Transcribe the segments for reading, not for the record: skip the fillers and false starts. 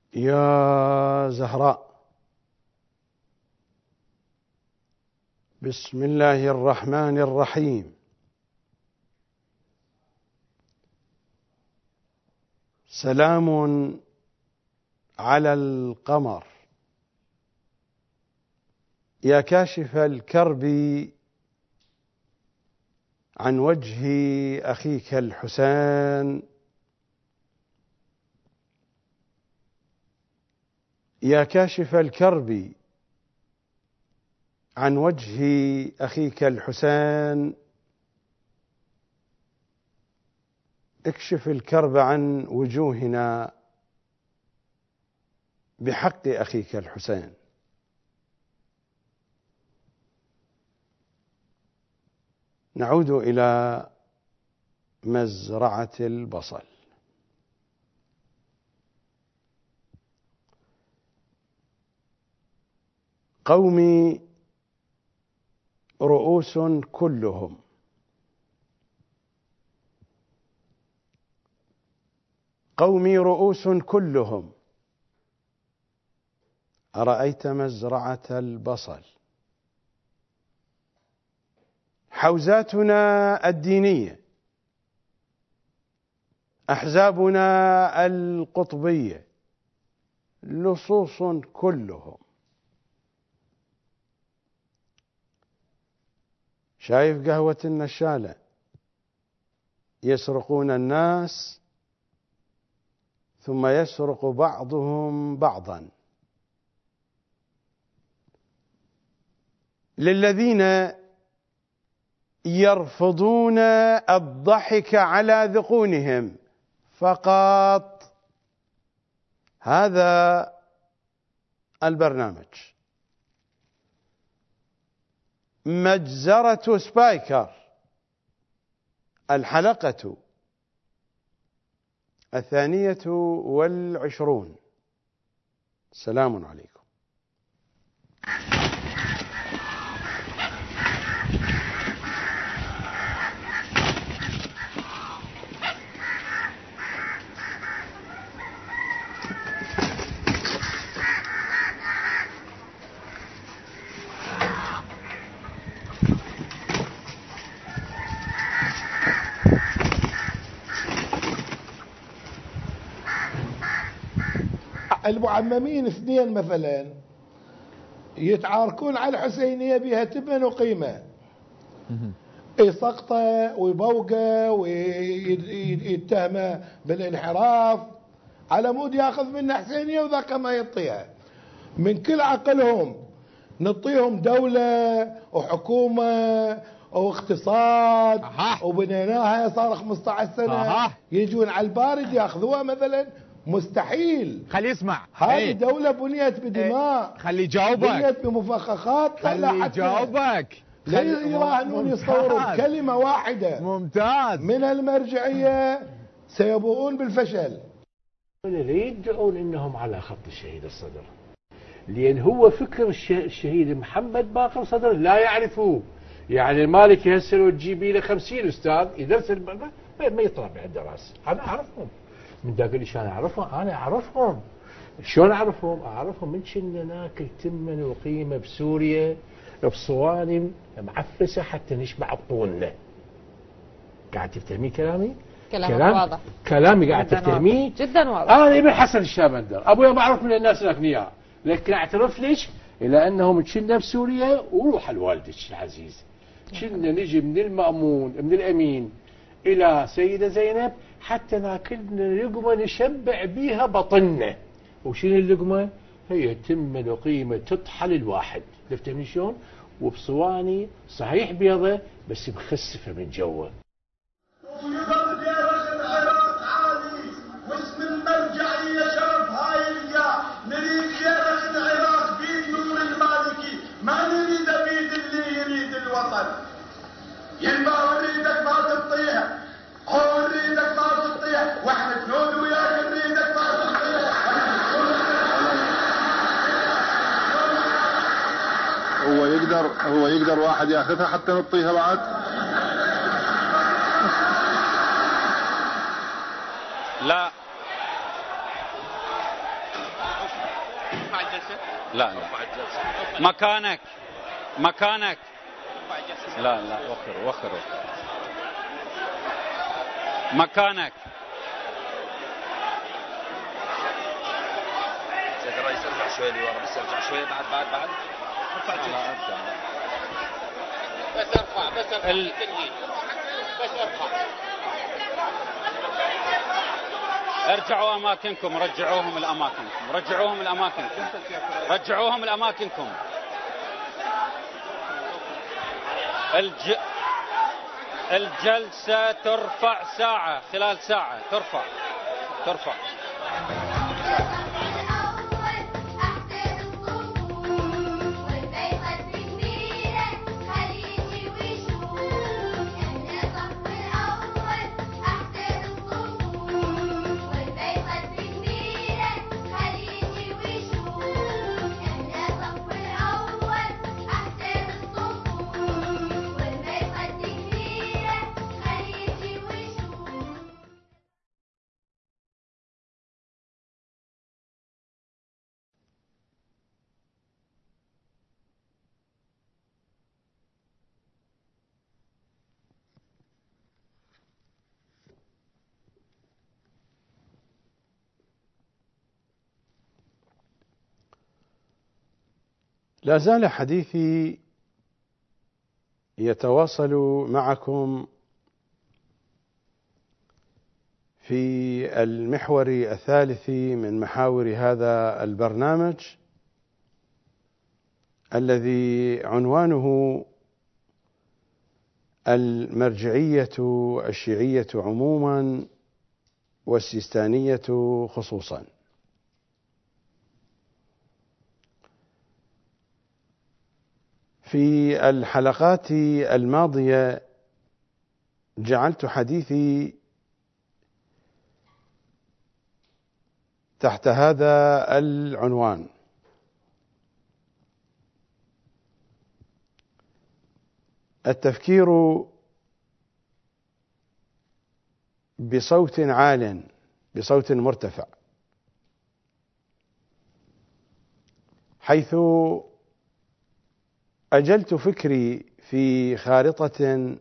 يا زهراء، بسم الله الرحمن الرحيم. سلام على القمر يا كاشف الكرب عن وجه أخيك الحسين، يا كاشف الكرب عن وجه أخيك الحسين، اكشف الكرب عن وجوهنا بحق أخيك الحسين. نعود إلى مزرعة البصل. قومي رؤوس كلهم، قومي رؤوس كلهم، أرأيت مزرعة البصل؟ حوزاتنا الدينية، أحزابنا القطبية، لصوص كلهم. شايف قهوة النشالة يسرقون الناس ثم يسرق بعضهم بعضا. للذين يرفضون الضحك على ذقونهم فقط هذا البرنامج. مجزرة سبايكر، الحلقة 22. السلام عليكم. المعممين اثنين مثلا يتعاركون على الحسينية بها تمن وقيمة، يسقطه ويبوقه ويتهمه بالانحراف على مود ياخذ منه حسينية وذاك ما يعطيها. من كل عقلهم نعطيهم دولة وحكومة واقتصاد وبنيناها صار 15 سنة، يجون على البارد ياخذوها مثلا. مستحيل. خلي يسمع. هذه دولة بنيت بدماء. خلي يجاوبك. بنيت بمفخخات. خلي يجاوبك. لا يراهنون يصوروا كلمة واحدة ممتاز من المرجعية سيبوءون بالفشل. لا يدعون انهم على خط الشهيد الصدر، لان هو فكر الشهيد محمد باقر صدر لا يعرفوه. يعني المالكي هسه لو تجيبي له 50 استاذ يدرس ما يطلع بعد دراسه. انا اعرفهم من ذاك اللي شان اعرفهم. انا اعرفهم. شلون اعرفهم؟ اعرفهم من كنا ناكل تمن وقيمه بسوريا بصواني معفسه حتى نشبع بطوننا. قاعد تفتهمي كلامي؟ كلام واضح. كلامي قاعد تفتهميه؟ جدا واضح. انا ابن حسن الشابندر، ابويا ما اعرف من الناس الاغنياء، لكن اعترف لك الى انهم كنا بسوريا وروح لوالدك العزيز. كنا نجي من المأمون من الامين الى سيده زينب حتى ناكلنا لقمه نشبع بيها بطننا. وشنو اللقمه؟ هي تمن وقيمه تطحن الواحد، تفهمني شلون؟ وبصواني صحيح بيضه بس مخسفه من جوا. ينبع نريدك ما تطيح، هو نريدك ما تطيح، واحنا شلون وياك نريدك ما تطيح. هو يقدر واحد ياخذها حتى نطيها بعد؟ لا ارفع الجلسة. لا مكانك لا وخر مكانك. سيد الرئيس ارجع شوي لورا، بس ارجع شوي بعد ارفع الجلسة. لا ارجع بس ارفع بس ارفع. ارجعوا اماكنكم، رجعوهم لاماكنكم. الجلسة ترفع ساعة، خلال ساعة ترفع. لا زال حديثي يتواصل معكم في المحور الثالث من محاور هذا البرنامج الذي عنوانه المرجعية الشيعية عموما والسيستانية خصوصا. في الحلقات الماضية جعلت حديثي تحت هذا العنوان: التفكير بصوت عال، بصوت مرتفع، حيث أجلت فكري في خارطة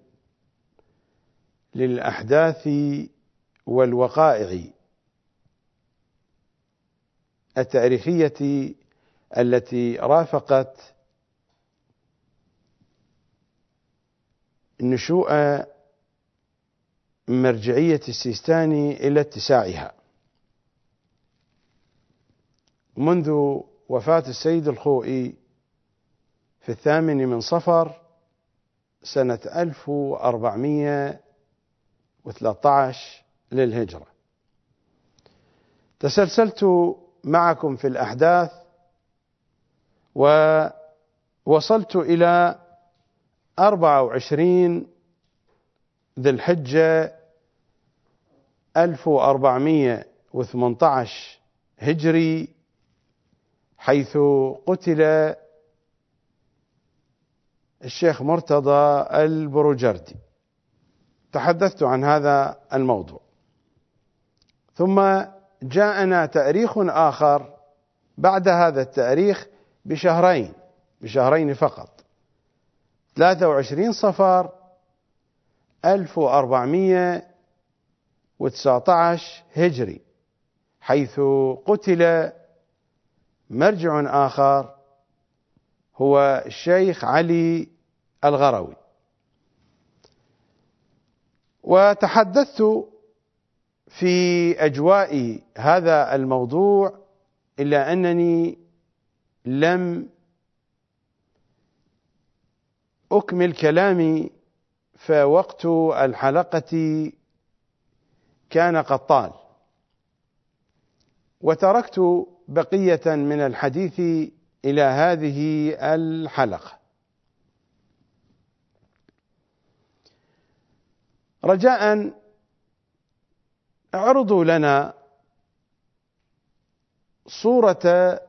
للأحداث والوقائع التاريخية التي رافقت نشوء مرجعية السيستاني إلى اتساعها منذ وفاة السيد الخوئي في 8 صفر سنة 1413 للهجرة. تسلسلت معكم في الأحداث ووصلت إلى 24 ذي الحجة 1418 هجري، حيث قتل الشيخ مرتضى البروجردي. تحدثت عن هذا الموضوع، ثم جاءنا تاريخ آخر بعد هذا التاريخ بشهرين فقط، 23 صفر 1419 هجري، حيث قتل مرجع آخر هو الشيخ علي الغروي. وتحدثت في أجواء هذا الموضوع، إلا أنني لم أكمل كلامي، فوقت الحلقة كان قد طال، وتركت بقية من الحديث إلى هذه الحلقة، رجاء اعرضوا لنا صورة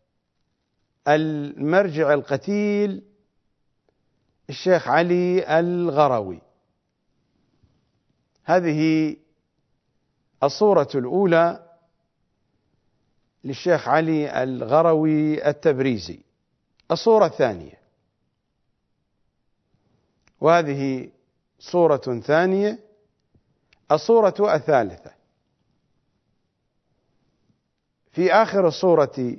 المرجع القتيل الشيخ علي الغروي. هذه الصورة الأولى للشيخ علي الغروي التبريزي، الصورة الثانية، وهذه صورة ثانية. الصورة الثالثة، في آخر الصورة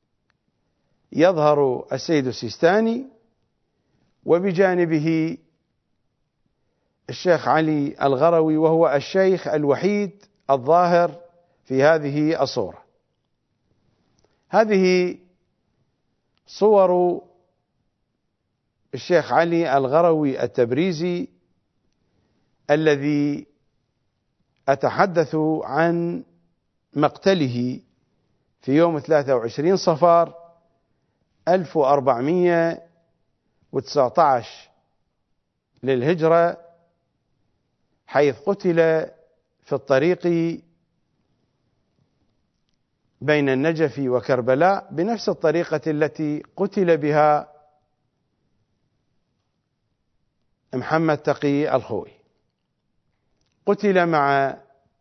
يظهر السيد السيستاني وبجانبه الشيخ علي الغروي، وهو الشيخ الوحيد الظاهر في هذه الصورة. هذه صور الشيخ علي الغروي التبريزي الذي أتحدث عن مقتله في يوم 23 صفر 1419 للهجرة، حيث قتل في الطريق بين النجف وكربلاء بنفس الطريقة التي قتل بها محمد تقي الخوئي. قتل مع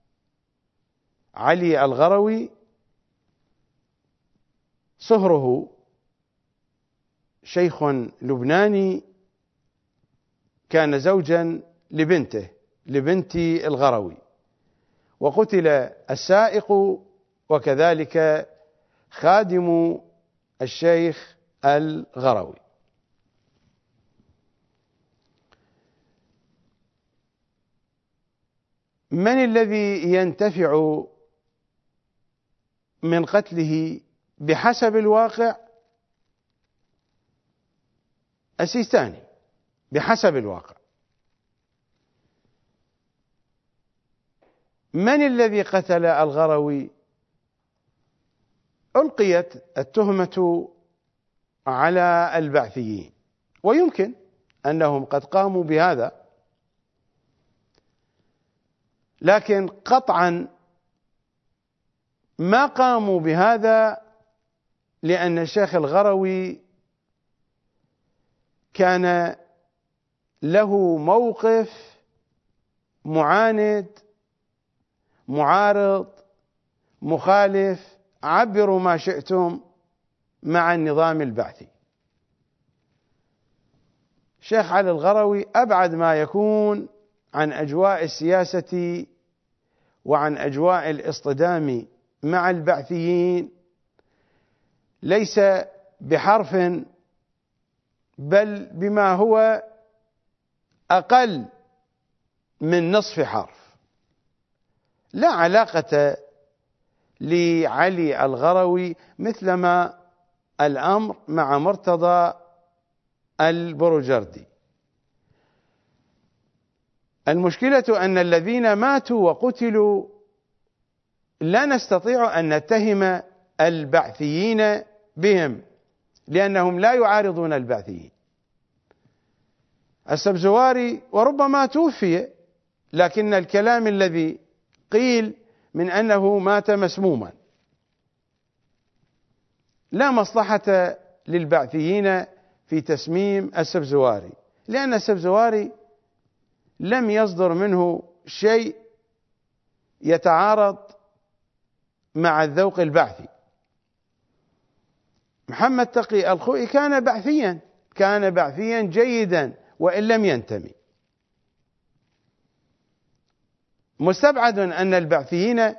علي الغروي صهره، شيخ لبناني كان زوجا لبنت الغروي، وقتل السائق وكذلك خادم الشيخ الغروي. من الذي ينتفع من قتله بحسب الواقع؟ السيستاني بحسب الواقع. من الذي قتل الغروي؟ ألقيت التهمة على البعثيين، ويمكن أنهم قد قاموا بهذا، لكن قطعا ما قاموا بهذا، لأن الشيخ الغروي كان له موقف معاند، معارض، مخالف، عبروا ما شئتم، مع النظام البعثي. الشيخ علي الغروي أبعد ما يكون عن أجواء السياسة وعن أجواء الاصطدام مع البعثيين، ليس بحرف بل بما هو أقل من نصف حرف. لا علاقة لعلي الغروي مثلما الأمر مع مرتضى البروجردي. المشكلة أن الذين ماتوا وقتلوا لا نستطيع أن نتهم البعثيين بهم، لأنهم لا يعارضون البعثيين. السبزواري وربما توفي، لكن الكلام الذي قيل من أنه مات مسموما. لا مصلحة للبعثيين في تسميم السبزواري، لأن السبزواري لم يصدر منه شيء يتعارض مع الذوق البعثي. محمد تقي الخوئي كان بعثيا جيدا وإن لم ينتمي. مستبعد أن البعثيين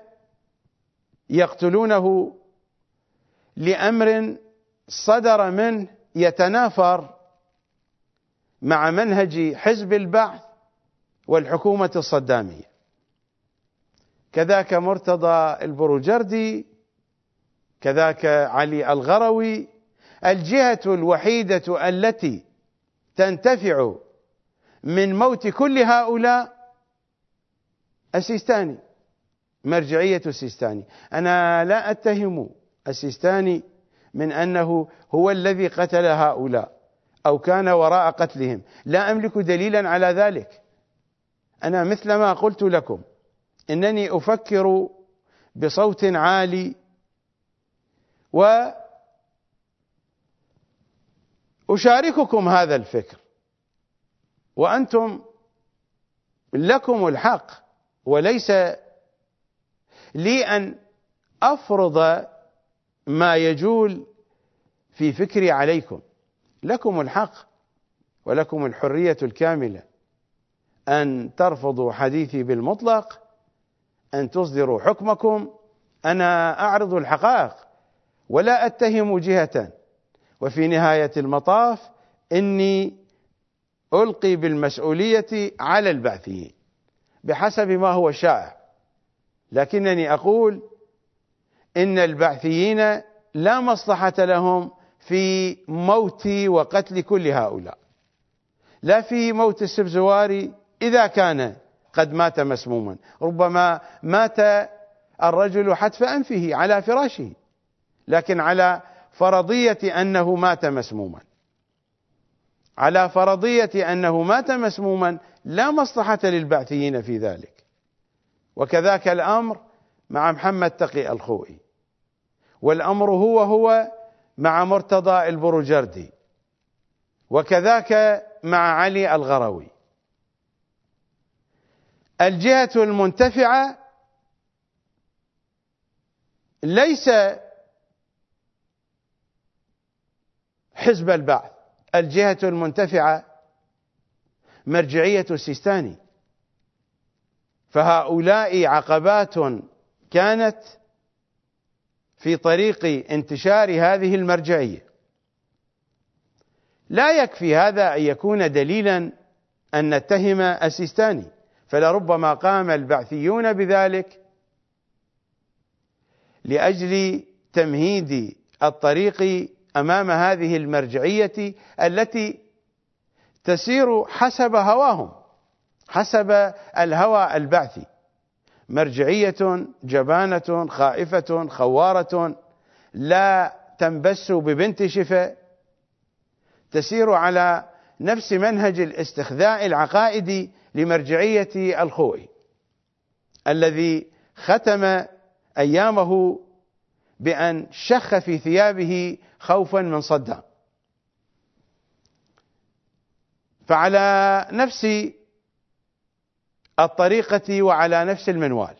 يقتلونه لأمر صدر منه يتنافر مع منهج حزب البعث والحكومة الصدامية. كذاك مرتضى البروجردي، كذاك علي الغروي. الجهة الوحيدة التي تنتفع من موت كل هؤلاء السيستاني، مرجعية السيستاني. أنا لا أتهم السيستاني من أنه هو الذي قتل هؤلاء أو كان وراء قتلهم، لا أملك دليلا على ذلك. أنا مثلما قلت لكم إنني أفكر بصوت عالي وأشارككم هذا الفكر، وأنتم لكم الحق، وليس لي أن أفرض ما يجول في فكري عليكم. لكم الحق ولكم الحرية الكاملة أن ترفضوا حديثي بالمطلق، أن تصدروا حكمكم. أنا أعرض الحقائق ولا أتهم جهة، وفي نهاية المطاف إني ألقي بالمسؤولية على البعثيين بحسب ما هو شائع، لكنني أقول إن البعثيين لا مصلحة لهم في موت وقتل كل هؤلاء، لا في موت السبزواري إذا كان قد مات مسموما، ربما مات الرجل حتف أنفه على فراشه، لكن على فرضية أنه مات مسموما، على فرضية أنه مات مسموما لا مصلحة للبعثيين في ذلك. وكذاك الأمر مع محمد تقي الخوئي، والأمر هو مع مرتضى البروجردي، وكذاك مع علي الغروي. الجهة المنتفعة ليس حزب البعث، الجهة المنتفعة مرجعية السيستاني، فهؤلاء عقبات كانت في طريق انتشار هذه المرجعية. لا يكفي هذا أن يكون دليلا أن نتهم السيستاني، فلربما قام البعثيون بذلك لأجل تمهيد الطريق أمام هذه المرجعية التي تسير حسب هواهم، حسب الهوى البعثي، مرجعية جبانة خائفة خوارة لا تنبس ببنت شفا، تسير على نفس منهج الاستخذاء العقائدي لمرجعية الخوئي الذي ختم أيامه بأن شخ في ثيابه خوفا من صدام. فعلى نفس الطريقة وعلى نفس المنوال.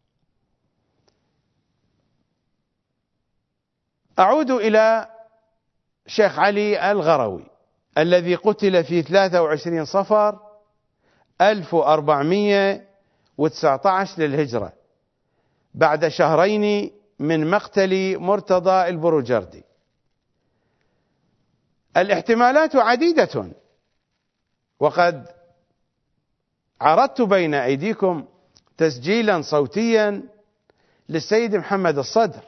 أعود إلى شيخ علي الغروي الذي قتل في 23 صفر 1419 للهجرة بعد شهرين من مقتل مرتضى البروجردي. الاحتمالات عديدة، وقد عرضت بين أيديكم تسجيلا صوتيا للسيد محمد الصدر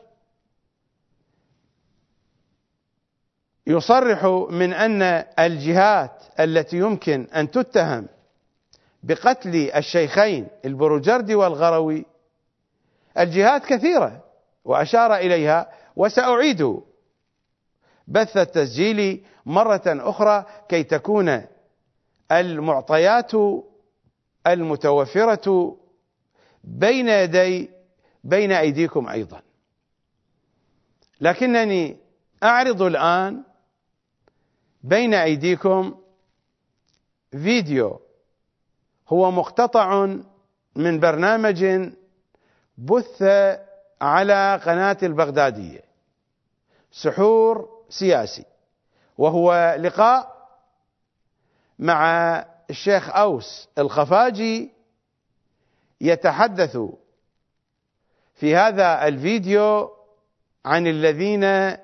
يصرح من أن الجهات التي يمكن أن تتهم بقتل الشيخين البروجردي والغروي الجهات كثيرة، وأشار إليها، وسأعيد بث التسجيل مرة أخرى كي تكون المعطيات المتوفرة بين أيديكم أيضا. لكنني أعرض الآن بين أيديكم فيديو هو مقتطع من برنامج بث على قناة البغدادية سحور سياسي، وهو لقاء مع الشيخ أوس الخفاجي يتحدث في هذا الفيديو عن الذين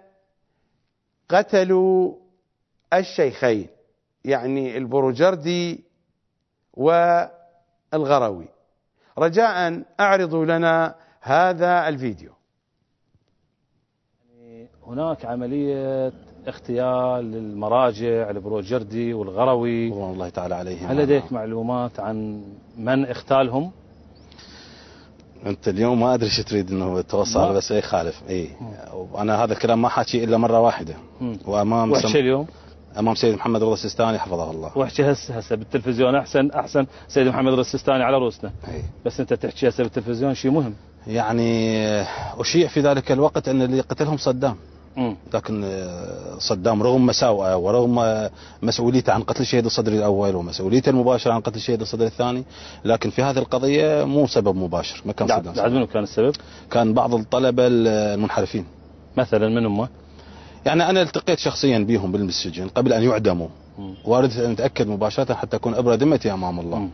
قتلوا الشيخين، يعني البروجردي والغروي. رجاء أعرضوا لنا هذا الفيديو. هناك عملية اغتيال للمراجع البروجردي والغروي رضوان الله تعالى عليهم. هل لديك معلومات عن من اغتالهم؟ انت اليوم ما ادري ايش تريد انه توصل، بس اي خالف انا هذا الكلام ما حاكي الا مره واحده وامام واحكي اليوم امام سيد محمد رضا السيستاني حفظه الله. واحكي هسه بالتلفزيون احسن سيد محمد رضا السيستاني على روسنا. بس انت تحكي هسه بالتلفزيون شيء مهم. يعني اشيع في ذلك الوقت ان اللي قتلهم صدام، لكن صدام رغم مساوئه ورغم مسؤوليته عن قتل الشهيد الصدري الأول ومسؤوليته المباشرة عن قتل الشهيد الصدري الثاني، لكن في هذه القضية مو سبب مباشر، ما كان صدام. بعد منو كان السبب؟ كان بعض الطلبة المنحرفين. مثلا من هم؟ يعني أنا التقيت شخصيا بهم بالسجن قبل أن يعدموا، وأردت أن أتأكد مباشرة حتى أكون أبرى ذمتي أمام الله.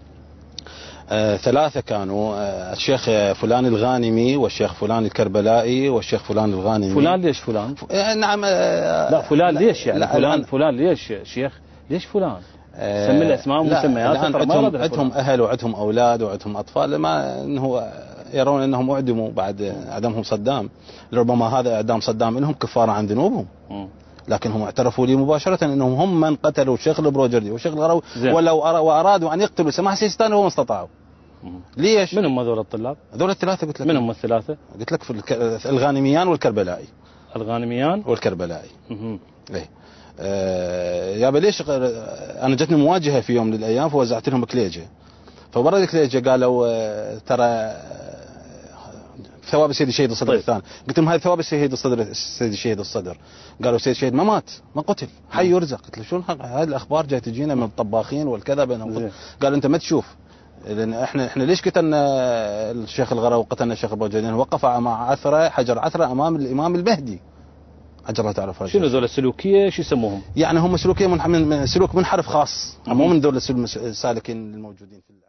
3 كانوا، الشيخ فلان الغانمي والشيخ فلان الكربلائي والشيخ فلان الغانمي. فلان ليش فلان؟ نعم. لا فلان ليش يعني؟ فلان ليش شيخ؟ ليش فلان؟ سمي الأسماء ومسميات. عندهم أهل وعندهم أولاد وعندهم أطفال، ما أنه يرون أنهم أعدموا بعد إعدامهم صدام. ربما هذا إعدام صدام لهم كفارة عن ذنوبهم، لكن هم اعترفوا لي مباشرة أنهم هم من قتلوا الشيخ البروجردي والشيخ الغروي، وأرادوا أن يقتلوا سماح سيستاني وهم استطاعوا. ليش؟ من هم هذول الطلاب؟ هذول ال3 قلت لك. من هم ال3؟ قلت لك في الغانميان والكربلائي. الغانميان والكربلائي. إيه. يابا ليش أنا جتني مواجهة في يوم من الأيام فوزعت لهم كليجة، فبرد الكليجة قالوا ترى ثواب سيد الشهيد الصدر الثاني. قلت لهم هذه ثواب الشهيد الصدر، سيد الشهيد الصدر. قالوا سيد الشهيد ما مات، ما قتل، حي يرزق. قلت له شلون هذه الأخبار جاي تجينا من الطباخين والكذا بينهم؟ قال أنت ما تشوف، لأن احنا ليش قتلنا الشيخ الغروي وقتلنا الشيخ البروجردي؟ وقف مع عثرة حجر عثرة أمام الإمام المهدي. أجرها تعرف شنو ذول السلوكية؟ شو يسموهم؟ يعني هم سلوكية من سلوك منحرف خاص، مو من ذول السالكين الموجودين في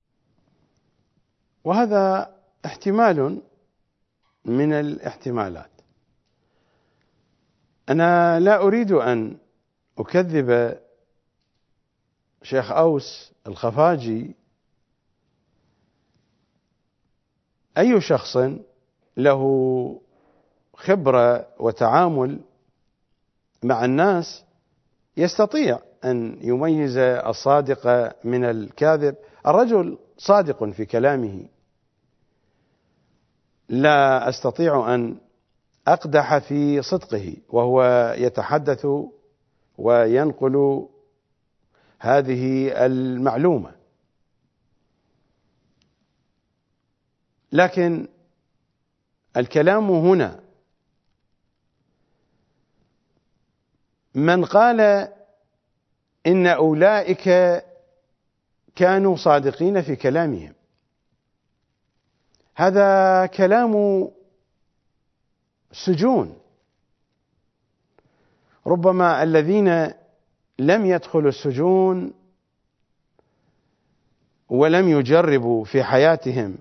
وهذا احتمال من الاحتمالات. أنا لا أريد أن أكذب شيخ أوس الخفاجي. أي شخص له خبرة وتعامل مع الناس يستطيع أن يميز الصادق من الكاذب. الرجل صادق في كلامه، لا أستطيع أن أقدح في صدقه وهو يتحدث وينقل هذه المعلومة، لكن الكلام هنا من قال إن أولئك كانوا صادقين في كلامهم، هذا كلام سجون. ربما الذين لم يدخلوا السجون ولم يجربوا في حياتهم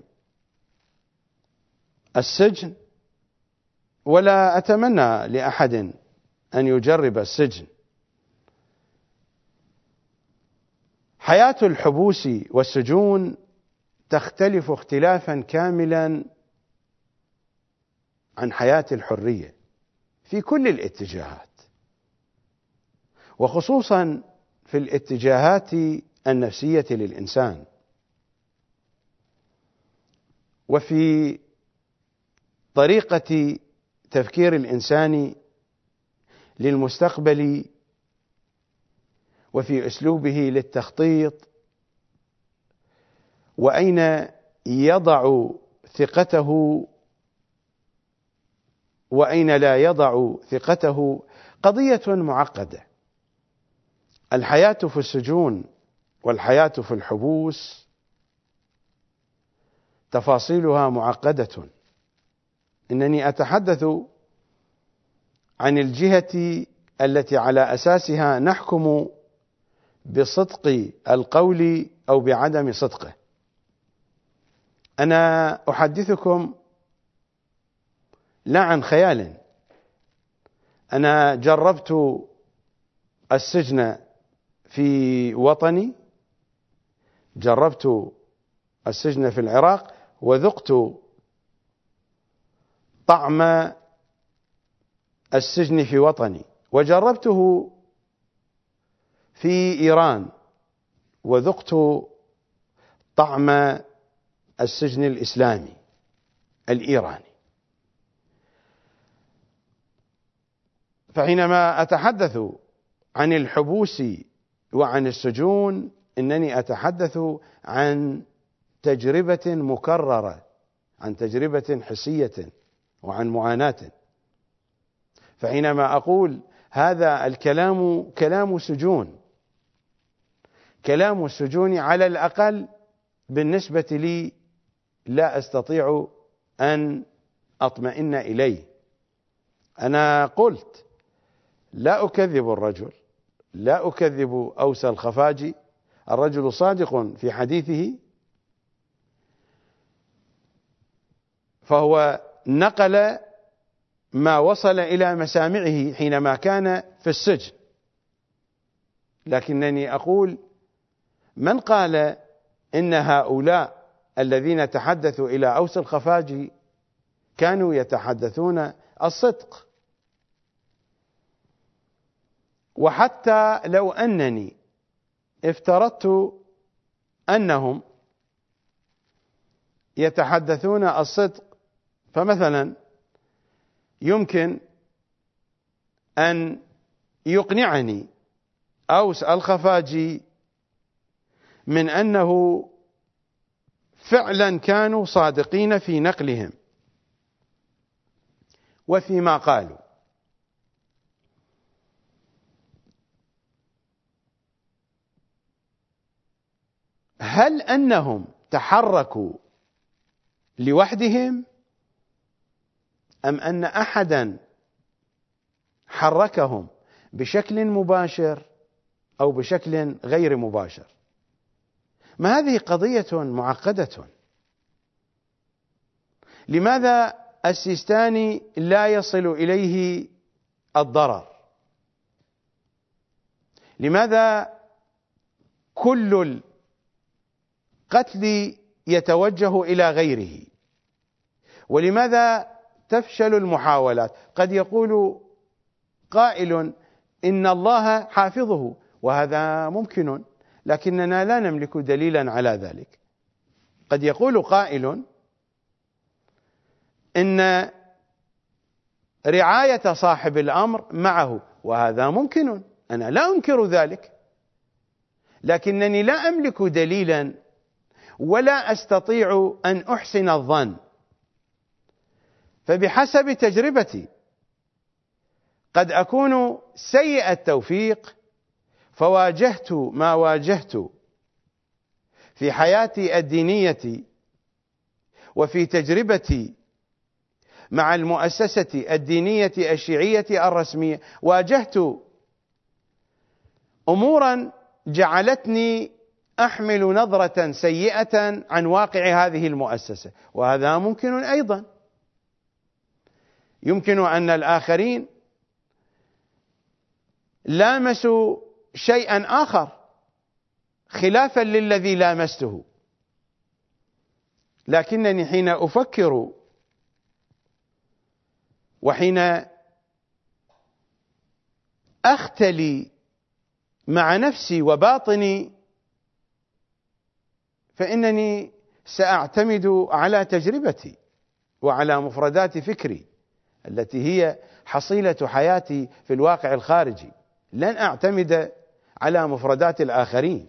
السجن، ولا أتمنى لأحد أن يجرب السجن. حياة الحبوس والسجون تختلف اختلافا كاملا عن حياة الحرية في كل الاتجاهات، وخصوصا في الاتجاهات النفسية للإنسان، وفي طريقة تفكير الإنسان للمستقبل، وفي أسلوبه للتخطيط، وأين يضع ثقته وأين لا يضع ثقته. قضية معقدة. الحياة في السجون والحياة في الحبوس تفاصيلها معقدة. إنني أتحدث عن الجهة التي على أساسها نحكم بصدق القول أو بعدم صدقه. أنا أحدثكم لا عن خيال. أنا جربت السجن في وطني، جربت السجن في العراق، وذقت طعم السجن في وطني، وجربته في إيران، وذقت طعم السجن الإسلامي الإيراني. فحينما أتحدث عن الحبوس وعن السجون إنني أتحدث عن تجربة مكررة، عن تجربة حسية وعن معاناة. فحينما أقول هذا الكلام كلام سجون، كلام السجون على الأقل بالنسبة لي لا أستطيع أن أطمئن إليه، أنا قلت لا أكذب الرجل، لا أكذب أوس الخفاجي، الرجل صادق في حديثه، فهو نقل ما وصل إلى مسامعه حينما كان في السجن. لكنني أقول من قال إن هؤلاء الذين تحدثوا إلى أوس الخفاجي كانوا يتحدثون الصدق؟ وحتى لو أنني افترضت أنهم يتحدثون الصدق، فمثلا يمكن أن يقنعني أوس الخفاجي من أنه فعلا كانوا صادقين في نقلهم وفيما قالوا. هل أنهم تحركوا لوحدهم أم أن أحدا حركهم بشكل مباشر أو بشكل غير مباشر؟ ما هذه قضية معقدة. لماذا السيستاني لا يصل إليه الضرر؟ لماذا كل القتل يتوجه إلى غيره؟ ولماذا تفشل المحاولات؟ قد يقول قائل إن الله حافظه، وهذا ممكن، لكننا لا نملك دليلا على ذلك. قد يقول قائل إن رعاية صاحب الأمر معه، وهذا ممكن، أنا لا أنكر ذلك، لكنني لا أملك دليلا ولا أستطيع أن أحسن الظن. فبحسب تجربتي قد أكون سيء التوفيق، فواجهت ما واجهت في حياتي الدينية وفي تجربتي مع المؤسسة الدينية الشيعية الرسمية، واجهت أمورا جعلتني أحمل نظرة سيئة عن واقع هذه المؤسسة، وهذا ممكن أيضا. يمكن أن الآخرين لامسوا شيئا آخر خلافا للذي لامسته، لكنني حين أفكر وحين أختلي مع نفسي وباطني فإنني سأعتمد على تجربتي وعلى مفردات فكري التي هي حصيلة حياتي في الواقع الخارجي، لن أعتمد على مفردات الآخرين.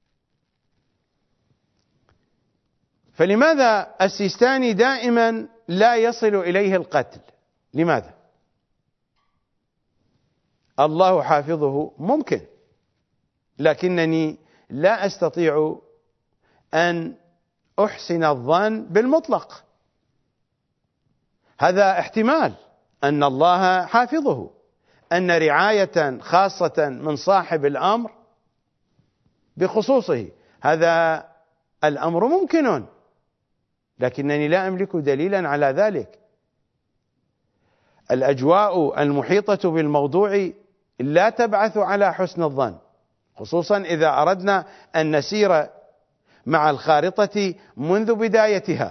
فلماذا السيستاني دائما لا يصل إليه القتل؟ لماذا؟ الله حافظه ممكن، لكنني لا أستطيع أن أحسن الظن بالمطلق. هذا احتمال أن الله حافظه، أن رعاية خاصة من صاحب الأمر بخصوصه، هذا الأمر ممكن، لكنني لا أملك دليلا على ذلك. الأجواء المحيطة بالموضوع لا تبعث على حسن الظن، خصوصا إذا أردنا أن نسير مع الخارطة منذ بدايتها.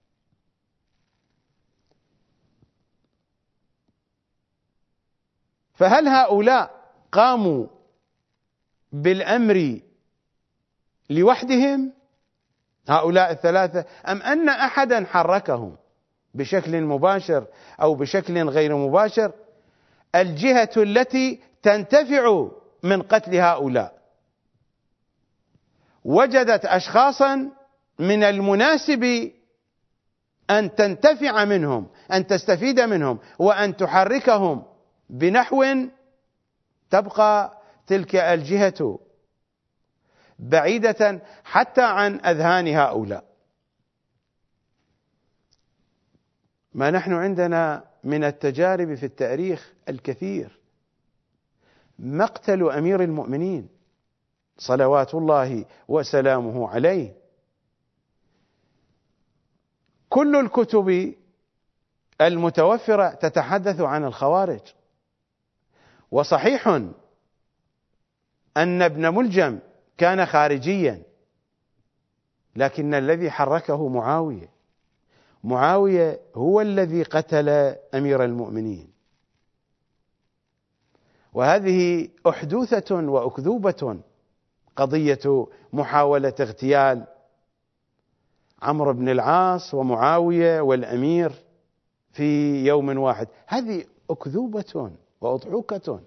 فهل هؤلاء قاموا بالأمر لوحدهم، هؤلاء الثلاثة، أم أن أحدا حركهم بشكل مباشر أو بشكل غير مباشر؟ الجهة التي تنتفع من قتل هؤلاء وجدت أشخاصا من المناسب أن تنتفع منهم، أن تستفيد منهم، وأن تحركهم بنحو تبقى تلك الجهة بعيدة حتى عن أذهان هؤلاء. ما نحن عندنا من التجارب في التاريخ الكثير. مقتل أمير المؤمنين صلوات الله وسلامه عليه، كل الكتب المتوفرة تتحدث عن الخوارج، وصحيح أن ابن ملجم كان خارجيا، لكن الذي حركه معاوية هو الذي قتل أمير المؤمنين. وهذه أحدوثة وأكذوبة، قضية محاولة اغتيال عمرو بن العاص ومعاوية والأمير في يوم واحد، هذه أكذوبة وأضحوكة.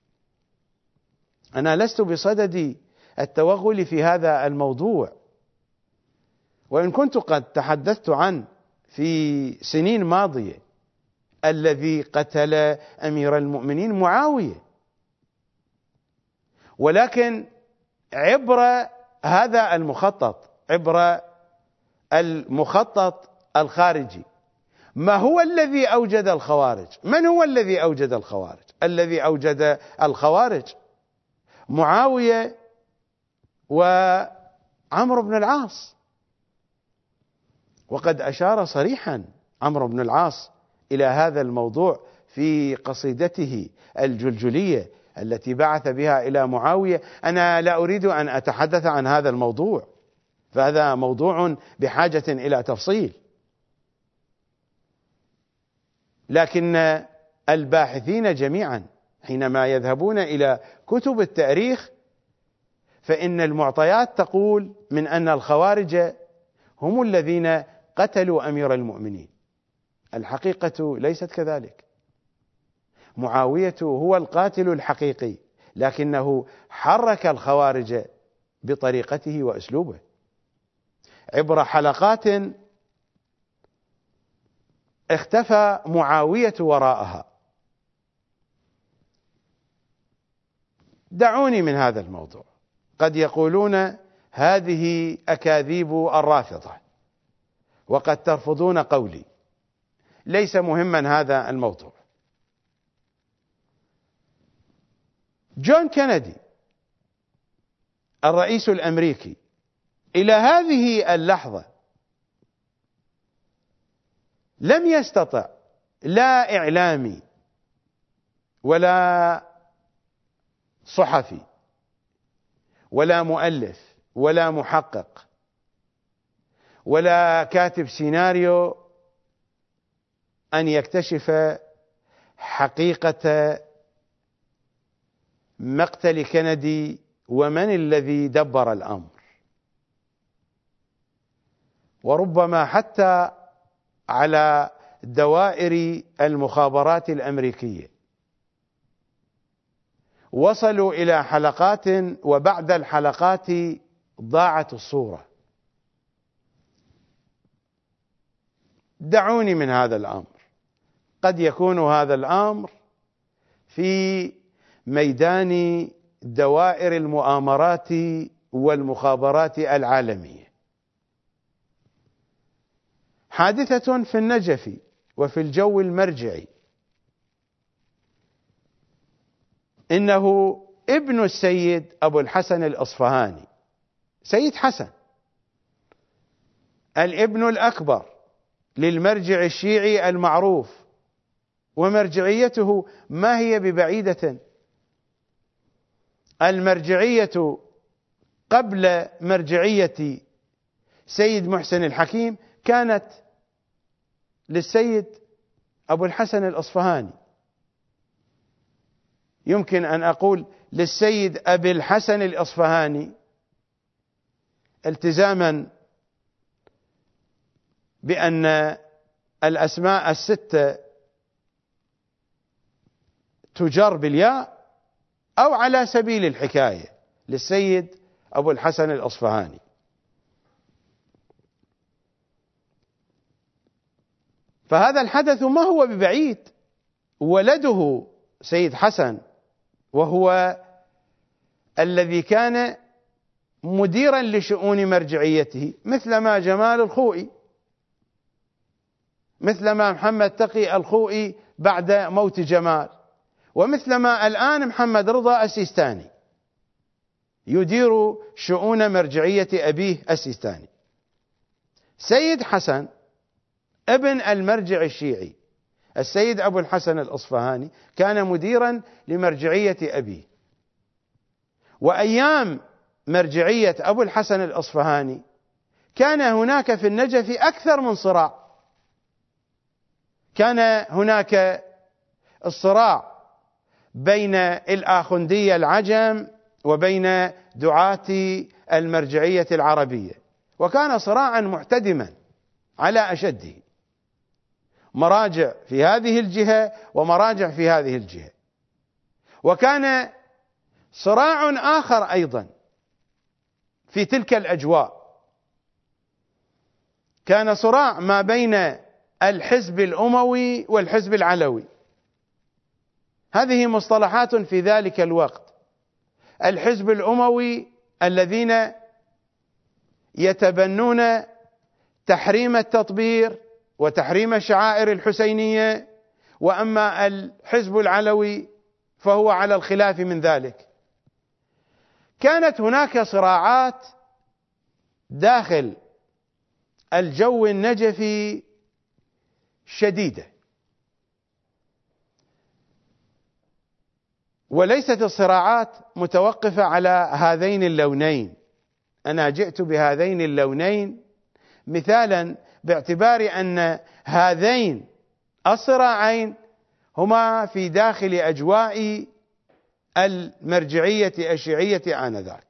أنا لست بصدد التوغل في هذا الموضوع، وإن كنت قد تحدثت عنه في سنين ماضية. الذي قتل أمير المؤمنين معاوية، ولكن عبر هذا المخطط الخارجي. ما هو الذي أوجد الخوارج؟ من هو الذي أوجد الخوارج؟ الذي أوجد الخوارج معاوية وعمرو بن العاص، وقد أشار صريحا عمرو بن العاص إلى هذا الموضوع في قصيدته الجلجلية التي بعث بها إلى معاوية. أنا لا أريد أن أتحدث عن هذا الموضوع، فهذا موضوع بحاجة إلى تفصيل، لكن الباحثين جميعا حينما يذهبون إلى كتب التاريخ فإن المعطيات تقول من أن الخوارج هم الذين قتلوا أمير المؤمنين. الحقيقة ليست كذلك، معاوية هو القاتل الحقيقي، لكنه حرك الخوارج بطريقته وأسلوبه عبر حلقات اختفى معاوية وراءها. دعوني من هذا الموضوع. قد يقولون هذه أكاذيب الرافضة وقد ترفضون قولي، ليس مهما هذا الموضوع. جون كينيدي الرئيس الأمريكي إلى هذه اللحظة لم يستطع لا إعلامي ولا صحفي ولا مؤلف ولا محقق ولا كاتب سيناريو أن يكتشف حقيقة مقتل كينيدي ومن الذي دبر الأمر، وربما حتى على دوائر المخابرات الأمريكية وصلوا إلى حلقات، وبعد الحلقات ضاعت الصورة. دعوني من هذا الأمر. قد يكون هذا الأمر في ميدان دوائر المؤامرات والمخابرات العالمية. حادثة في النجف وفي الجو المرجعي، إنه ابن السيد أبو الحسن الأصفهاني، سيد حسن الابن الأكبر للمرجع الشيعي المعروف، ومرجعيته ما هي ببعيدة. المرجعية قبل مرجعية سيد محسن الحكيم كانت للسيد أبو الحسن الأصفهاني. يمكن أن أقول للسيد أبي الحسن الأصفهاني التزاما بأن الأسماء الستة تجر بالياء، أو على سبيل الحكاية للسيد أبو الحسن الأصفهاني. فهذا الحدث ما هو ببعيد. ولده سيد حسن وهو الذي كان مديرا لشؤون مرجعيته، مثلما جمال الخوئي، مثلما محمد تقي الخوئي بعد موت جمال، ومثلما الآن محمد رضا السيستاني يدير شؤون مرجعية أبيه السيستاني. سيد حسن ابن المرجع الشيعي السيد أبو الحسن الأصفهاني كان مديرا لمرجعية أبيه، وأيام مرجعية أبو الحسن الأصفهاني كان هناك في النجف أكثر من صراع. كان هناك الصراع بين الآخندية العجم وبين دعاة المرجعية العربية، وكان صراعا محتدما على أشده، مراجع في هذه الجهة ومراجع في هذه الجهة. وكان صراع آخر أيضا في تلك الأجواء، كان صراع ما بين الحزب الأموي والحزب العلوي. هذه مصطلحات في ذلك الوقت. الحزب الأموي الذين يتبنون تحريم التطبير وتحريم الشعائر الحسينية، وأما الحزب العلوي فهو على الخلاف من ذلك. كانت هناك صراعات داخل الجو النجفي شديدة، وليست الصراعات متوقفة على هذين اللونين. أنا جئت بهذين اللونين مثالا باعتبار أن هذين الصراعين هما في داخل أجواء المرجعية الشيعية آنذاك،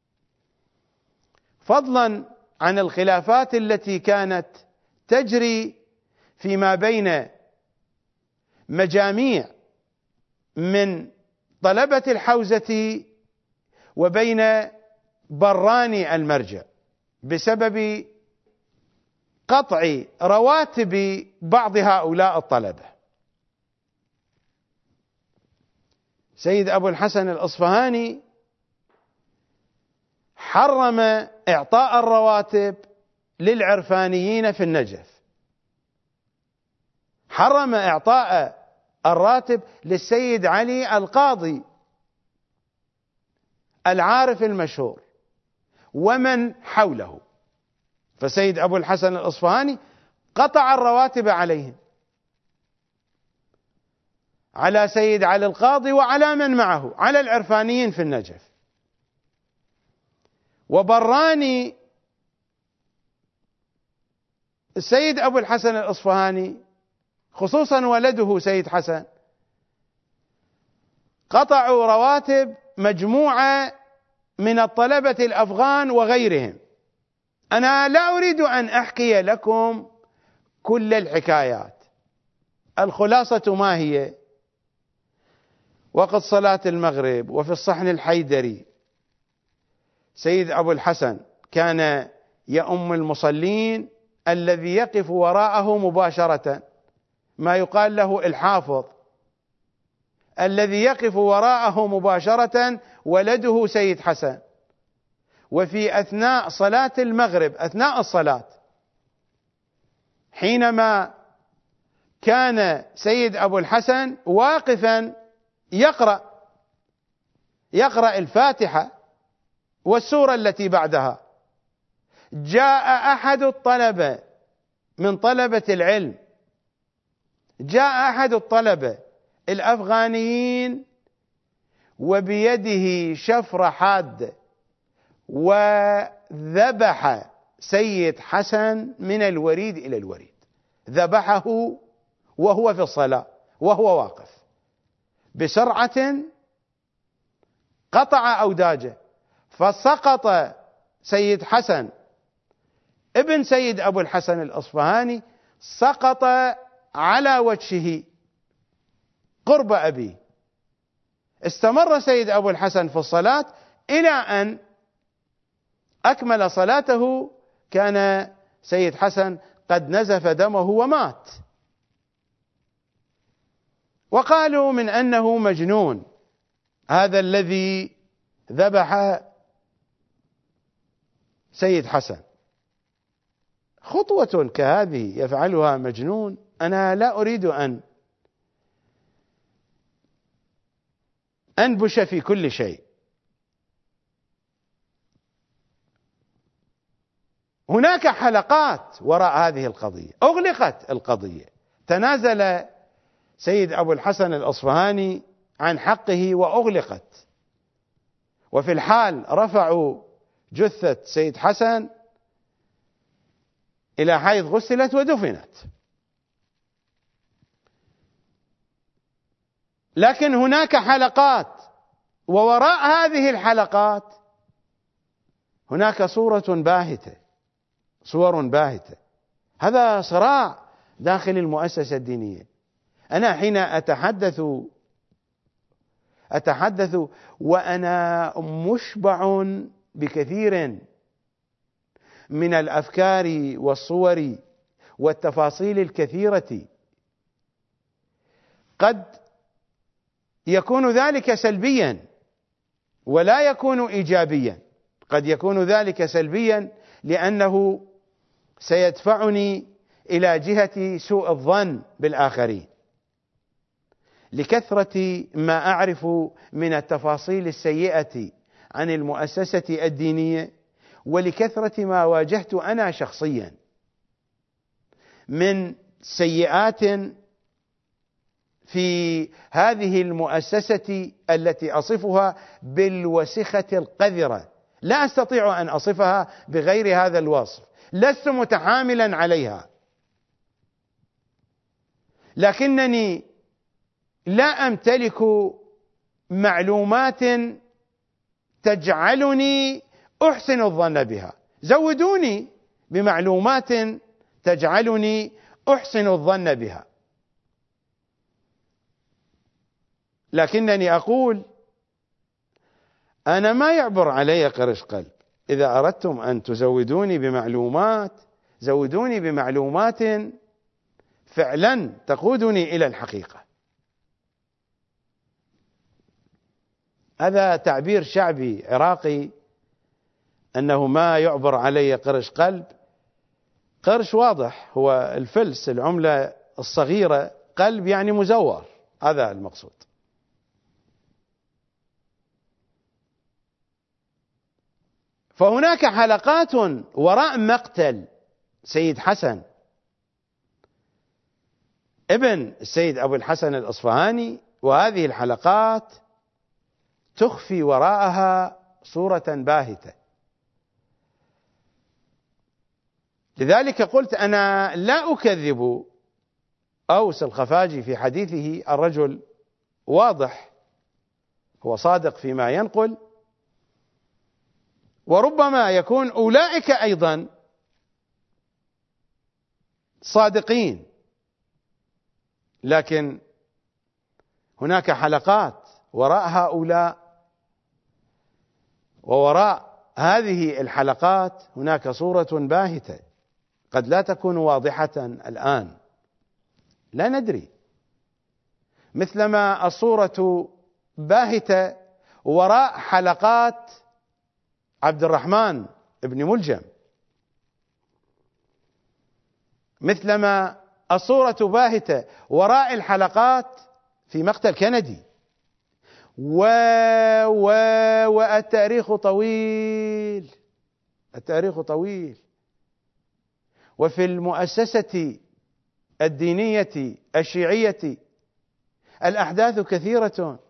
فضلا عن الخلافات التي كانت تجري فيما بين مجاميع من طلبة الحوزة وبين براني المرجع بسبب قطع رواتب بعض هؤلاء الطلبة. سيد أبو الحسن الأصفهاني حرم إعطاء الرواتب للعرفانيين في النجف، حرم إعطاء الراتب للسيد علي القاضي العارف المشهور ومن حوله، فسيد أبو الحسن الأصفهاني قطع الرواتب عليهم، على سيد علي القاضي وعلى من معه، على العرفانيين في النجف. وبراني السيد أبو الحسن الأصفهاني خصوصا ولده سيد حسن قطعوا رواتب مجموعة من الطلبة الأفغان وغيرهم. أنا لا أريد أن أحكي لكم كل الحكايات، الخلاصة ما هي؟ وقت صلاة المغرب وفي الصحن الحيدري سيد أبو الحسن كان يؤم المصلين الذي يقف وراءه مباشرة، ما يقال له الحافظ، الذي يقف وراءه مباشرة ولده سيد حسن. وفي أثناء صلاة المغرب، أثناء الصلاة، حينما كان سيد أبو الحسن واقفا يقرأ الفاتحة والسورة التي بعدها، جاء أحد الطلبة من طلبة العلم، جاء أحد الطلبة الأفغانيين وبيده شفرة حادة وذبح سيد حسن من الوريد إلى الوريد، ذبحه وهو في الصلاة وهو واقف، بسرعة قطع أوداجه، فسقط سيد حسن ابن سيد أبو الحسن الأصفهاني، سقط على وجهه قرب أبيه. استمر سيد أبو الحسن في الصلاة إلى أن أكمل صلاته، كان سيد حسن قد نزف دمه ومات، وقالوا من أنه مجنون هذا الذي ذبح سيد حسن. خطوة كهذه يفعلها مجنون؟ أنا لا أريد أن أنبش في كل شيء. هناك حلقات وراء هذه القضية، أغلقت القضية، تنازل سيد أبو الحسن الأصفهاني عن حقه وأغلقت، وفي الحال رفعوا جثة سيد حسن إلى حيث غسلت ودفنت. لكن هناك حلقات، ووراء هذه الحلقات هناك صور باهتة. هذا صراع داخل المؤسسة الدينية. أنا حين أتحدث وأنا مشبع بكثير من الأفكار والصور والتفاصيل الكثيرة، قد يكون ذلك سلبيا ولا يكون إيجابيا. قد يكون ذلك سلبيا لأنه سيدفعني إلى جهة سوء الظن بالآخرين، لكثرة ما أعرف من التفاصيل السيئة عن المؤسسة الدينية، ولكثرة ما واجهت أنا شخصيا من سيئات في هذه المؤسسة التي أصفها بالوسخة القذرة. لا أستطيع أن أصفها بغير هذا الوصف، لست متحاملا عليها، لكنني لا أمتلك معلومات تجعلني أحسن الظن بها. زودوني بمعلومات تجعلني أحسن الظن بها. لكنني أقول أنا ما يعبر علي قرش قلب. إذا أردتم أن تزودوني بمعلومات، زودوني بمعلومات فعلا تقودني إلى الحقيقة. هذا تعبير شعبي عراقي، أنه ما يعبر علي قرش قلب. قرش واضح، هو الفلس، العملة الصغيرة، قلب يعني مزور، هذا المقصود. فهناك حلقات وراء مقتل سيد حسن ابن السيد أبو الحسن الأصفهاني، وهذه الحلقات تخفي وراءها صورة باهتة. لذلك قلت أنا لا أكذب أوس الخفاجي في حديثه، الرجل واضح، هو صادق فيما ينقل، وربما يكون أولئك أيضا صادقين، لكن هناك حلقات وراء هؤلاء، ووراء هذه الحلقات هناك صورة باهتة قد لا تكون واضحة الآن، لا ندري. مثلما الصورة باهتة وراء حلقات عبد الرحمن بن ملجم، مثلما الصورة باهتة وراء الحلقات في مقتل كندي، والتاريخ طويل، التاريخ طويل. وفي المؤسسة الدينية الشيعية الأحداث كثيرة.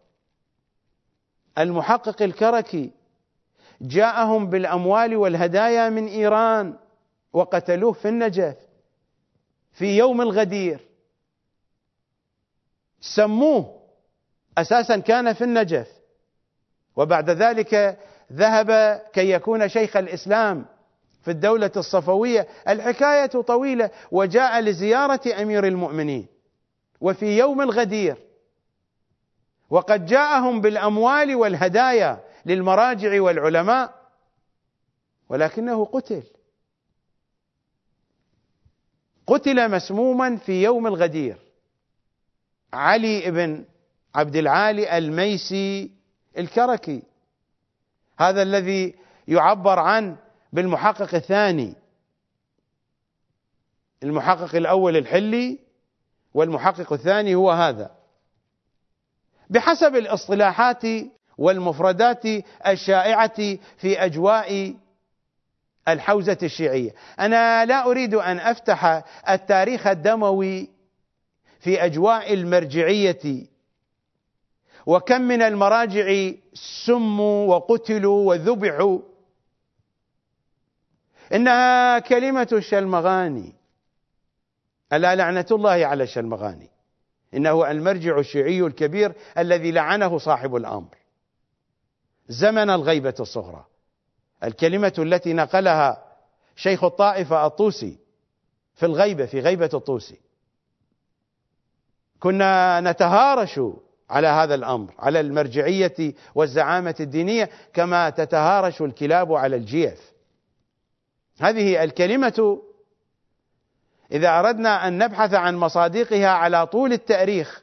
المحقق الكركي جاءهم بالأموال والهدايا من إيران وقتلوه في النجف في يوم الغدير، سموه أساسا كان في النجف، وبعد ذلك ذهب كي يكون شيخ الإسلام في الدولة الصفوية. الحكاية طويلة. وجاء لزيارة أمير المؤمنين وفي يوم الغدير، وقد جاءهم بالأموال والهدايا للمراجع والعلماء، ولكنه قتل مسموما في يوم الغدير. علي بن عبد العالي الميسي الكركي، هذا الذي يعبر عنه بالمحقق الثاني. المحقق الأول الحلي، والمحقق الثاني هو هذا. بحسب الاصطلاحات والمفردات الشائعة في أجواء الحوزة الشيعية. أنا لا أريد أن أفتح التاريخ الدموي في أجواء المرجعية، وكم من المراجع سموا وقتلوا وذبحوا. إنها كلمة الشلمغاني، ألا لعنة الله على الشلمغاني، إنه المرجع الشيعي الكبير الذي لعنه صاحب الأمر زمن الغيبة الصغرى. الكلمة التي نقلها شيخ الطائفة الطوسي في الغيبة، في غيبة الطوسي، كنا نتهارش على هذا الأمر، على المرجعية والزعامة الدينية، كما تتهارش الكلاب على الجيف. هذه الكلمة إذا أردنا أن نبحث عن مصادقها على طول التاريخ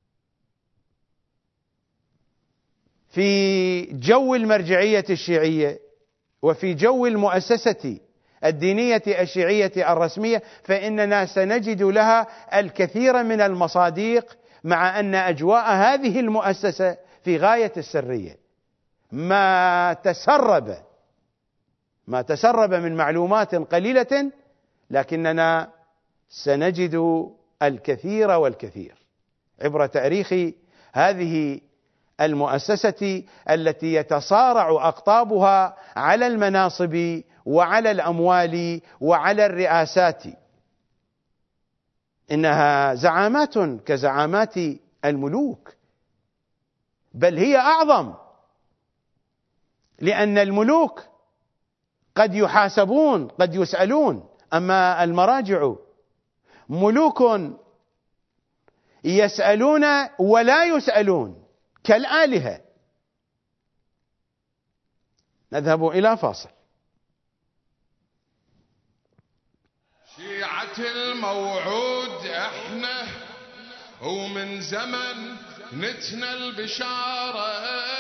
في جو المرجعية الشيعية وفي جو المؤسسة الدينية الشيعية الرسمية، فإننا سنجد لها الكثير من المصادق، مع أن أجواء هذه المؤسسة في غاية السرية. ما تسرب من معلومات قليلة، لكننا سنجد الكثير والكثير عبر تاريخ هذه المؤسسة التي يتصارع أقطابها على المناصب وعلى الأموال وعلى الرئاسات. إنها زعامات كزعامات الملوك، بل هي أعظم، لأن الملوك قد يحاسبون قد يسألون، أما المراجع ملوك يسألون ولا يسألون كالآلهة. نذهب إلى فاصل. شيعة الموعود احنا ومن زمن نتنا البشارة،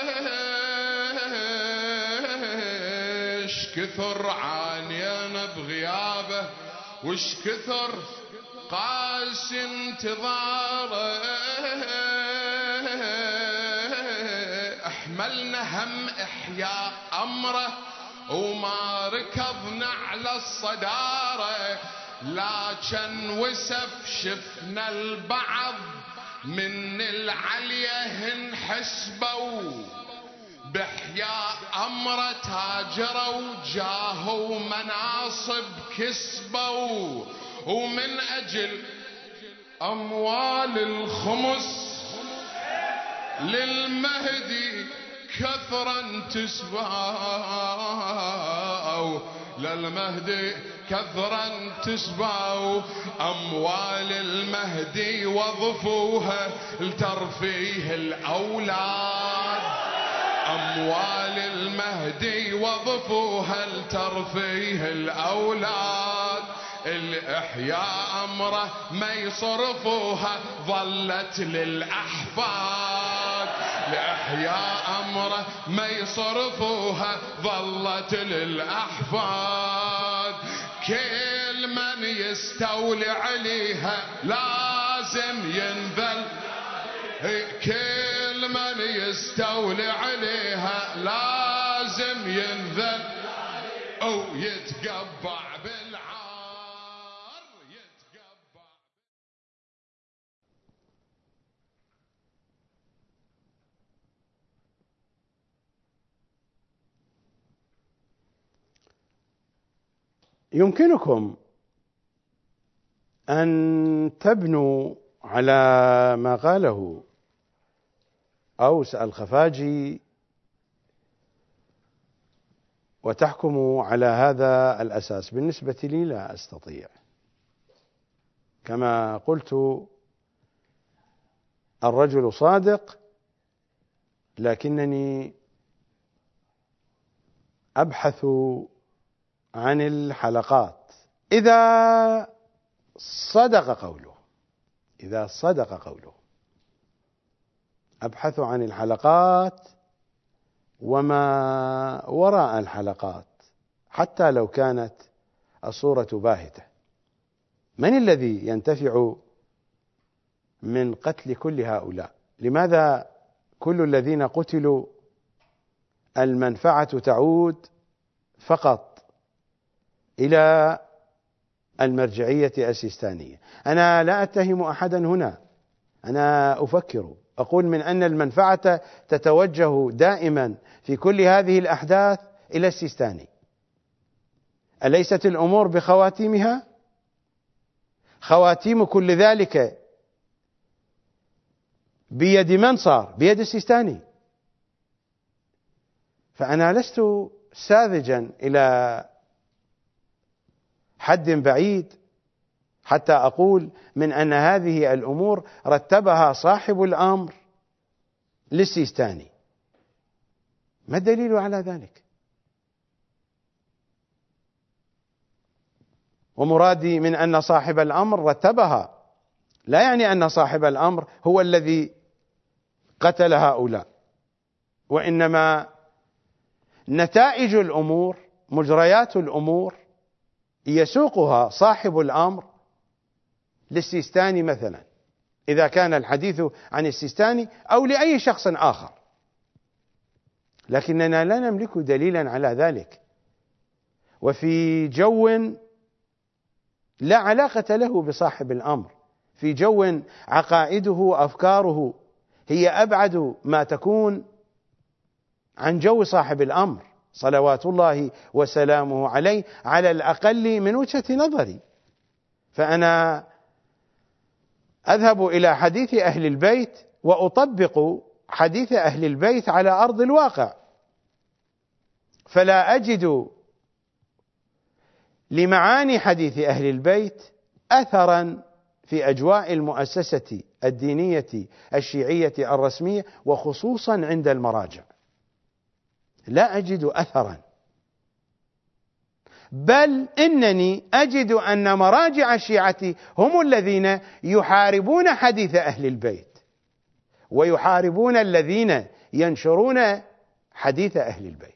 اش كثر عانينا بغيابه وش كثر قاس انتظاره، احملنا هم احياء امره وما ركضنا على الصدارة، لكن وسف شفنا البعض من العليه انحسبوا، بحياء امره تاجروا جاهوا مناصب كسبوا، ومن اجل اموال الخمس للمهدي كثرا تسباو، للمهدي كثرا تسباو، أموال المهدي وظفوها لترفيه الأولاد، أموال المهدي وظفوها لترفيه الأولاد، الإحياء أمره ما يصرفوها ظلت للأحفاد، لإحياء أمره ما يصرفوها ظلت للأحفاد، كل من يستولي عليها لازم ينذل، كل من يستولي عليها لازم ينذل أو يتقبع بالعار. يمكنكم أن تبنوا على ما قاله أوس الخفاجي وتحكموا على هذا الأساس. بالنسبة لي لا أستطيع. كما قلت الرجل صادق، لكنني أبحث عن الحلقات. إذا صدق قوله أبحث عن الحلقات وما وراء الحلقات، حتى لو كانت الصورة باهتة. من الذي ينتفع من قتل كل هؤلاء؟ لماذا كل الذين قتلوا المنفعة تعود فقط إلى المرجعية السيستانية. أنا لا أتهم أحدا هنا، أنا أفكر أقول من أن المنفعة تتوجه دائما في كل هذه الأحداث إلى السيستاني. أليست الأمور بخواتيمها؟ خواتيم كل ذلك بيد من صار؟ بيد السيستاني. فأنا لست ساذجا إلى حد بعيد حتى أقول من أن هذه الأمور رتبها صاحب الأمر للسيستاني. ما الدليل على ذلك؟ ومرادي من أن صاحب الأمر رتبها لا يعني أن صاحب الأمر هو الذي قتل هؤلاء، وإنما نتائج الأمور، مجريات الأمور يسوقها صاحب الأمر للسيستاني مثلا، إذا كان الحديث عن السيستاني أو لأي شخص آخر، لكننا لا نملك دليلا على ذلك، وفي جو لا علاقة له بصاحب الأمر، في جو عقائده أفكاره هي أبعد ما تكون عن جو صاحب الأمر صلوات الله وسلامه عليه، على الأقل من وجهة نظري. فأنا أذهب إلى حديث أهل البيت وأطبق حديث أهل البيت على أرض الواقع، فلا أجد لمعاني حديث أهل البيت أثرا في أجواء المؤسسة الدينية الشيعية الرسمية، وخصوصا عند المراجع لا أجد أثرا، بل إنني أجد أن مراجع الشيعة هم الذين يحاربون حديث أهل البيت ويحاربون الذين ينشرون حديث أهل البيت.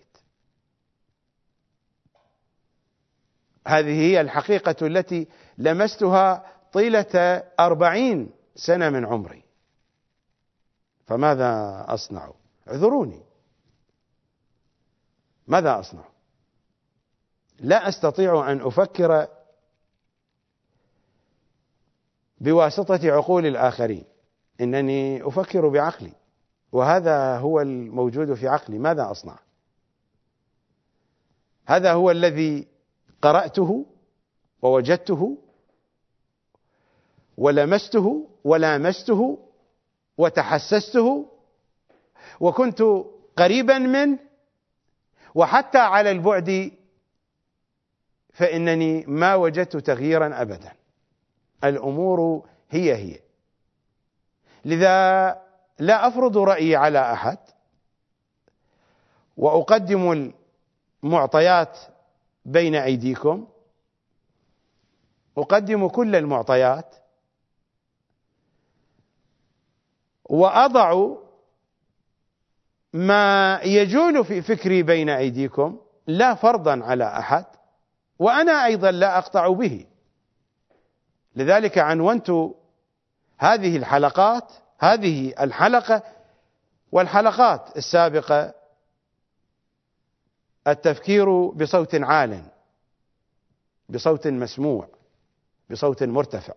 هذه هي الحقيقة التي لمستها طيلة 40 سنة من عمري، فماذا أصنع؟ اعذروني، ماذا أصنع؟ لا أستطيع أن أفكر بواسطة عقول الآخرين، إنني أفكر بعقلي، وهذا هو الموجود في عقلي. ماذا أصنع؟ هذا هو الذي قرأته ووجدته ولمسته ولامسته وتحسسته وكنت قريبا منه، وحتى على البعد فإنني ما وجدت تغييرا أبدا. الأمور هي. لذا لا أفرض رأيي على أحد، وأقدم المعطيات بين أيديكم، أقدم كل المعطيات وأضع ما يجول في فكري بين أيديكم، لا فرضا على أحد، وأنا أيضا لا أقطع به. لذلك عنونت هذه الحلقات، هذه الحلقة والحلقات السابقة، التفكير بصوت عال، بصوت مسموع، بصوت مرتفع.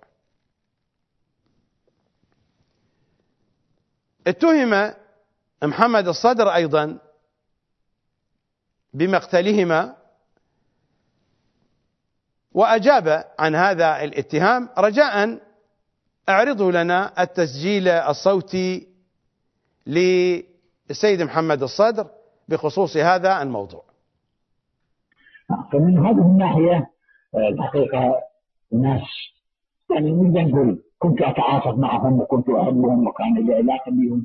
اتهم محمد الصدر أيضا بمقتلهما، وأجاب عن هذا الاتهام. رجاء أعرضوا لنا التسجيل الصوتي للسيد محمد الصدر بخصوص هذا الموضوع. فمن هذه الناحية الحقيقة الناس يعني نقدر نقول كنت أتعاطف معهم وكنت أحبهم، وكان لي علاقة بهم،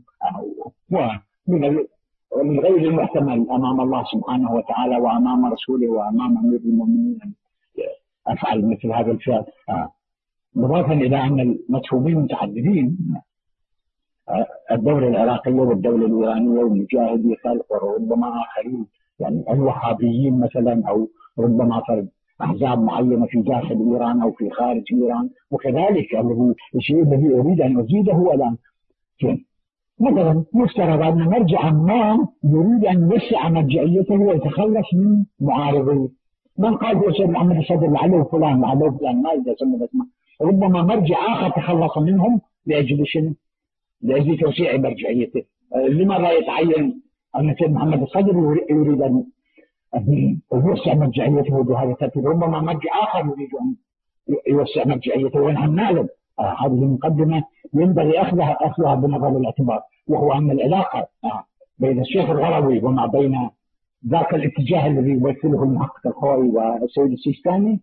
ومن غير المحتمل أمام الله سبحانه وتعالى وأمام رسوله وأمام أمير المؤمنين أن أفعل مثل هذا الفعل. إضافة إلى أن المتهومين متعددين، الدولة العراقية والدولة الإيرانية والمجاهدين خلف، وربما آخرين، يعني الوهابيين مثلا، أو ربما فرد أحزاب معينة في داخل إيران أو في خارج إيران. وكذلك الشيء الذي أريد أن أزيده الآن مثلا يفترض أن مرجعا ما يريد أن يوسع مرجعيته ويتخلص من معارضيه. من قال هو سيد محمد الصدر لعله فلان لعله فلان ما إذا سمى اسمه، ربما مرجع آخر تخلص منهم لأجل شنو؟ لأجل توسيع مرجعيته. لماذا يتعين أن سيد محمد الصدر يريد أن يوسع مرجعيته بهذا الترتيب؟ ربما مرجع آخر يريد أن يوسع مرجعيته، ونحن نعلم هذه المقدمة ينبغي أخذها بنظر الاعتبار، وهو أن العلاقة بين الشيخ الغروي وما بين ذاك الاتجاه الذي يمثله المحقق الخوئي والسيد السيستاني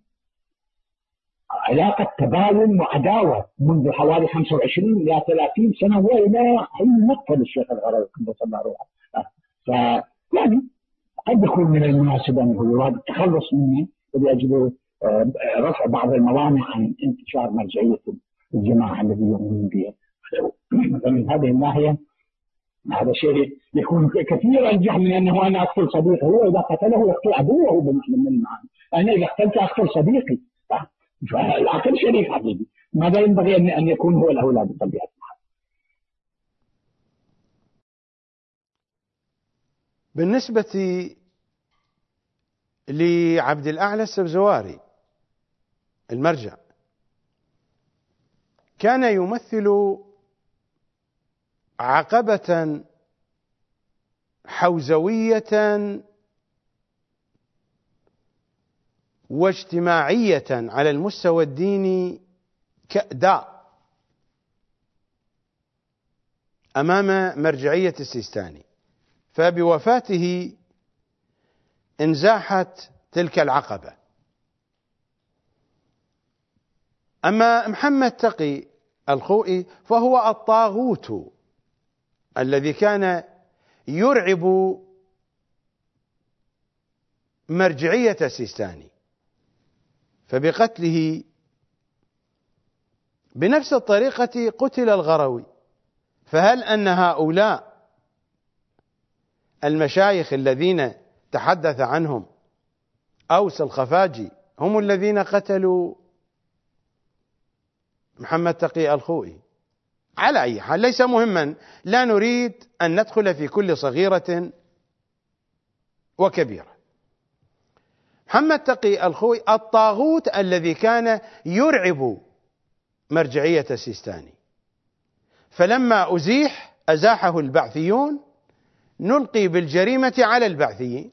علاقة تباين وعداوة منذ حوالي 25 إلى 30 سنة، وإلى حين مقتل الشيخ الغروي قدس الله روحه. فيعني قد يكون من المناسب أنه يراد التخلص منه لأجل رفع بعض الموانع عن انتشار مرجعية الجماعة الذي يؤمنون بها. فمن هذه الناحية هذا شيء يكون كثير أنجح من أنه أنا أقتل صديقي. هو إذا قتله يقتل عدوه بمعنى من المعاني. أنا إذا قتلت أقتل صديقي، فالعقل شريك حبيبي. ماذا ينبغي أن يكون هو الأولى بطبيعة الحال. بالنسبة لعبد الأعلى السبزواري المرجع، كان يمثل عقبة حوزوية واجتماعية على المستوى الديني كأداء أمام مرجعية السيستاني، فبوفاته انزاحت تلك العقبة. أما محمد تقي الخوئي فهو الطاغوت الذي كان يرعب مرجعية السيستاني، فبقتله بنفس الطريقة قتل الغروي. فهل أن هؤلاء المشايخ الذين تحدث عنهم أوس الخفاجي هم الذين قتلوا محمد تقي الخوئي؟ على أي حال ليس مهما، لا نريد أن ندخل في كل صغيرة وكبيرة. محمد تقي الخوئي الطاغوت الذي كان يرعب مرجعية السيستاني، فلما أزاحه البعثيون نلقي بالجريمة على البعثيين.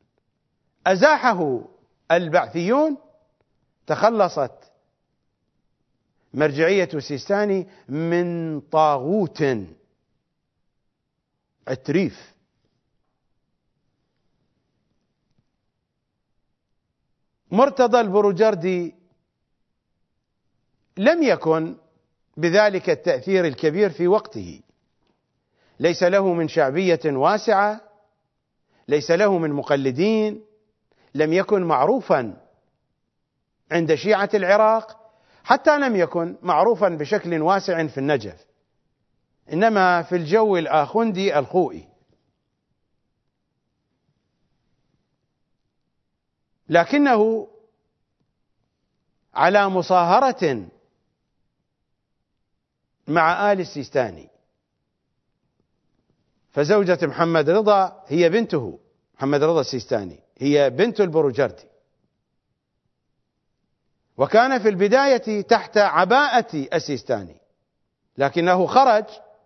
أزاحه البعثيون تخلصت مرجعية السيستاني من طاغوت عتريف. مرتضى البروجردي لم يكن بذلك التأثير الكبير في وقته، ليس له من شعبية واسعة، ليس له من مقلدين، لم يكن معروفا عند شيعة العراق، حتى لم يكن معروفا بشكل واسع في النجف، إنما في الجو الآخوندي الخوئي. لكنه على مصاهرة مع آل السيستاني، فزوجة محمد رضا هي بنته، محمد رضا السيستاني هي بنت البروجردي، وكان في البداية تحت عباءة السيستاني، لكنه خرج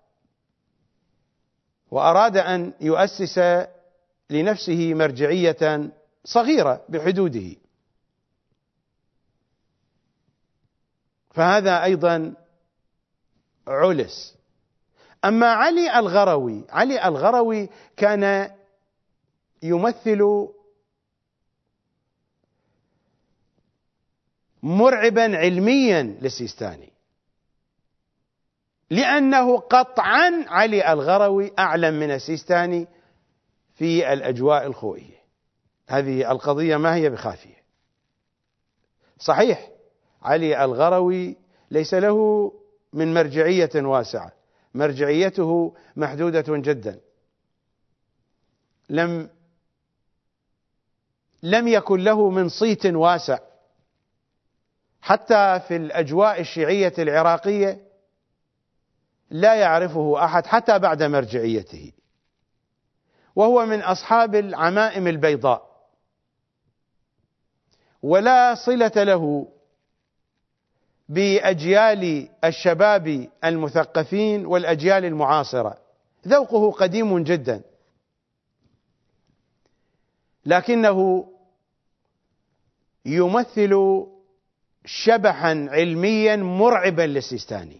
وأراد أن يؤسس لنفسه مرجعية صغيرة بحدوده، فهذا أيضا علس. أما علي الغروي كان يمثل مرعبا علميا للسيستاني، لأنه قطعا علي الغروي أعلم من السيستاني في الأجواء الخوئية. هذه القضية ما هي بخافية. صحيح علي الغروي ليس له من مرجعية واسعة، مرجعيته محدودة جدا، لم يكن له من صيت واسع، حتى في الأجواء الشيعية العراقية لا يعرفه أحد حتى بعد مرجعيته، وهو من أصحاب العمائم البيضاء، ولا صلة له بأجيال الشباب المثقفين والأجيال المعاصرة، ذوقه قديم جدا، لكنه يمثل شبحا علميا مرعبا للسيستاني،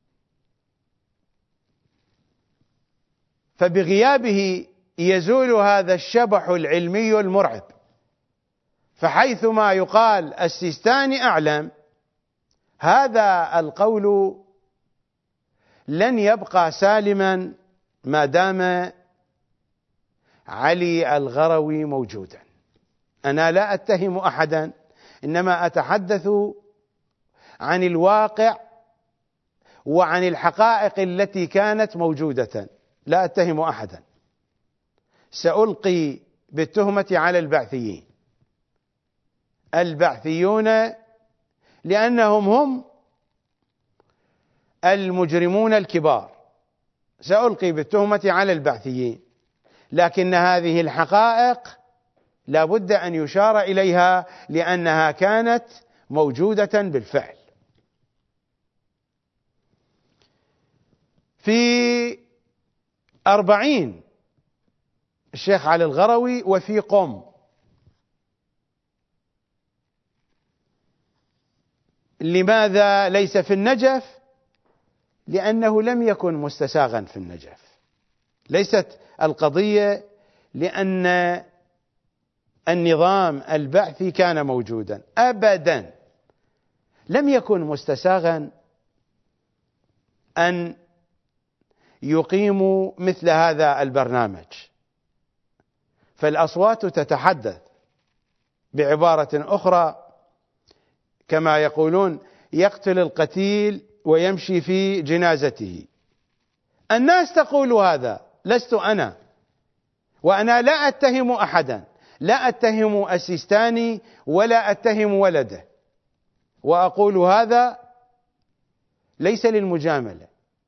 فبغيابه يزول هذا الشبح العلمي المرعب، فحيثما يقال السيستاني أعلم، هذا القول لن يبقى سالما ما دام علي الغروي موجودا. أنا لا أتهم أحدا، إنما أتحدث عن الواقع وعن الحقائق التي كانت موجودة، لا أتهم أحدا. سألقي بالتهمة على البعثيين، البعثيون لأنهم هم المجرمون الكبار، سألقي بالتهمة على البعثيين، لكن هذه الحقائق لا بد أن يشار إليها لأنها كانت موجودة بالفعل. في 40 الشيخ علي الغروي وفي قم، لماذا ليس في النجف؟ لأنه لم يكن مستساغا في النجف، ليست القضية لأن النظام البعثي كان موجودا، أبدا لم يكن مستساغا أن يقيموا مثل هذا البرنامج. فالأصوات تتحدث، بعبارة أخرى كما يقولون يقتل القتيل ويمشي في جنازته. الناس تقول هذا، لست أنا، وأنا لا أتهم أحدا، لا أتهم السيستاني ولا أتهم ولده، وأقول هذا ليس للمجاملة،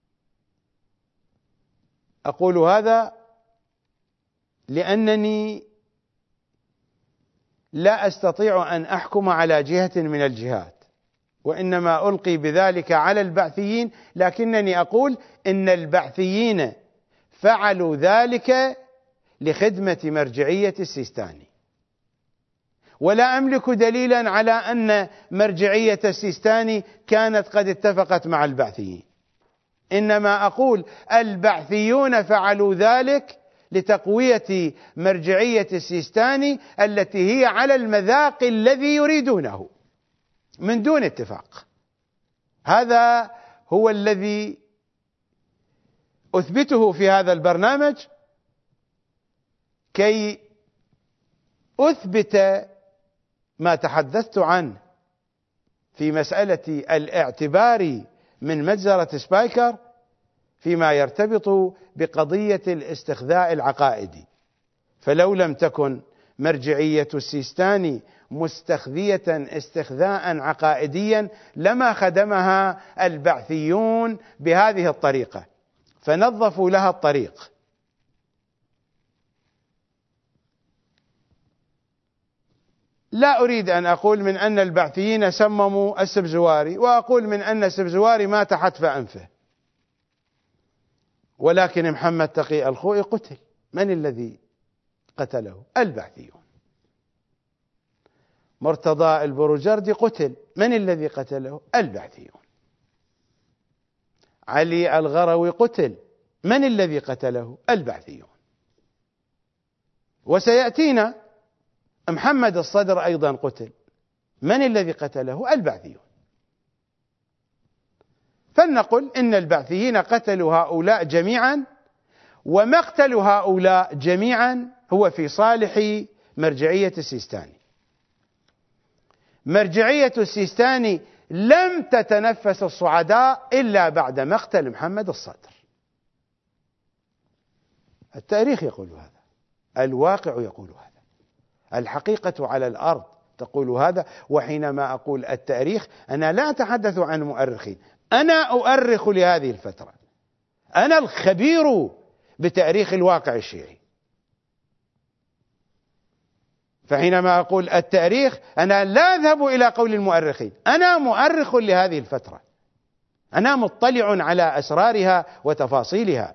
أقول هذا لأنني لا أستطيع أن أحكم على جهة من الجهات، وإنما ألقي بذلك على البعثيين، لكنني أقول إن البعثيين فعلوا ذلك لخدمة مرجعية السيستاني، ولا أملك دليلا على أن مرجعية السيستاني كانت قد اتفقت مع البعثيين، إنما أقول البعثيون فعلوا ذلك لتقوية مرجعية السيستاني التي هي على المذاق الذي يريدونه من دون اتفاق. هذا هو الذي أثبته في هذا البرنامج كي أثبت ما تحدثت عنه في مسألة الاعتبار من مجزرة سبايكر فيما يرتبط بقضية الاستخذاء العقائدي. فلو لم تكن مرجعية السيستاني مستخذية استخذاء عقائديا لما خدمها البعثيون بهذه الطريقة، فنظفوا لها الطريق. لا أريد أن أقول من أن البعثيين سمموا السبزواري، وأقول من أن السبزواري مات حتف أنفه، ولكن محمد تقي الخوئي قتل. من الذي قتله؟ البعثيون. مرتضى البروجردي قتل. من الذي قتله؟ البعثيون. علي الغروي قتل. من الذي قتله؟ البعثيون. وسيأتينا محمد الصدر أيضا قتل. من الذي قتله؟ البعثيون. فلنقل إن البعثيين قتلوا هؤلاء جميعا، ومقتل هؤلاء جميعا هو في صالح مرجعية السيستاني. مرجعية السيستاني لم تتنفس الصعداء إلا بعد مقتل محمد الصدر. التاريخ يقول هذا، الواقع يقول هذا، الحقيقة على الأرض تقول هذا. وحينما أقول التاريخ أنا لا أتحدث عن مؤرخين، أنا أؤرخ لهذه الفترة، أنا الخبير بتاريخ الواقع الشيعي. فحينما أقول التاريخ أنا لا أذهب إلى قول المؤرخين، أنا مؤرخ لهذه الفترة، أنا مطلع على أسرارها وتفاصيلها.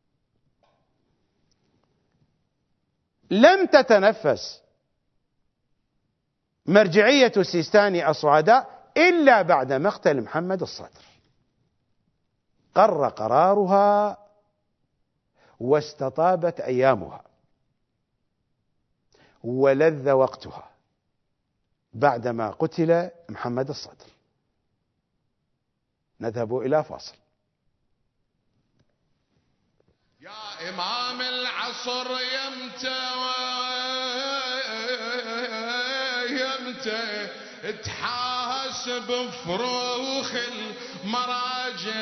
لم تتنفس مرجعية السيستاني الصعداء إلا بعد مقتل محمد الصدر، قر قرارها واستطابت أيامها ولذ وقتها بعدما قتل محمد الصدر. نذهب إلى فاصل. يا إمام العصر يمتى تحاسب فروخ المراجع،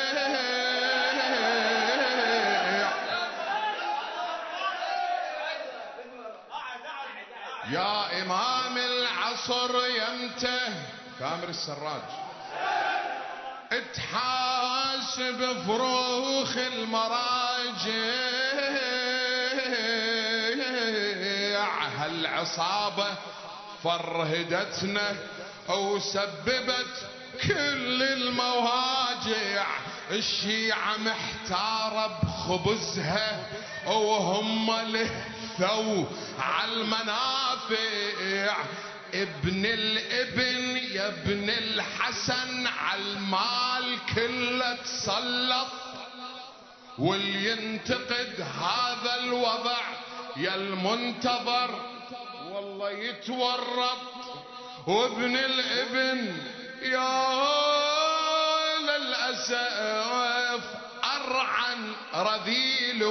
يا إمام العصر يمتى كامل السراج تحاسب فروخ المراجع، هالعصابة فرهدتنا وسببت كل المواجع، الشيعة محتارة بخبزها وهم لهثوا عالمنافع، ابن الابن يا ابن الحسن عالمال كله تسلط، واللي ينتقد هذا الوضع يا المنتظر والله يتورط، وابن الابن يا للأسف أرعن رذيل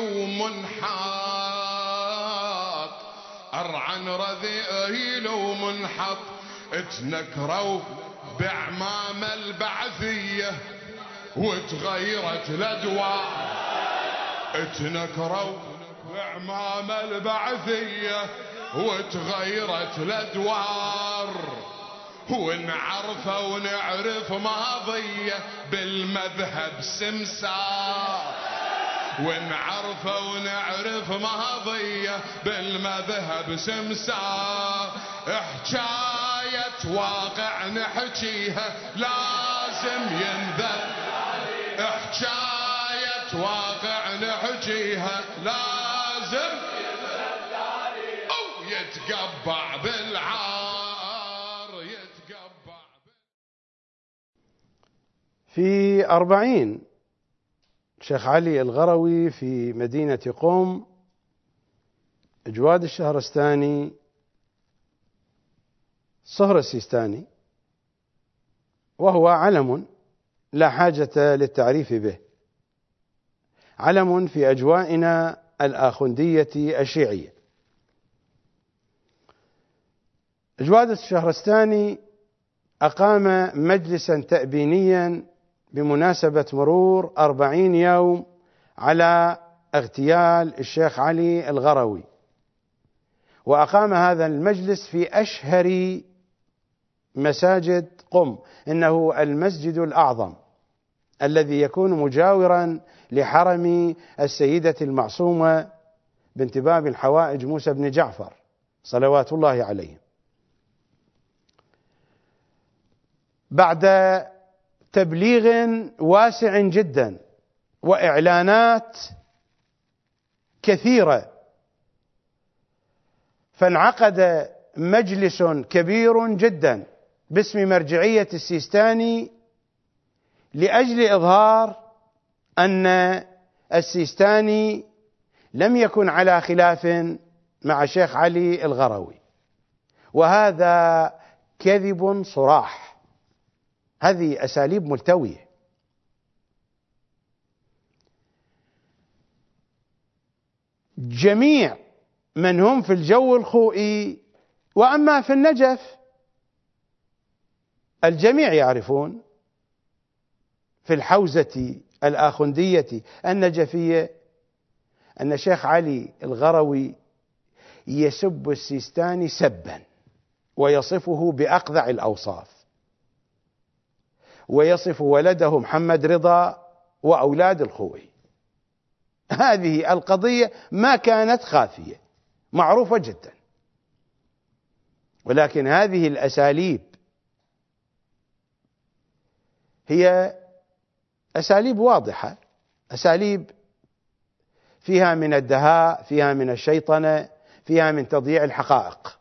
ومنحط، أرعن رذيل ومنحط، اتنكروا بعمام البعثية وتغيرت الأدوار، اتنكروا بعمام البعثية وتغيرت الأدوار، ونعرفه ونعرف ماضيه بالمذهب سمسار، ونعرفه ونعرف ماضيه بالمذهب سمسار، حكاية واقع نحكيها لازم ينذر، حكاية واقع نحكيها لازم أو يتقبع بالعار، يتقبع في 40 شيخ علي الغروي في مدينة قم، جواد الشهرستاني، صهر السيستاني، وهو علم لا حاجة للتعريف به، علم في أجوائنا الآخوندية الشيعية. جواد الشهرستاني أقام مجلسا تأبينيا بمناسبة مرور 40 يوم على اغتيال الشيخ علي الغروي، وأقام هذا المجلس في أشهر مساجد قم، إنه المسجد الأعظم الذي يكون مجاورا لحرم السيدة المعصومة بنت باب الحوائج موسى بن جعفر صلوات الله عليه. بعد تبليغ واسع جدا وإعلانات كثيرة، فانعقد مجلس كبير جدا باسم مرجعية السيستاني لأجل إظهار أن السيستاني لم يكن على خلاف مع شيخ علي الغروي، وهذا كذب صراح، هذه أساليب ملتوية. جميع من هم في الجو الخوئي وأما في النجف الجميع يعرفون في الحوزة الآخوندية النجفية أن شيخ علي الغروي يسب السيستاني سبا ويصفه بأقذع الأوصاف، ويصف ولده محمد رضا وأولاد الخوئي هذه القضية ما كانت خافية، معروفة جدا، ولكن هذه الأساليب هي أساليب واضحة، أساليب فيها من الدهاء، فيها من الشيطنة، فيها من تضييع الحقائق.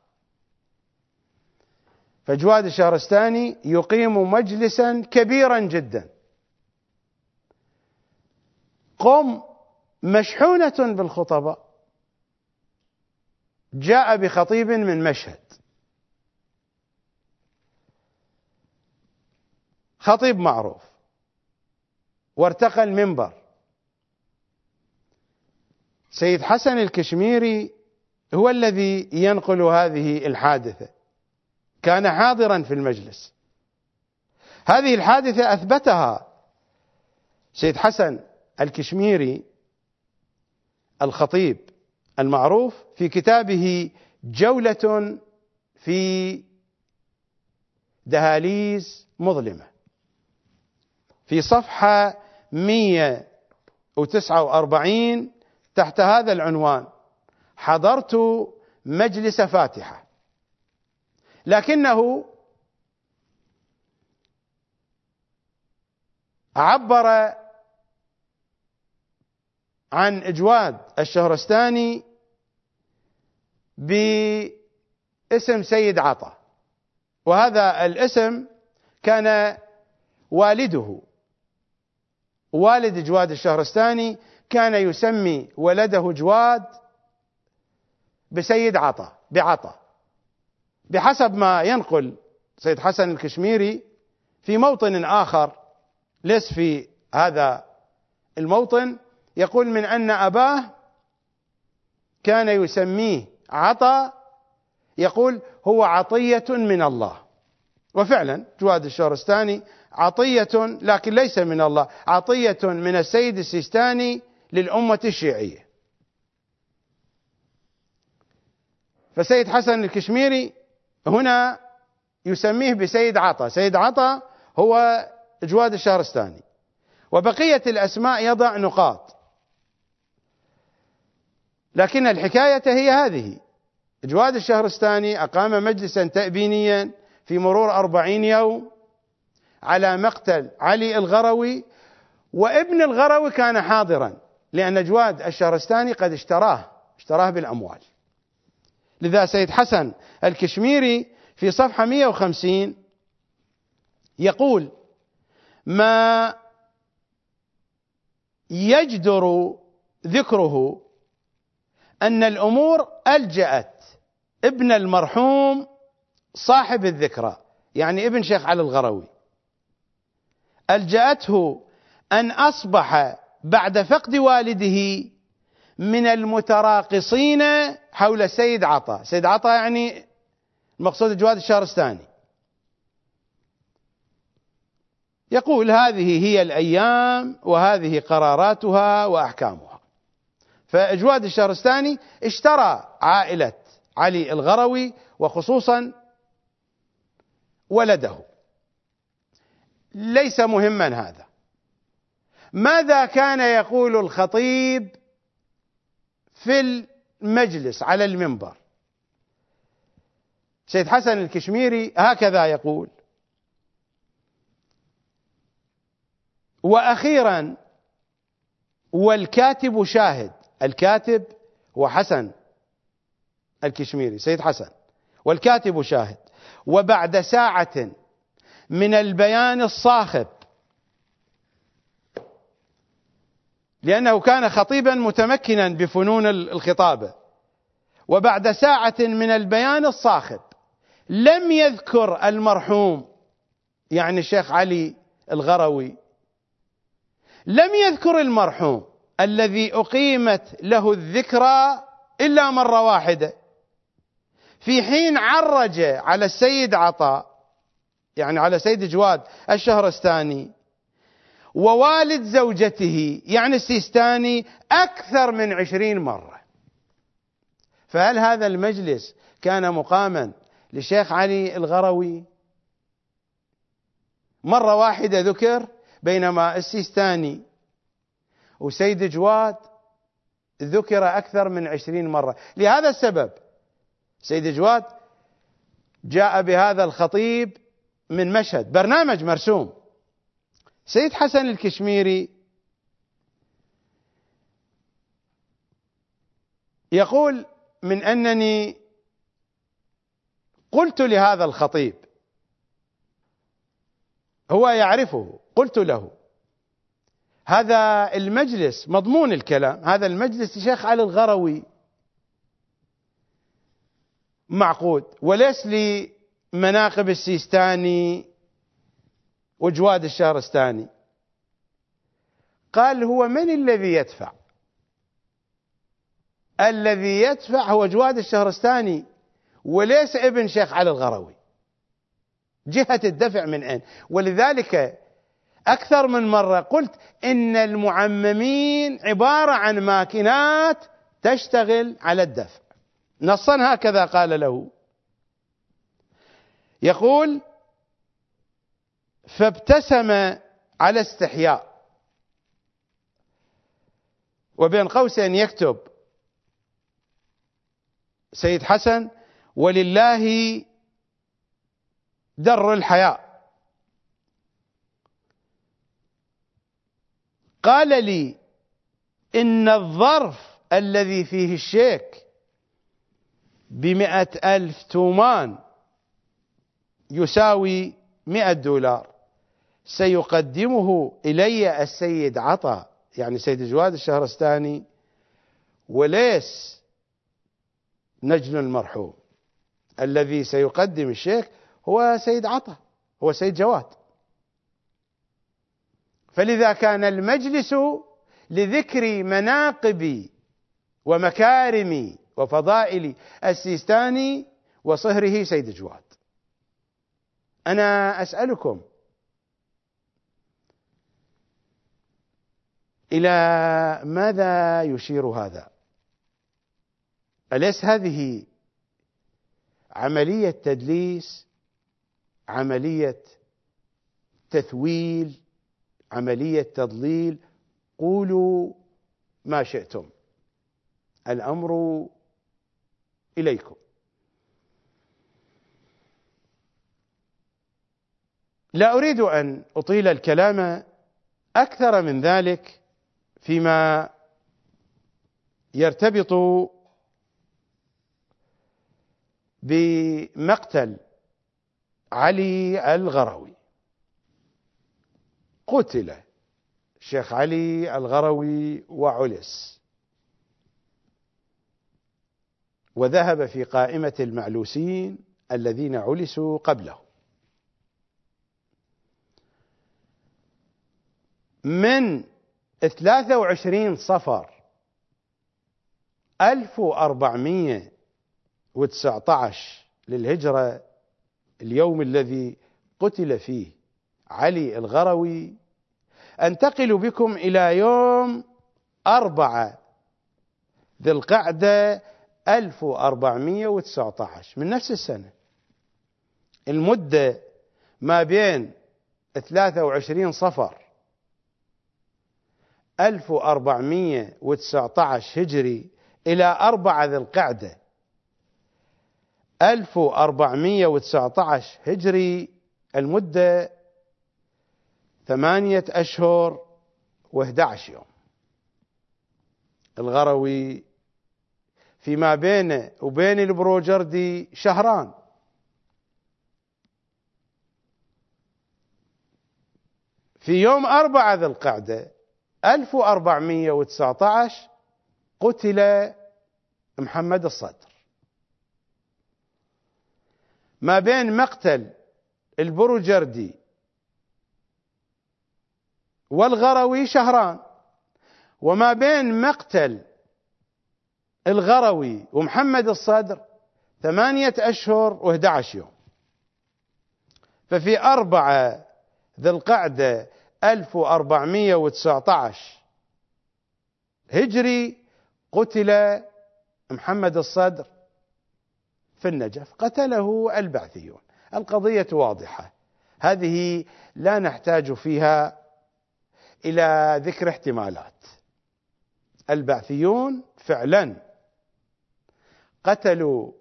فجواد الشهرستاني يقيم مجلسا كبيرا جدا، قم مشحونة بالخطباء، جاء بخطيب من مشهد، خطيب معروف، وارتقى المنبر. سيد حسن الكشميري هو الذي ينقل هذه الحادثة، كان حاضرا في المجلس. هذه الحادثة أثبتها سيد حسن الكشميري الخطيب المعروف في كتابه جولة في دهاليز مظلمة، في صفحة 149 تحت هذا العنوان: حضرت مجلس فاتحة. لكنه عبر عن جواد الشهرستاني باسم سيد عطا، وهذا الاسم كان والده، والد جواد الشهرستاني كان يسمي ولده جواد بسيد عطا، بعطا، بحسب ما ينقل سيد حسن الكشميري في موطن آخر ليس في هذا الموطن، يقول من أن أباه كان يسميه عطا، يقول هو عطية من الله. وفعلا جواد الشهرستاني عطية، لكن ليس من الله، عطية من السيد السيستاني للأمة الشيعية. فسيد حسن الكشميري هنا يسميه بسيد عطا، سيد عطا هو جواد الشهرستاني، وبقية الأسماء يضع نقاط. لكن الحكاية هي هذه: جواد الشهرستاني أقام مجلسا تأبينيا في مرور 40 يوم على مقتل علي الغروي، وابن الغروي كان حاضرا، لأن جواد الشهرستاني قد اشتراه بالأموال. لذا سيد حسن الكشميري في صفحة 150 يقول: ما يجدر ذكره أن الأمور ألجأت ابن المرحوم صاحب الذكرى، يعني ابن شيخ علي الغروي، ألجأته أن أصبح بعد فقد والده من المتراقصين حول سيد عطا. سيد عطا يعني المقصود جواد الشهرستاني. يقول: هذه هي الأيام وهذه قراراتها وأحكامها. فجواد الشهرستاني اشترى عائلة علي الغروي وخصوصا ولده. ليس مهما هذا. ماذا كان يقول الخطيب في المجلس على المنبر؟ سيد حسن الكشميري هكذا يقول: وأخيرا والكاتب شاهد. الكاتب هو حسن الكشميري، سيد حسن، والكاتب شاهد. وبعد ساعة من البيان الصاخب، لأنه كان خطيبا متمكنا بفنون الخطابة، وبعد ساعة من البيان الصاخب لم يذكر المرحوم، يعني الشيخ علي الغروي، لم يذكر المرحوم الذي أقيمت له الذكرى إلا مرة واحدة، في حين عرج على السيد عطا، يعني على سيد جواد الشهرستاني ووالد زوجته يعني السيستاني أكثر من 20 مرة. فهل هذا المجلس كان مقاما لشيخ علي الغروي؟ مرة واحدة ذكر، بينما السيستاني وسيد جواد ذكر أكثر من 20 مرة. لهذا السبب سيد جواد جاء بهذا الخطيب من مشهد، برنامج مرسوم. سيد حسن الكشميري يقول من أنني قلت لهذا الخطيب، هو يعرفه، قلت له هذا المجلس مضمون الكلام، هذا المجلس الشيخ علي الغروي معقود، وليس لمناقب السيستاني وجواد الشهرستاني. قال هو من الذي يدفع؟ الذي يدفع هو جواد الشهرستاني وليس ابن شيخ علي الغروي. جهة الدفع من أين؟ ولذلك أكثر من مرة قلت إن المعممين عبارة عن ماكينات تشتغل على الدفع. نصا هكذا قال له. يقول فابتسم على استحياء، وبين قوسين يكتب سيد حسن ولله در الحياء. قال لي إن الظرف الذي فيه الشيك ب100,000 تومان يساوي $100 سيقدمه إلي السيد عطا، يعني سيد جواد الشهرستاني، وليس نجل المرحوم. الذي سيقدم الشيك هو سيد عطا، هو سيد جواد. فلذا كان المجلس لذكر مناقب ومكارم وفضائل السيستاني وصهره سيد جواد. أنا أسألكم إلى ماذا يشير هذا؟ أليس هذه عملية تدليس، عملية تثويل، عملية تضليل؟ قولوا ما شئتم، الأمر إليكم. لا أريد أن أطيل الكلام أكثر من ذلك فيما يرتبط بمقتل علي الغروي. قتل الشيخ علي الغروي وعلس، وذهب في قائمة المعلوسين الذين علسوا قبله. من 23 صفر 1419 للهجرة، اليوم الذي قتل فيه علي الغروي، أنتقل بكم إلى يوم 4 ذي القعدة 1419 من نفس السنة. المدة ما بين 23 صفر 1419 هجري إلى 4 ذي القعدة 1419 هجري، المدة 8 أشهر و11 يوم. الغروي فيما بينه وبين البروجردي شهران. في يوم 4 ذي القعدة 1419 قتل محمد الصدر. ما بين مقتل البروجردي والغروي شهران، وما بين مقتل الغروي ومحمد الصدر 8 أشهر و11 يوم. ففي 4 ذي القعدة 1419 هجري قتل محمد الصدر في النجف، قتله البعثيون. القضية واضحة، هذه لا نحتاج فيها إلى ذكر احتمالات. البعثيون فعلا قتلوا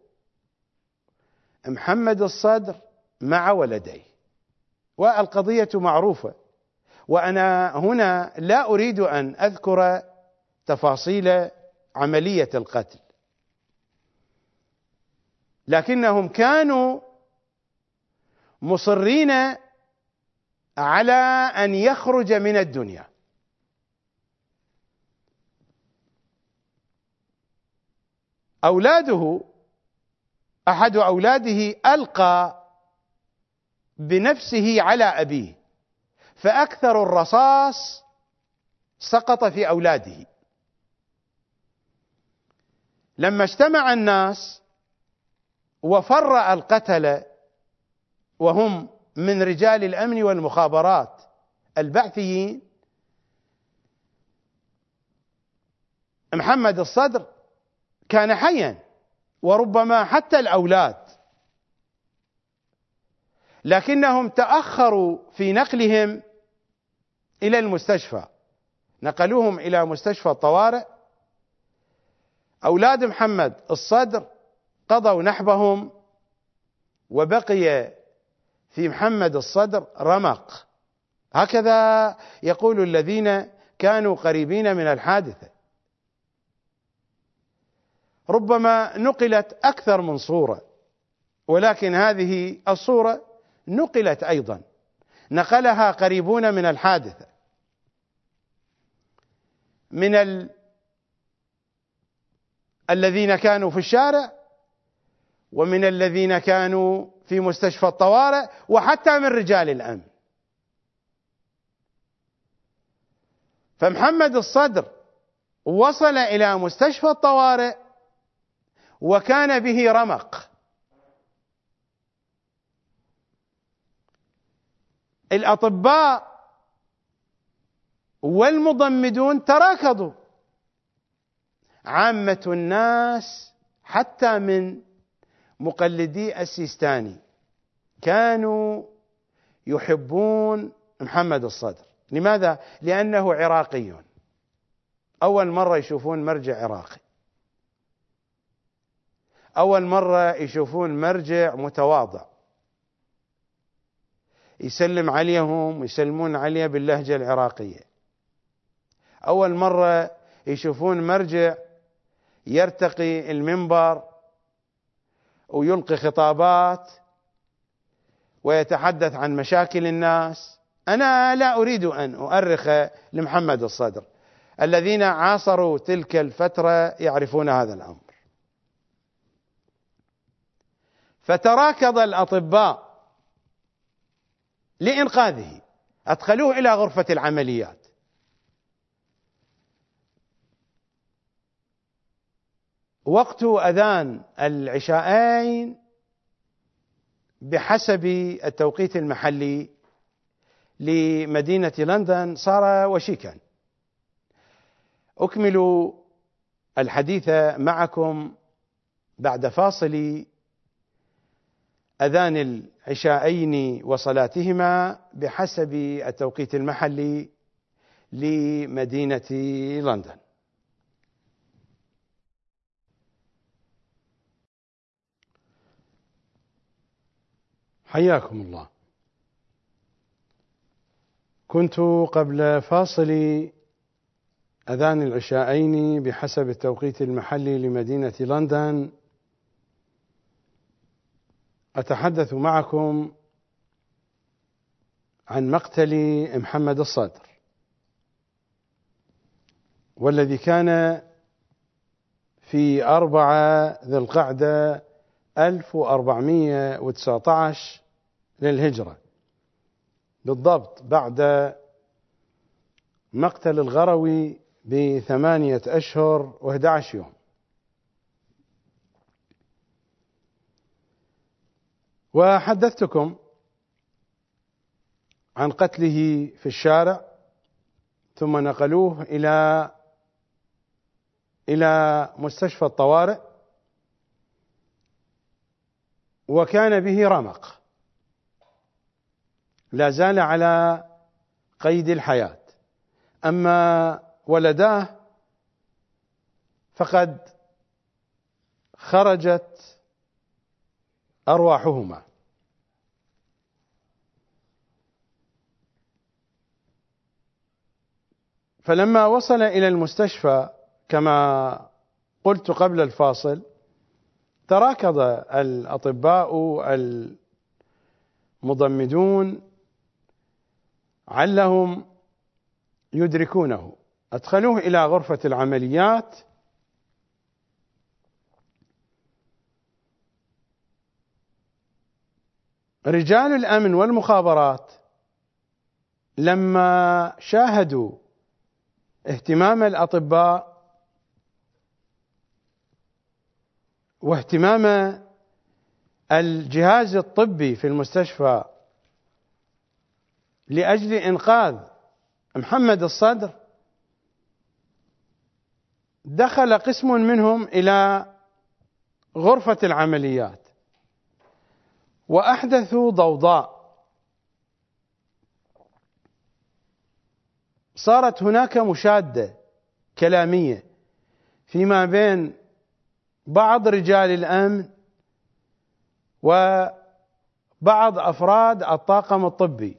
محمد الصدر مع ولديه، والقضية معروفة، وأنا هنا لا أريد أن أذكر تفاصيل عملية القتل، لكنهم كانوا مصرين على أن يخرج من الدنيا. أولاده، أحد أولاده ألقى بنفسه على أبيه، فأكثر الرصاص سقط في أولاده. لما اجتمع الناس وفر القتلة وهم من رجال الأمن والمخابرات البعثيين، محمد الصدر كان حيا وربما حتى الأولاد، لكنهم تأخروا في نقلهم إلى المستشفى، نقلوهم إلى مستشفى الطوارئ. أولاد محمد الصدر قضوا نحبهم، وبقي في محمد الصدر رمق، هكذا يقول الذين كانوا قريبين من الحادثة. ربما نقلت أكثر من صورة، ولكن هذه الصورة نقلت أيضا، نقلها قريبون من الحادثة، من الذين كانوا في الشارع، ومن الذين كانوا في مستشفى الطوارئ، وحتى من رجال الأمن. فمحمد الصدر وصل إلى مستشفى الطوارئ وكان به رمق. الأطباء والمضمدون تراكضوا، عامة الناس حتى من مقلدي السيستاني كانوا يحبون محمد الصدر. لماذا؟ لأنه عراقي، أول مرة يشوفون مرجع عراقي، أول مرة يشوفون مرجع متواضع يسلم عليهم ويسلمون عليه باللهجة العراقية، أول مرة يشوفون مرجع يرتقي المنبر ويلقي خطابات ويتحدث عن مشاكل الناس. أنا لا أريد أن أؤرخ لمحمد الصدر، الذين عاصروا تلك الفترة يعرفون هذا الأمر. فتراكض الأطباء لإنقاذه، أدخلوه إلى غرفة العمليات. وقت أذان العشاءين بحسب التوقيت المحلي لمدينة لندن صار وشيكا. أكمل الحديث معكم بعد فاصل أذان العشاءين وصلاتهما بحسب التوقيت المحلي لمدينة لندن. حياكم الله. كنت قبل فاصل أذان العشاءين بحسب التوقيت المحلي لمدينة لندن أتحدث معكم عن مقتل محمد الصدر، والذي كان في 4 ذي القعدة 1419 للهجرة، بالضبط بعد مقتل الغروي ب8 أشهر و11 يوم. وحدثتكم عن قتله في الشارع، ثم نقلوه إلى مستشفى الطوارئ، وكان به رمق، لا زال على قيد الحياة. أما ولداه فقد خرجت أرواحهما. فلما وصل إلى المستشفى كما قلت قبل الفاصل تراكض الأطباء المضمدون علهم يدركونه، أدخلوه إلى غرفة العمليات. رجال الأمن والمخابرات لما شاهدوا اهتمام الأطباء واهتمام الجهاز الطبي في المستشفى لأجل إنقاذ محمد الصدر، دخل قسم منهم إلى غرفة العمليات وأحدثوا ضوضاء. صارت هناك مشادة كلامية فيما بين بعض رجال الأمن وبعض أفراد الطاقم الطبي.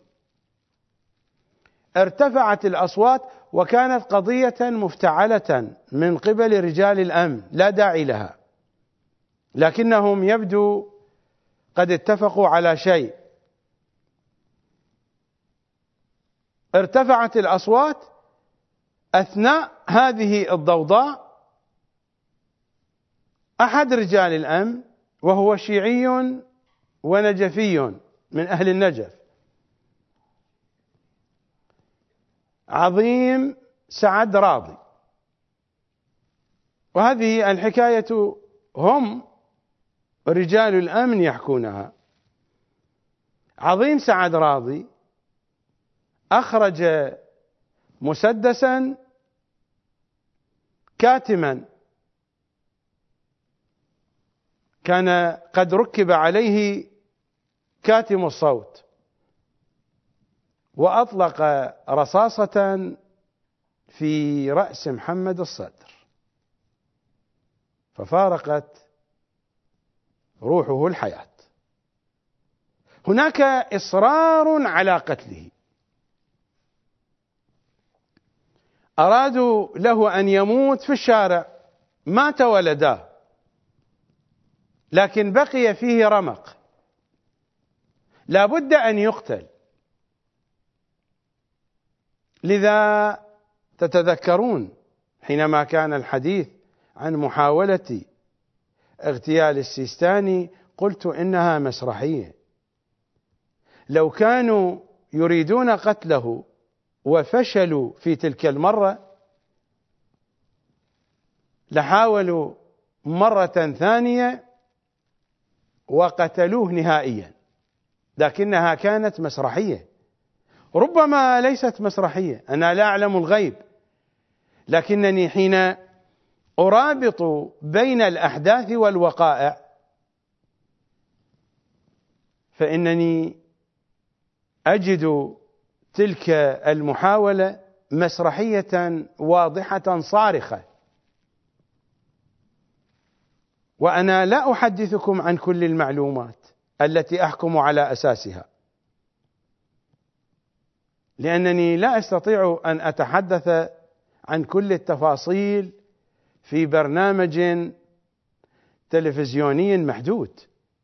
ارتفعت الأصوات وكانت قضية مفتعلة من قبل رجال الأمن لا داعي لها، لكنهم يبدو قد اتفقوا على شيء. ارتفعت الأصوات أثناء هذه الضوضاء. أحد رجال الأمن وهو شيعي ونجفي من أهل النجف، عظيم سعد راضي، وهذه الحكاية هم رجال الأمن يحكونها. عظيم سعد راضي أخرج مسدسا كاتما كان قد ركب عليه كاتم الصوت، وأطلق رصاصة في رأس محمد الصدر ففارقت روحه الحياة. هناك إصرار على قتله، أرادوا له أن يموت في الشارع، مات ولداه، لكن بقي فيه رمق، لا بد أن يقتل. لذا تتذكرون حينما كان الحديث عن محاولة اغتيال السيستاني قلت إنها مسرحية. لو كانوا يريدون قتله وفشلوا في تلك المرة لحاولوا مرة ثانية وقتلوه نهائيا، لكنها كانت مسرحية. ربما ليست مسرحية، أنا لا أعلم الغيب، لكنني حين أرابط بين الأحداث والوقائع فإنني أجد تلك المحاولة مسرحية واضحة صارخة. وأنا لا أحدثكم عن كل المعلومات التي أحكم على أساسها، لأنني لا أستطيع أن أتحدث عن كل التفاصيل في برنامج تلفزيوني محدود.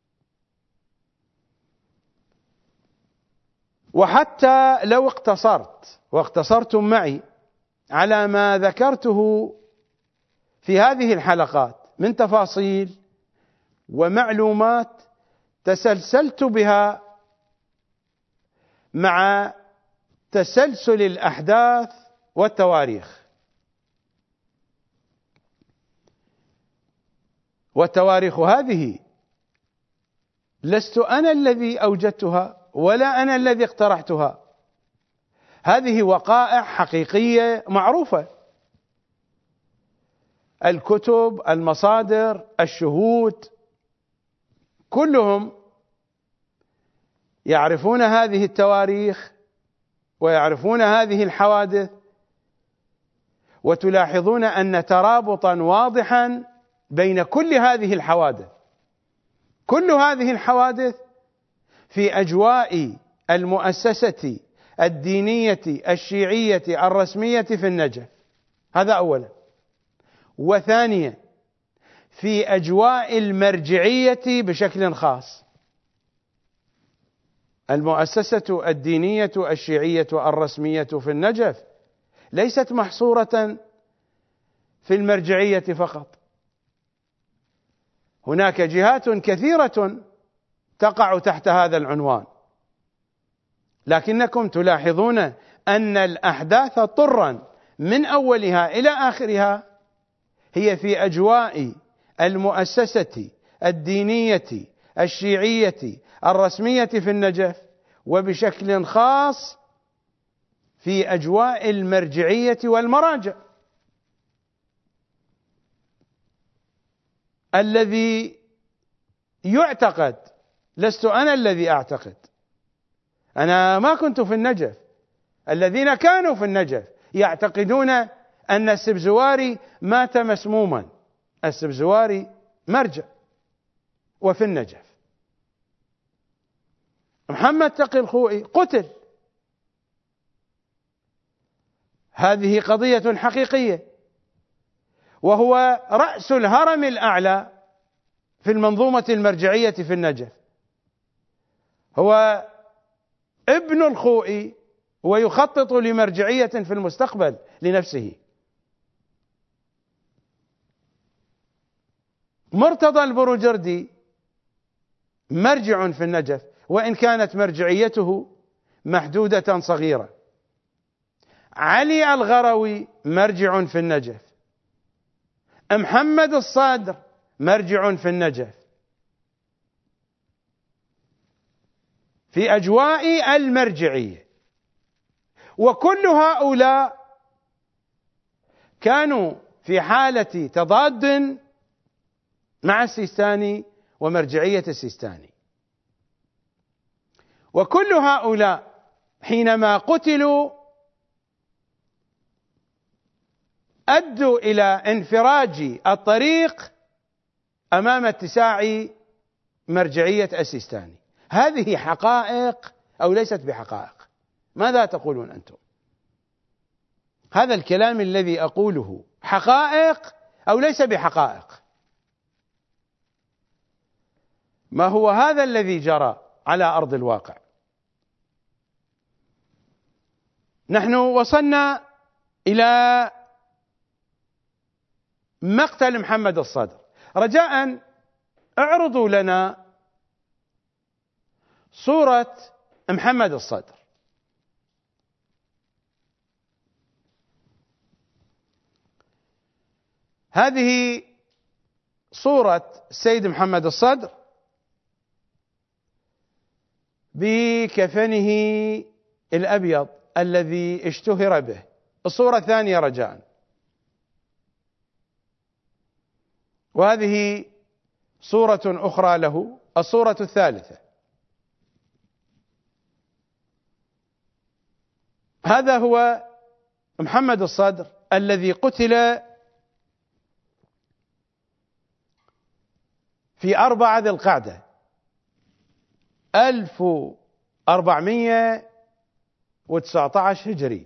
وحتى لو اقتصرت واقتصرتم معي على ما ذكرته في هذه الحلقات من تفاصيل ومعلومات تسلسلت بها مع تسلسل الأحداث والتواريخ، والتواريخ هذه لست أنا الذي أوجدتها ولا أنا الذي اقترحتها، هذه وقائع حقيقية معروفة. الكتب، المصادر، الشهود، كلهم يعرفون هذه التواريخ ويعرفون هذه الحوادث، وتلاحظون أن ترابطا واضحا بين كل هذه الحوادث. كل هذه الحوادث في أجواء المؤسسة الدينية الشيعية الرسمية في النجف، هذا أولا. وثانيا في أجواء المرجعية بشكل خاص. المؤسسة الدينية الشيعية الرسمية في النجف ليست محصورة في المرجعية فقط، هناك جهات كثيرة تقع تحت هذا العنوان، لكنكم تلاحظون أن الأحداث طرا من أولها إلى آخرها هي في أجواء المؤسسة الدينية الشيعية الرسمية في النجف، وبشكل خاص في أجواء المرجعية والمراجع. الذي يعتقد، لست أنا الذي أعتقد، أنا ما كنت في النجف، الذين كانوا في النجف يعتقدون أن السبزواري مات مسموما. السبزواري مرجع وفي النجف. محمد تقي الخوئي قتل، هذه قضية حقيقية، وهو رأس الهرم الأعلى في المنظومة المرجعية في النجف، هو ابن الخوئي ويخطط لمرجعية في المستقبل لنفسه. مرتضى البروجردي مرجع في النجف، وإن كانت مرجعيته محدودة صغيرة. علي الغروي مرجع في النجف. محمد الصادر مرجع في النجف. في أجواء المرجعية، وكل هؤلاء كانوا في حالة تضاد مع السيستاني ومرجعية السيستاني، وكل هؤلاء حينما قتلوا أدوا إلى انفراج الطريق أمام اتساع مرجعية السيستاني. هذه حقائق أو ليست بحقائق؟ ماذا تقولون أنتم؟ هذا الكلام الذي أقوله حقائق أو ليس بحقائق؟ ما هو هذا الذي جرى على أرض الواقع؟ نحن وصلنا إلى مقتل محمد الصدر. رجاء اعرضوا لنا صورة محمد الصدر. هذه صورة السيد محمد الصدر بكفنه الأبيض الذي اشتهر به. الصورة الثانية رجاء. وهذه صورة أخرى له، الصورة الثالثة. هذا هو محمد الصدر الذي قتل في 4 ذي القعدة 1419 هجري،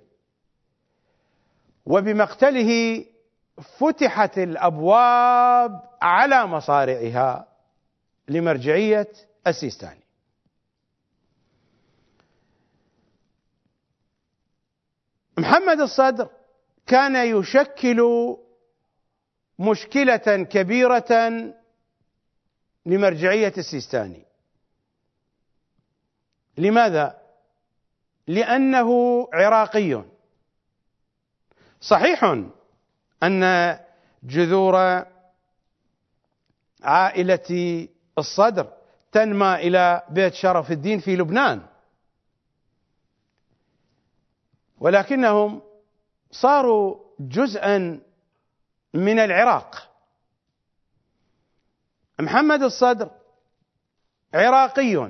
وبمقتله فتحت الأبواب على مصارعها لمرجعية السيستاني. محمد الصدر كان يشكل مشكلة كبيرة لمرجعية السيستاني. لماذا؟ لأنه عراقي. صحيح أن جذور عائلة الصدر تنمى إلى بيت شرف الدين في لبنان، ولكنهم صاروا جزءا من العراق. محمد الصدر عراقي،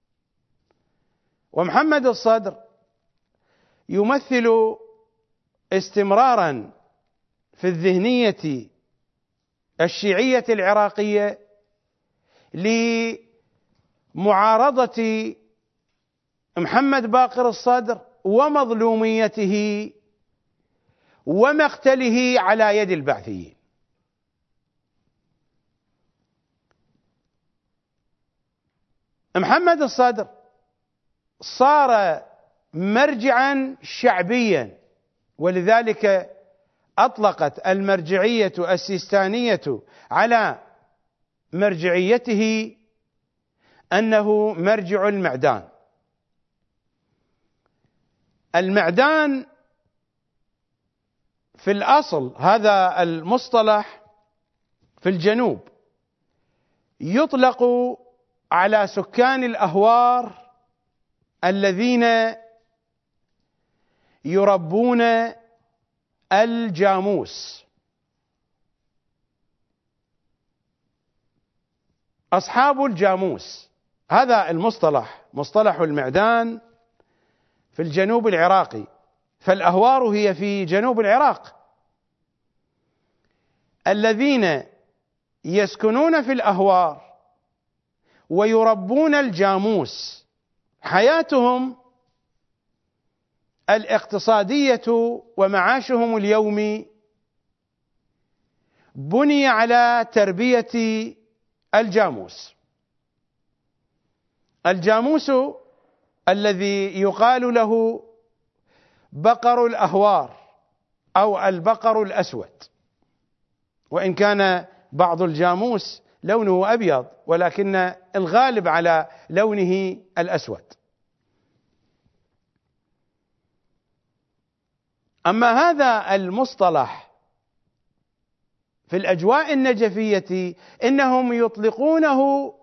ومحمد الصدر يمثل استمرارا في الذهنية الشيعية العراقية لمعارضة محمد باقر الصدر ومظلوميته ومقتله على يد البعثيين. محمد الصدر صار مرجعا شعبيا، ولذلك أطلقت المرجعية السيستانية على مرجعيته أنه مرجع المعدان. المعدان في الأصل هذا المصطلح في الجنوب يطلق على سكان الأهوار الذين يربون الجاموس، أصحاب الجاموس. هذا المصطلح مصطلح المعدان في الجنوب العراقي، فالأهوار هي في جنوب العراق. الذين يسكنون في الأهوار ويربون الجاموس حياتهم الاقتصادية ومعاشهم اليومي بني على تربية الجاموس. الجاموس الذي يقال له بقر الأهوار أو البقر الأسود، وإن كان بعض الجاموس لونه أبيض ولكن الغالب على لونه الأسود. أما هذا المصطلح في الأجواء النجفية إنهم يطلقونه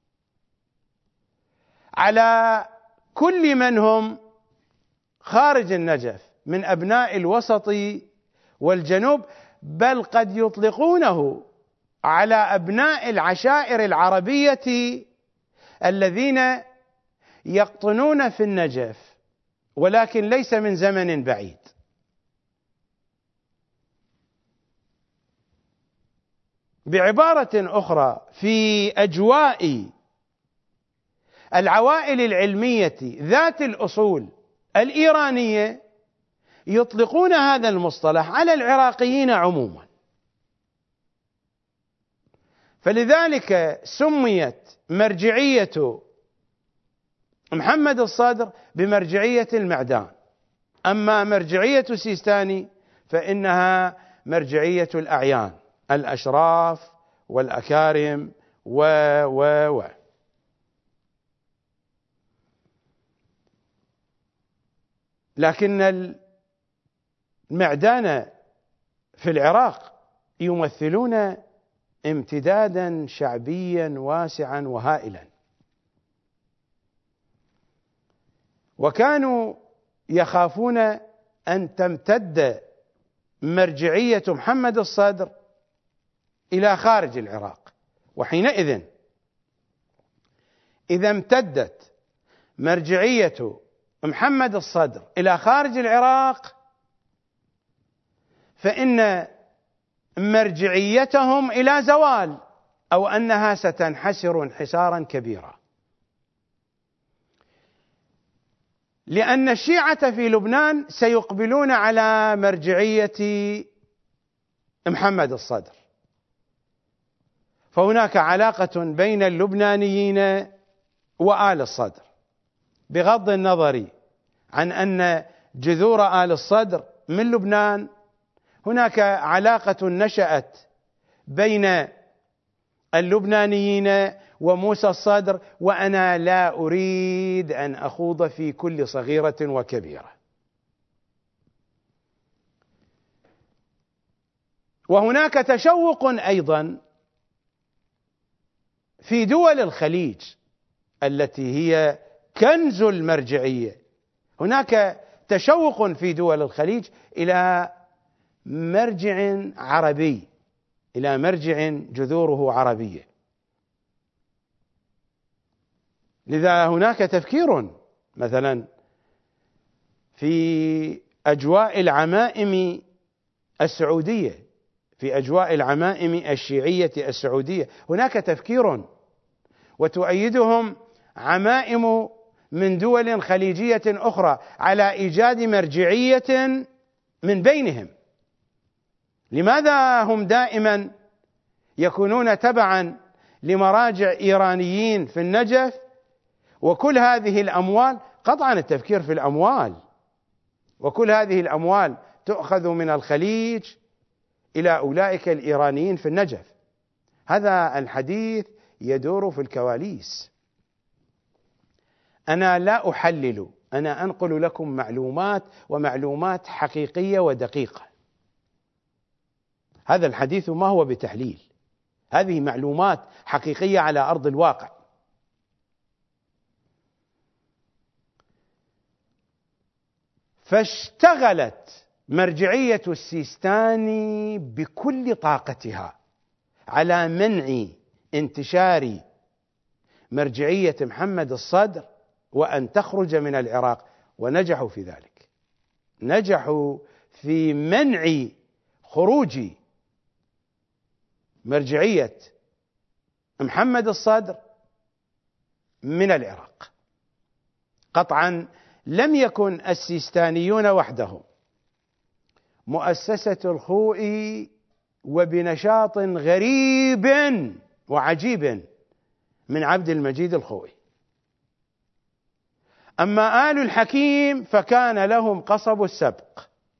على كل من هم خارج النجف من أبناء الوسط والجنوب، بل قد يطلقونه على أبناء العشائر العربية الذين يقطنون في النجف ولكن ليس من زمن بعيد. بعبارة أخرى، في أجواء العوائل العلمية ذات الأصول الإيرانية يطلقون هذا المصطلح على العراقيين عموما، فلذلك سميت مرجعية محمد الصدر بمرجعية المعدان. أما مرجعية السيستاني فإنها مرجعية الأعيان، الأشراف والأكارم و لكن المعدان في العراق يمثلون امتدادا شعبيا واسعا وهائلا، وكانوا يخافون أن تمتد مرجعية محمد الصدر إلى خارج العراق، وحينئذ إذا امتدت مرجعية محمد الصدر إلى خارج العراق فإن مرجعيتهم إلى زوال، أو أنها ستنحسر انحسارا كبيرا، لأن الشيعة في لبنان سيقبلون على مرجعية محمد الصدر، فهناك علاقة بين اللبنانيين وآل الصدر، بغض النظر عن أن جذور آل الصدر من لبنان. هناك علاقة نشأت بين اللبنانيين وموسى الصدر، وأنا لا أريد أن أخوض في كل صغيرة وكبيرة. وهناك تشوق أيضا في دول الخليج التي هي كنز المرجعية، هناك تشوق في دول الخليج إلى مرجع عربي، إلى مرجع جذوره عربية. لذا هناك تفكير مثلا في أجواء العمائم السعودية، في أجواء العمائم الشيعية السعودية هناك تفكير، وتؤيدهم عمائم من دول خليجية أخرى على إيجاد مرجعية من بينهم. لماذا هم دائما يكونون تبعا لمراجع إيرانيين في النجف؟ وكل هذه الأموال، قطعا التفكير في الأموال، وكل هذه الأموال تؤخذ من الخليج إلى أولئك الإيرانيين في النجف. هذا الحديث يدور في الكواليس. أنا لا أحلل، أنا أنقل لكم معلومات، ومعلومات حقيقية ودقيقة. هذا الحديث ما هو بتحليل، هذه معلومات حقيقية على أرض الواقع. فاشتغلت مرجعية السيستاني بكل طاقتها على منع انتشار مرجعية محمد الصدر وأن تخرج من العراق، ونجحوا في ذلك، نجحوا في منع خروج مرجعية محمد الصدر من العراق. قطعا لم يكن السيستانيون وحدهم، مؤسسة الخوئي وبنشاط غريب وعجيب من عبد المجيد الخوئي. أما آل الحكيم فكان لهم قصب السبق،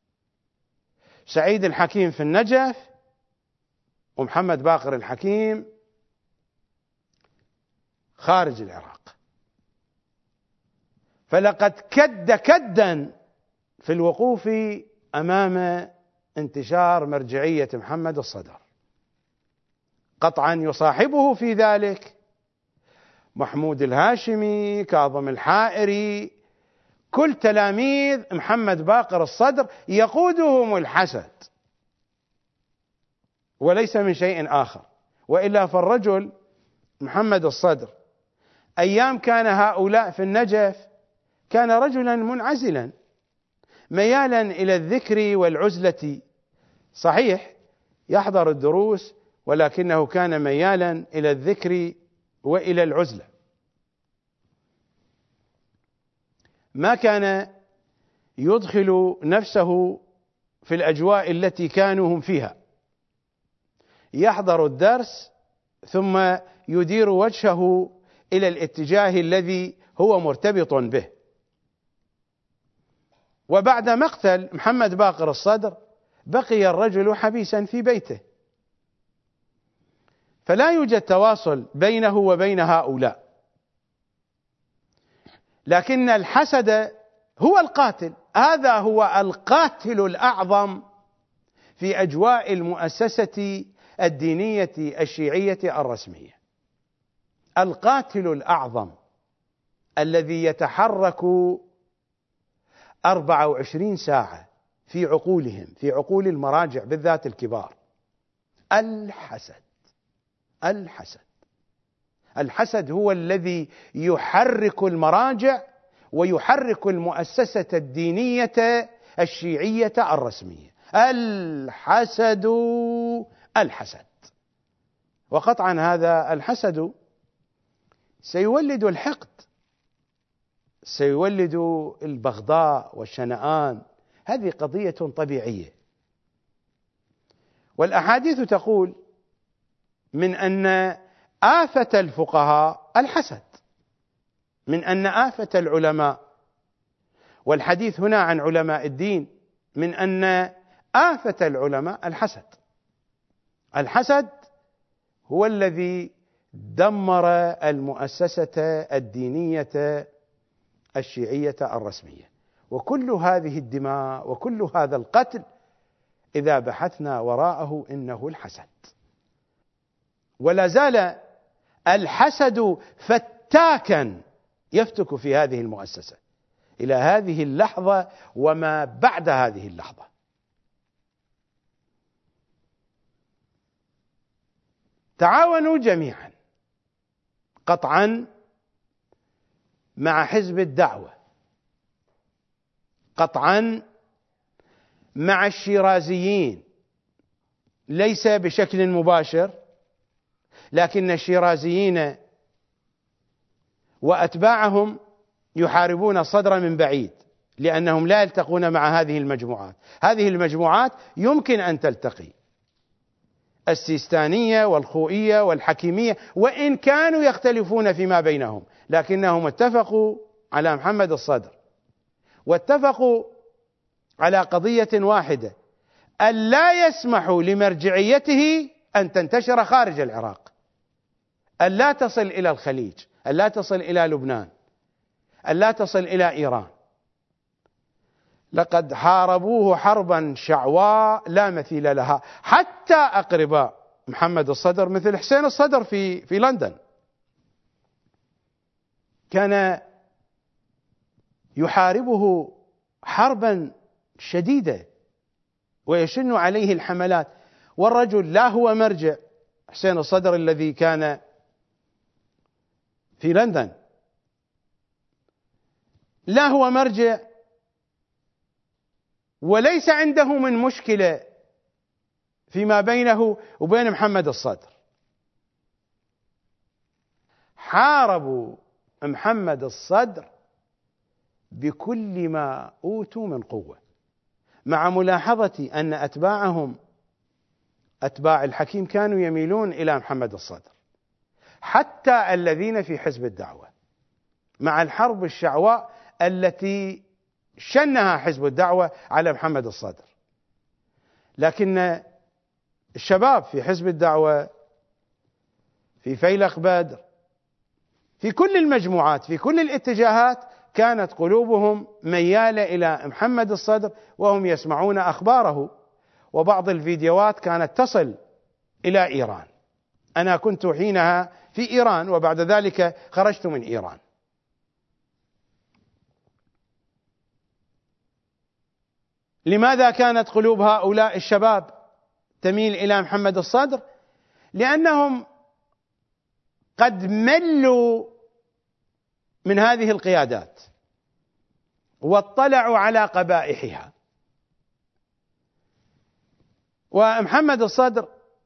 سعيد الحكيم في النجف، ومحمد باقر الحكيم خارج العراق. فلقد كد كدا في الوقوف أمام انتشار مرجعية محمد الصدر. قطعا يصاحبه في ذلك محمود الهاشمي، كاظم الحائري، كل تلاميذ محمد باقر الصدر يقودهم الحسد وليس من شيء آخر. وإلا فالرجل محمد الصدر أيام كان هؤلاء في النجف كان رجلا منعزلا ميالا إلى الذكر والعزلة، صحيح يحضر الدروس، ولكنه كان ميالا إلى الذكر وإلى العزلة. ما كان يدخل نفسه في الأجواء التي كانوا هم فيها، يحضر الدرس ثم يدير وجهه إلى الاتجاه الذي هو مرتبط به. وبعد مقتل محمد باقر الصدر بقي الرجل حبيسا في بيته، فلا يوجد تواصل بينه وبين هؤلاء. لكن الحسد هو القاتل، هذا هو القاتل الأعظم في أجواء المؤسسة الدينية الشيعية الرسمية. القاتل الأعظم الذي يتحرك 24 ساعة في عقولهم، في عقول المراجع بالذات الكبار، الحسد. الحسد هو الذي يحرك المراجع ويحرك المؤسسة الدينية الشيعية الرسمية. الحسد. وقطعا هذا الحسد سيولد الحقد، سيولد البغضاء والشنآن، هذه قضية طبيعية. والأحاديث تقول من أن آفة الفقهاء الحسد، من أن آفة العلماء، والحديث هنا عن علماء الدين، من أن آفة العلماء الحسد. الحسد هو الذي دمر المؤسسة الدينية الشيعية الرسمية. وكل هذه الدماء وكل هذا القتل إذا بحثنا وراءه إنه الحسد. ولا زال الحسد فتاكا يفتك في هذه المؤسسة إلى هذه اللحظة وما بعد هذه اللحظة. تعاونوا جميعا قطعا مع حزب الدعوة، قطعا مع الشيرازيين ليس بشكل مباشر، لكن الشيرازيين وأتباعهم يحاربون الصدر من بعيد، لأنهم لا يلتقون مع هذه المجموعات. هذه المجموعات يمكن أن تلتقي، السيستانية والخوئية والحكيمية، وإن كانوا يختلفون فيما بينهم، لكنهم اتفقوا على محمد الصدر، واتفقوا على قضية واحدة: أن لا يسمحوا لمرجعيته أن تنتشر خارج العراق، أن لا تصل إلى الخليج، أن لا تصل إلى لبنان، أن لا تصل إلى إيران. لقد حاربوه حربا شعواء لا مثيل لها، حتى أقرباء محمد الصدر مثل حسين الصدر في لندن كان يحاربه حربا شديدة ويشن عليه الحملات، والرجل لا هو مرجع، حسين الصدر الذي كان في لندن لا هو مرجع، وليس عنده من مشكلة فيما بينه وبين محمد الصدر. حاربوا محمد الصدر بكل ما أوتوا من قوة، مع ملاحظة أن أتباعهم أتباع الحكيم كانوا يميلون إلى محمد الصدر، حتى الذين في حزب الدعوة، مع الحرب الشعواء التي شنها حزب الدعوة على محمد الصدر. لكن الشباب في حزب الدعوة، في فيلق بدر، في كل المجموعات، في كل الاتجاهات، كانت قلوبهم ميالة إلى محمد الصدر، وهم يسمعون أخباره، وبعض الفيديوهات كانت تصل إلى إيران. أنا كنت حينها في إيران، وبعد ذلك خرجت من إيران. لماذا كانت قلوب هؤلاء الشباب تميل إلى محمد الصدر؟ لأنهم قد ملوا من هذه القيادات واطلعوا على قبائحها. ومحمد الصدر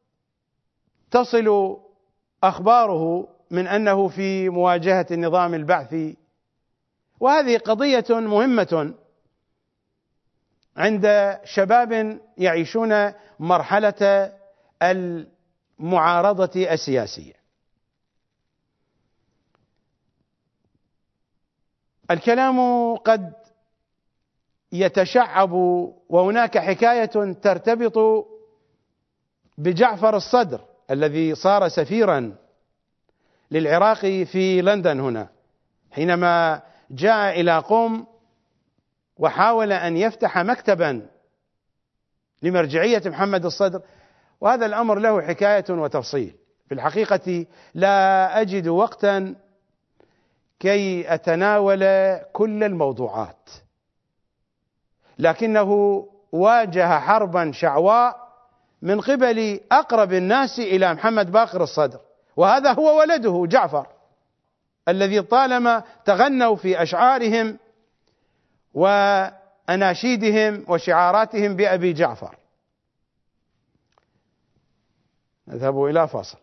تصل أخباره من أنه في مواجهة النظام البعثي، وهذه قضية مهمة عند شباب يعيشون مرحلة المعارضة السياسية. الكلام قد يتشعب، وهناك حكاية ترتبط بجعفر الصدر الذي صار سفيرا للعراق في لندن هنا، حينما جاء إلى قم وحاول أن يفتح مكتبا لمرجعية محمد الصدر، وهذا الأمر له حكاية وتفصيل. في الحقيقة لا أجد وقتا كي أتناول كل الموضوعات، لكنه واجه حربا شعواء من قبل أقرب الناس إلى محمد باقر الصدر، وهذا هو ولده جعفر الذي طالما تغنوا في أشعارهم وأناشيدهم وشعاراتهم بأبي جعفر. نذهب إلى فاصل.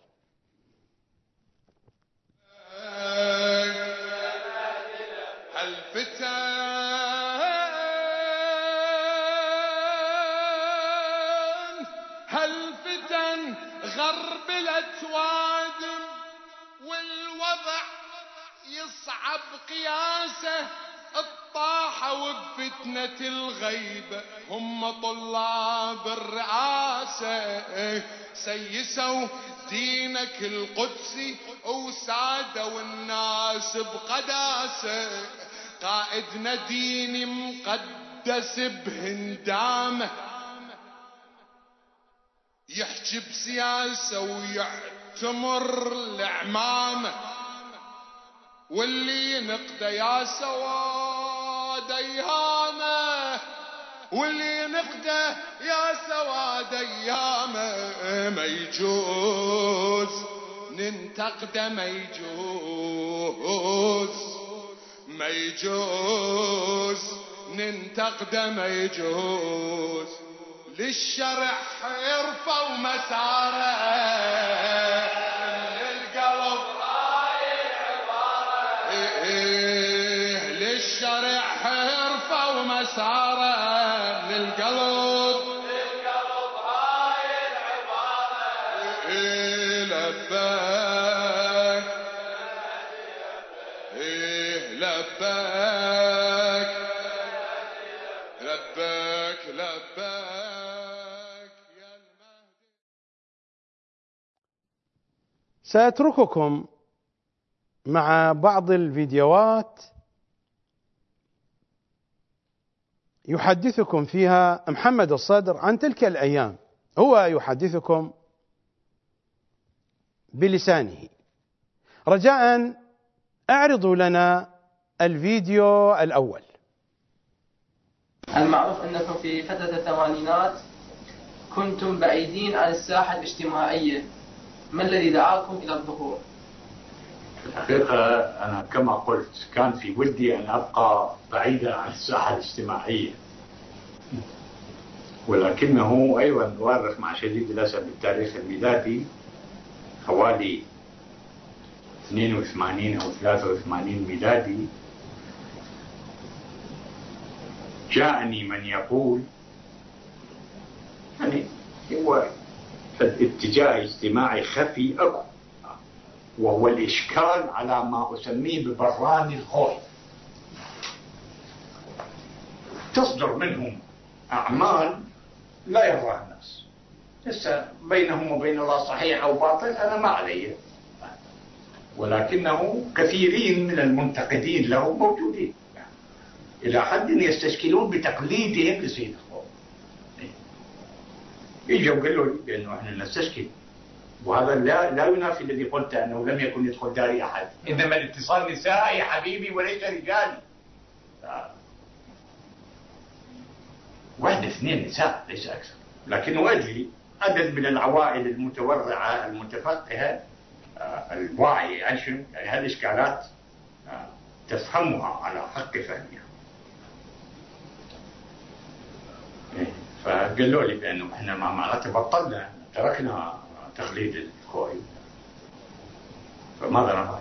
هالفتن غربلت وادم والوضع يصعب قياسه، الطاحوا بفتنة الغيبة هم طلاب الرئاسة، سيسوا دينك القدسي وسادوا الناس بقداسة، قائدنا ديني مقدس بهندامه، يحكي بسياسة ويعتمر العمامة، واللي نقده يا سواد ايامه، واللي نقده يا سواد ايامه، ما يجوز ننتقده، ما يجوز، ما يجوز ننتقده ما يجوز، للشرع حرفة ومسارة، للقلب هاي العبارة، للشرع حرفة ومسارة، للقلب هاي العبارة، لباك لباك لباك لباك يا المهدي. سأترككم مع بعض الفيديوهات يحدثكم فيها محمد الصدر عن تلك الأيام، هو يحدثكم بلسانه. رجاء اعرضوا لنا الفيديو الأول. المعروف أنكم في فترة الثمانينات كنتم بعيدين عن الساحة الاجتماعية، ما الذي دعاكم إلى الظهور؟ الحقيقة أنا كما قلت كان في ودي أن أبقى بعيدا عن الساحة الاجتماعية، ولكنه أيضا أؤرخ مع شديد الأسف بالتاريخ الميلادي حوالي 82 أو 83 ميلادي جاءني من يقول يعني هو اتجاه اجتماعي خفي أكو، وهو الإشكال على ما أسميه ببران الخوف. تصدر منهم أعمال لا يرضاها الناس، لسه بينهم وبين الله صحيح أو باطل أنا ما علي، ولكنه كثيرين من المنتقدين له موجودين إلى حد يستشكلون بتقليدهم لسيد القوم. يجوا قالوا لي بأنه احنا نستشكل، وهذا لا ينافي الذي قلت أنه لم يكن يدخل داري أحد، إنما الاتصال نسائي حبيبي وليس رجالي. واحد اثنين نساء ليس أكثر، لكنه أدري عدد من العوائل المتورعة المتفقهة الواعية عن شنو يعني هذه الإشكالات تفهمها على حق فهمها. فقالوا لي بأنه احنا ما معناته بطلنا تركنا تقليد الخوي، فماذا نفعل؟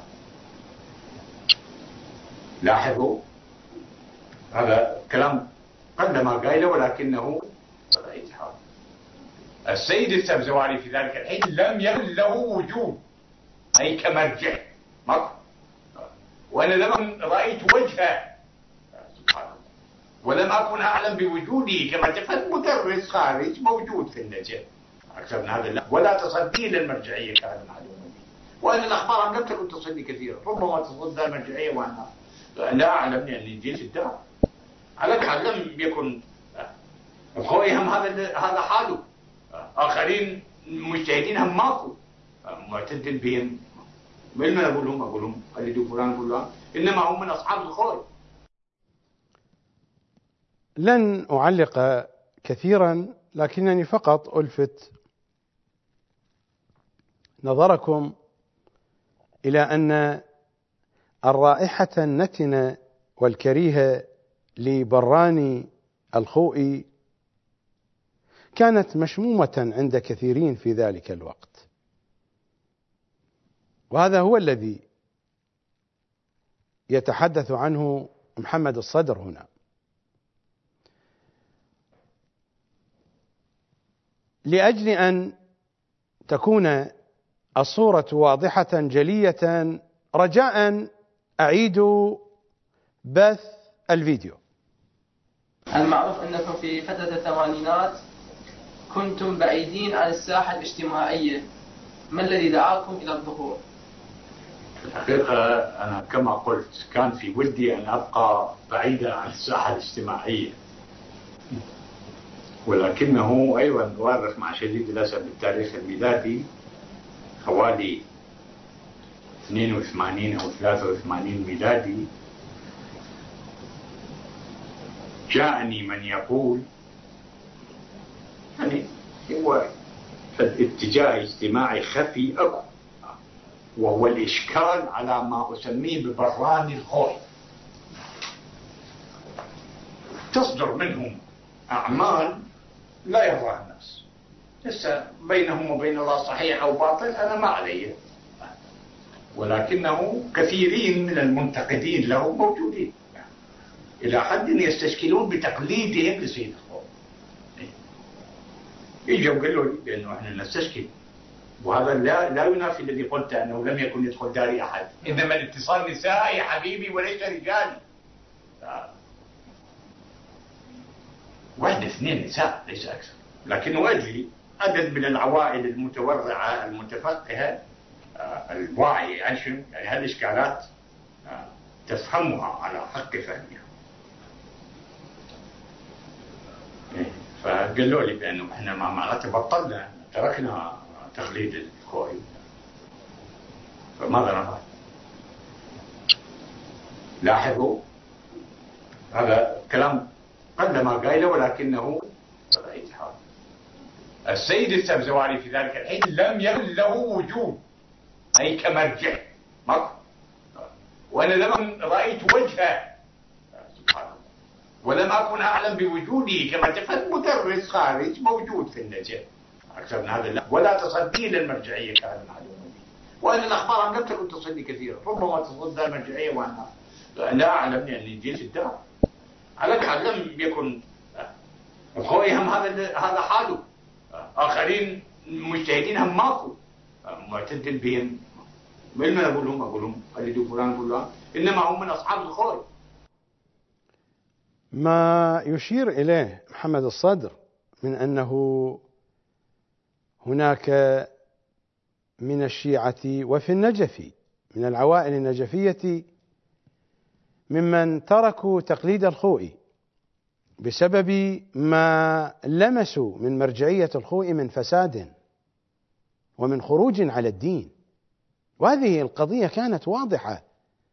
لاحظوا هذا كلام قدما قايله، ولكنه رأيت حال السيد السبزواري في ذلك الحين لم يكن له وجود أي كمرجع ماكو، وأنا لم رأيت وجهه سبحان الله، ولم أكن أعلم بوجوده كما تفهم مدرس خارج موجود في النجف أكثر من هذا لا، ولا تصدي للمرجعية كان معلوم، وأن الأخبار لم تكن تصدي كثيرا، ربما تصدى المرجعية وأنا لا أعلم لأني جيت الدار. على كل حال لم يكن الخوي هم هذا حاله، آخرين مجتهدين هم ماكو معتد بهم، من أقول لهم قلدوا فلان فلان، إنما هم من أصحاب الخوي. لن أعلق كثيرا، لكنني فقط ألفت نظركم إلى أن الرائحة النتنة والكريهة لبران الخوئي كانت مشمومة عند كثيرين في ذلك الوقت، وهذا هو الذي يتحدث عنه محمد الصدر هنا. لأجل أن تكون الصورة واضحة جلية، رجاء أعيد بث الفيديو. المعروف أنكم في فترة الثمانينات كنتم بعيدين عن الساحة الاجتماعية، ما الذي دعاكم إلى الظهور؟ الحقيقة أنا كما قلت كان في ودي أن أبقى بعيدا عن الساحة الاجتماعية، ولكنه أيضا أؤرخ مع شديد الأسف بالتاريخ الميلادي حوالي 82 أو 83 ميلادي جاءني من يقول يعني هو اتجاه اجتماعي خفي أكو، وهو الإشكال على ما أسميه ببران الخوف. تصدر منهم أعمال لا يرضاها الناس. لسه بينهم وبين الله صحيح أو باطل أنا ما علي، ولكنه كثيرين من المنتقدين له موجودين إلى حد يستشكلون بتقليدهم لسيد الخوئي. يجوا قالوا لي بأنه احنا نستشكل، وهذا لا ينافي الذي قلت أنه لم يكن يدخل داري أحد، إنما الاتصال نسائي حبيبي وليس رجالي. واحد اثنين نساء ليس أكثر، لكنه أجري عدد من العوائل المتورعة المتفقهة الواعي عشان يعني هالإشكالات تفهمها على حق فهمها. فقالوا لي بأنه احنا ما معناته بطلنا تركنا تقليد الخوئي، فماذا نفعل؟ لاحظوا هذا كلام قدم قائله ولكنه اتحاد. السيد السبزواري في ذلك الحين لم يكن له وجود أي كمرجع ماكو، وأنا لم رأيت وجهه سبحان الله، ولم أكن أعلم بوجوده كما تفهم مدرس خارج موجود في النجف أكثر من هذا لا، ولا تصدي للمرجعية كان معلومة، وأن الأخبار لم تكن تصدي كثيرا، ربما تصدى المرجعية وأنا لا أعلم يعني جيش الدار. على كل حال لم يكن الخوئي هم هذا حاله، آخرين مجتهدين هم ماكو معتد بهم، من أقول لهم قلدوا فلان فلان، إنما هم من أصحاب الخوئي. ما يشير إليه محمد الصدر من أنه هناك من الشيعة وفي النجف من العوائل النجفية ممن تركوا تقليد الخوئي بسبب ما لمسوا من مرجعية الخوئي من فساد ومن خروج على الدين، وهذه القضية كانت واضحة.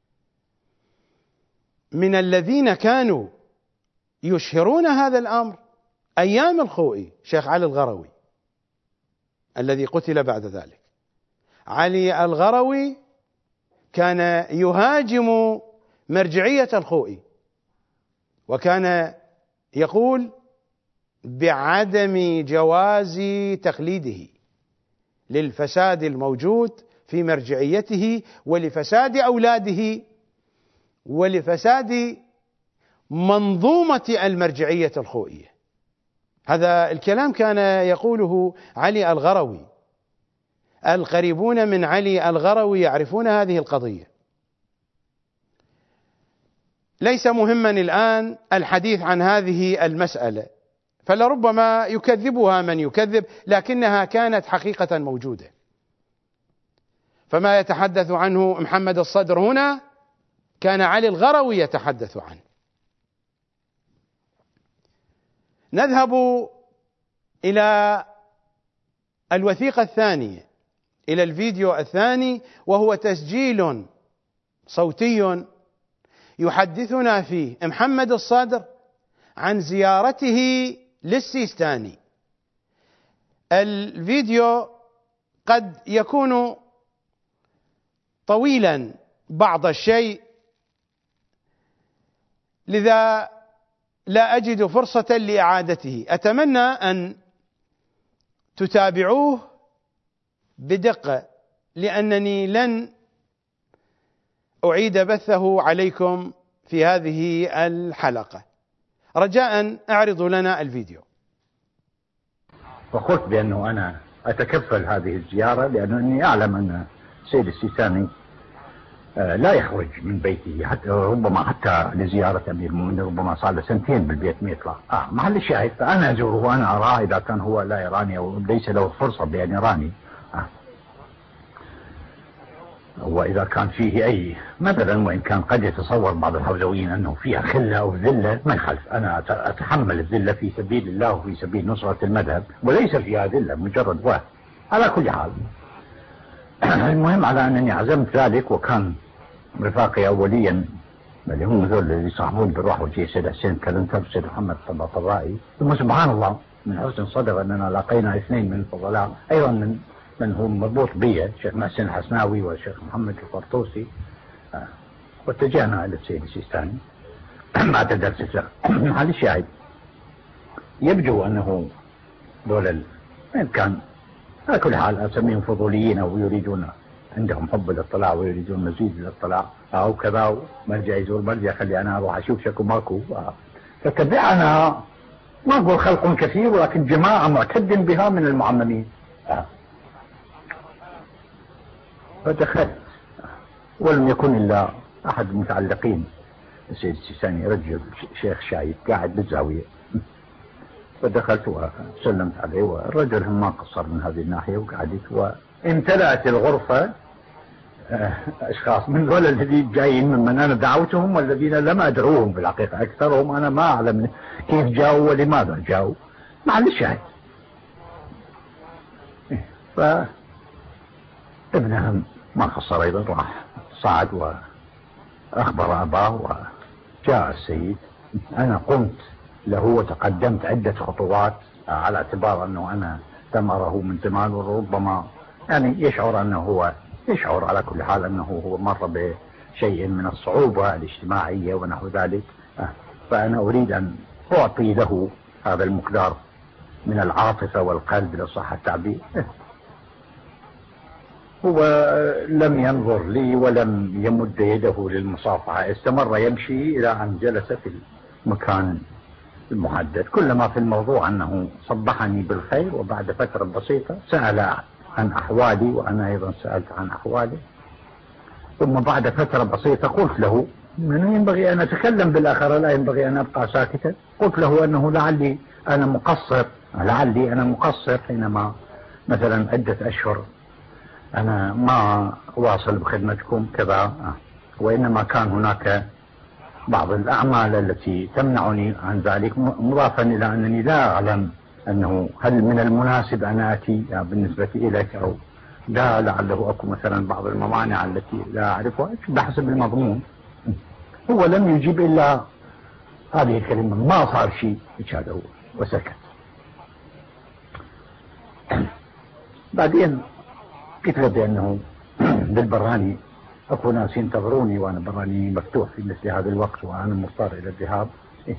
من الذين كانوا يشهرون هذا الأمر أيام الخوئي شيخ علي الغروي الذي قتل بعد ذلك. علي الغروي كان يهاجم مرجعية الخوئي، وكان يقول بعدم جواز تقليده للفساد الموجود في مرجعيته ولفساد أولاده ولفساد منظومة المرجعية الخوئية. هذا الكلام كان يقوله علي الغروي. القريبون من علي الغروي يعرفون هذه القضية. ليس مهما الآن الحديث عن هذه المسألة، فلربما يكذبها من يكذب، لكنها كانت حقيقة موجودة. فما يتحدث عنه محمد الصدر هنا كان علي الغروي يتحدث عنه. نذهب إلى الوثيقة الثانية، إلى الفيديو الثاني، وهو تسجيل صوتي يحدثنا فيه محمد الصدر عن زيارته للسيستاني. الفيديو قد يكون طويلا بعض الشيء، لذا لا أجد فرصة لإعادته. أتمنى أن تتابعوه بدقة، لأنني لن أعيد بثه عليكم في هذه الحلقة. رجاء اعرضوا لنا الفيديو. وقلت بأنه أنا أتكفل هذه الزيارة لأنني أعلم أن السيد السيستاني لا يخرج من بيته، حتى ربما حتى لزيارة أمير المؤمنين ربما صار له سنتين بالبيت ما يطلع. محل الشاهد فأنا أزوره وأنا أراه إذا كان هو لا يراني أو ليس له فرصة بأن يراني، وإذا كان فيه أي مثلا، وإن كان قد يتصور بعض الحوزويين أنه فيها خلة أو ذلة، ما يخالف، أنا أتحمل الذلة في سبيل الله وفي سبيل نصرة المذهب، وليس فيها ذلة مجرد واحد. على كل حال المهم على أنني عزمت ذلك، وكان رفاقي أوليا اللي هم ذول اللي يصاحبون بالروح والجي سيد حسين كلنتر والسيد محمد الطباطبائي، ثم سبحان الله من حسن صدر أننا لقينا اثنين من الفضلاء أيضا من هو مربوط بي، الشيخ محسن الحسناوي والشيخ محمد القرطوسي، واتجهنا إلى السيد السيستاني. بعد درس الفقه. هذا الشاهد يبدو أنه دول إن كان على كل حال أسميهم فضوليين أو يريدون عندهم حب الاطلاع ويريدون مزيد الاطلاع أو كذا، مرجع يزور مرجع خلي أنا أروح أشوف شكو ماكو. فتبعنا ما أقول خلق كثير ولكن جماعة معتد بها من المعممين. فدخلت ولم يكن إلا أحد المتعلقين السيد السيستاني، رجل شيخ شايب قاعد بالزاوية. فدخلت وسلمت عليه والرجل هم ما قصر من هذه الناحية وقعدت وامتلأت الغرفة أشخاص من دول الذين جايين ممن أنا دعوتهم والذين لم أدعوهم في الحقيقة، أكثرهم أنا ما أعلم كيف جاءوا ولماذا جاءوا. مع الشاهد فابنهم ما قصر أيضا، راح صعد وأخبر أباه وجاء السيد. أنا قمت له وتقدمت عدة خطوات على اعتبار أنه أنا لم أره من زمان، وربما يعني يشعر أنه هو يشعر على كل حال أنه هو مر بشيء من الصعوبة الاجتماعية ونحو ذلك. فأنا أريد أن أعطي له هذا المقدار من العاطفة والقلب لصح التعبير. هو لم ينظر لي ولم يمد يده للمصافحة، استمر يمشي إلى أن جلس في المكان المحدد. كلما في الموضوع أنه صبحني بالخير، وبعد فترة بسيطة سأل عن أحوالي وأنا أيضا سألت عن أحوالي. ثم بعد فترة بسيطة قلت له من ينبغي أن أتكلم بالآخر، لا ينبغي أن أبقى ساكتا. قلت له أنه لعلي أنا مقصر حينما مثلا عدة أشهر أنا ما أواصل بخدمتكم كذا، وإنما كان هناك بعض الأعمال التي تمنعني عن ذلك، مضافا إلى أنني لا أعلم أنه هل من المناسب أن آتي بالنسبة إليك أو لا، لعله أكو مثلا بعض الموانع التي لا أعرفها بحسب المضمون. هو لم يجيب إلا هذه الكلمة، ما صار شيء، هذا هو، وسكت. بعدين قلت له بأنه بالبراني أكو ناس ينتظروني وأنا براني مفتوح في مثل هذا الوقت وأنا مضطر إلى الذهاب.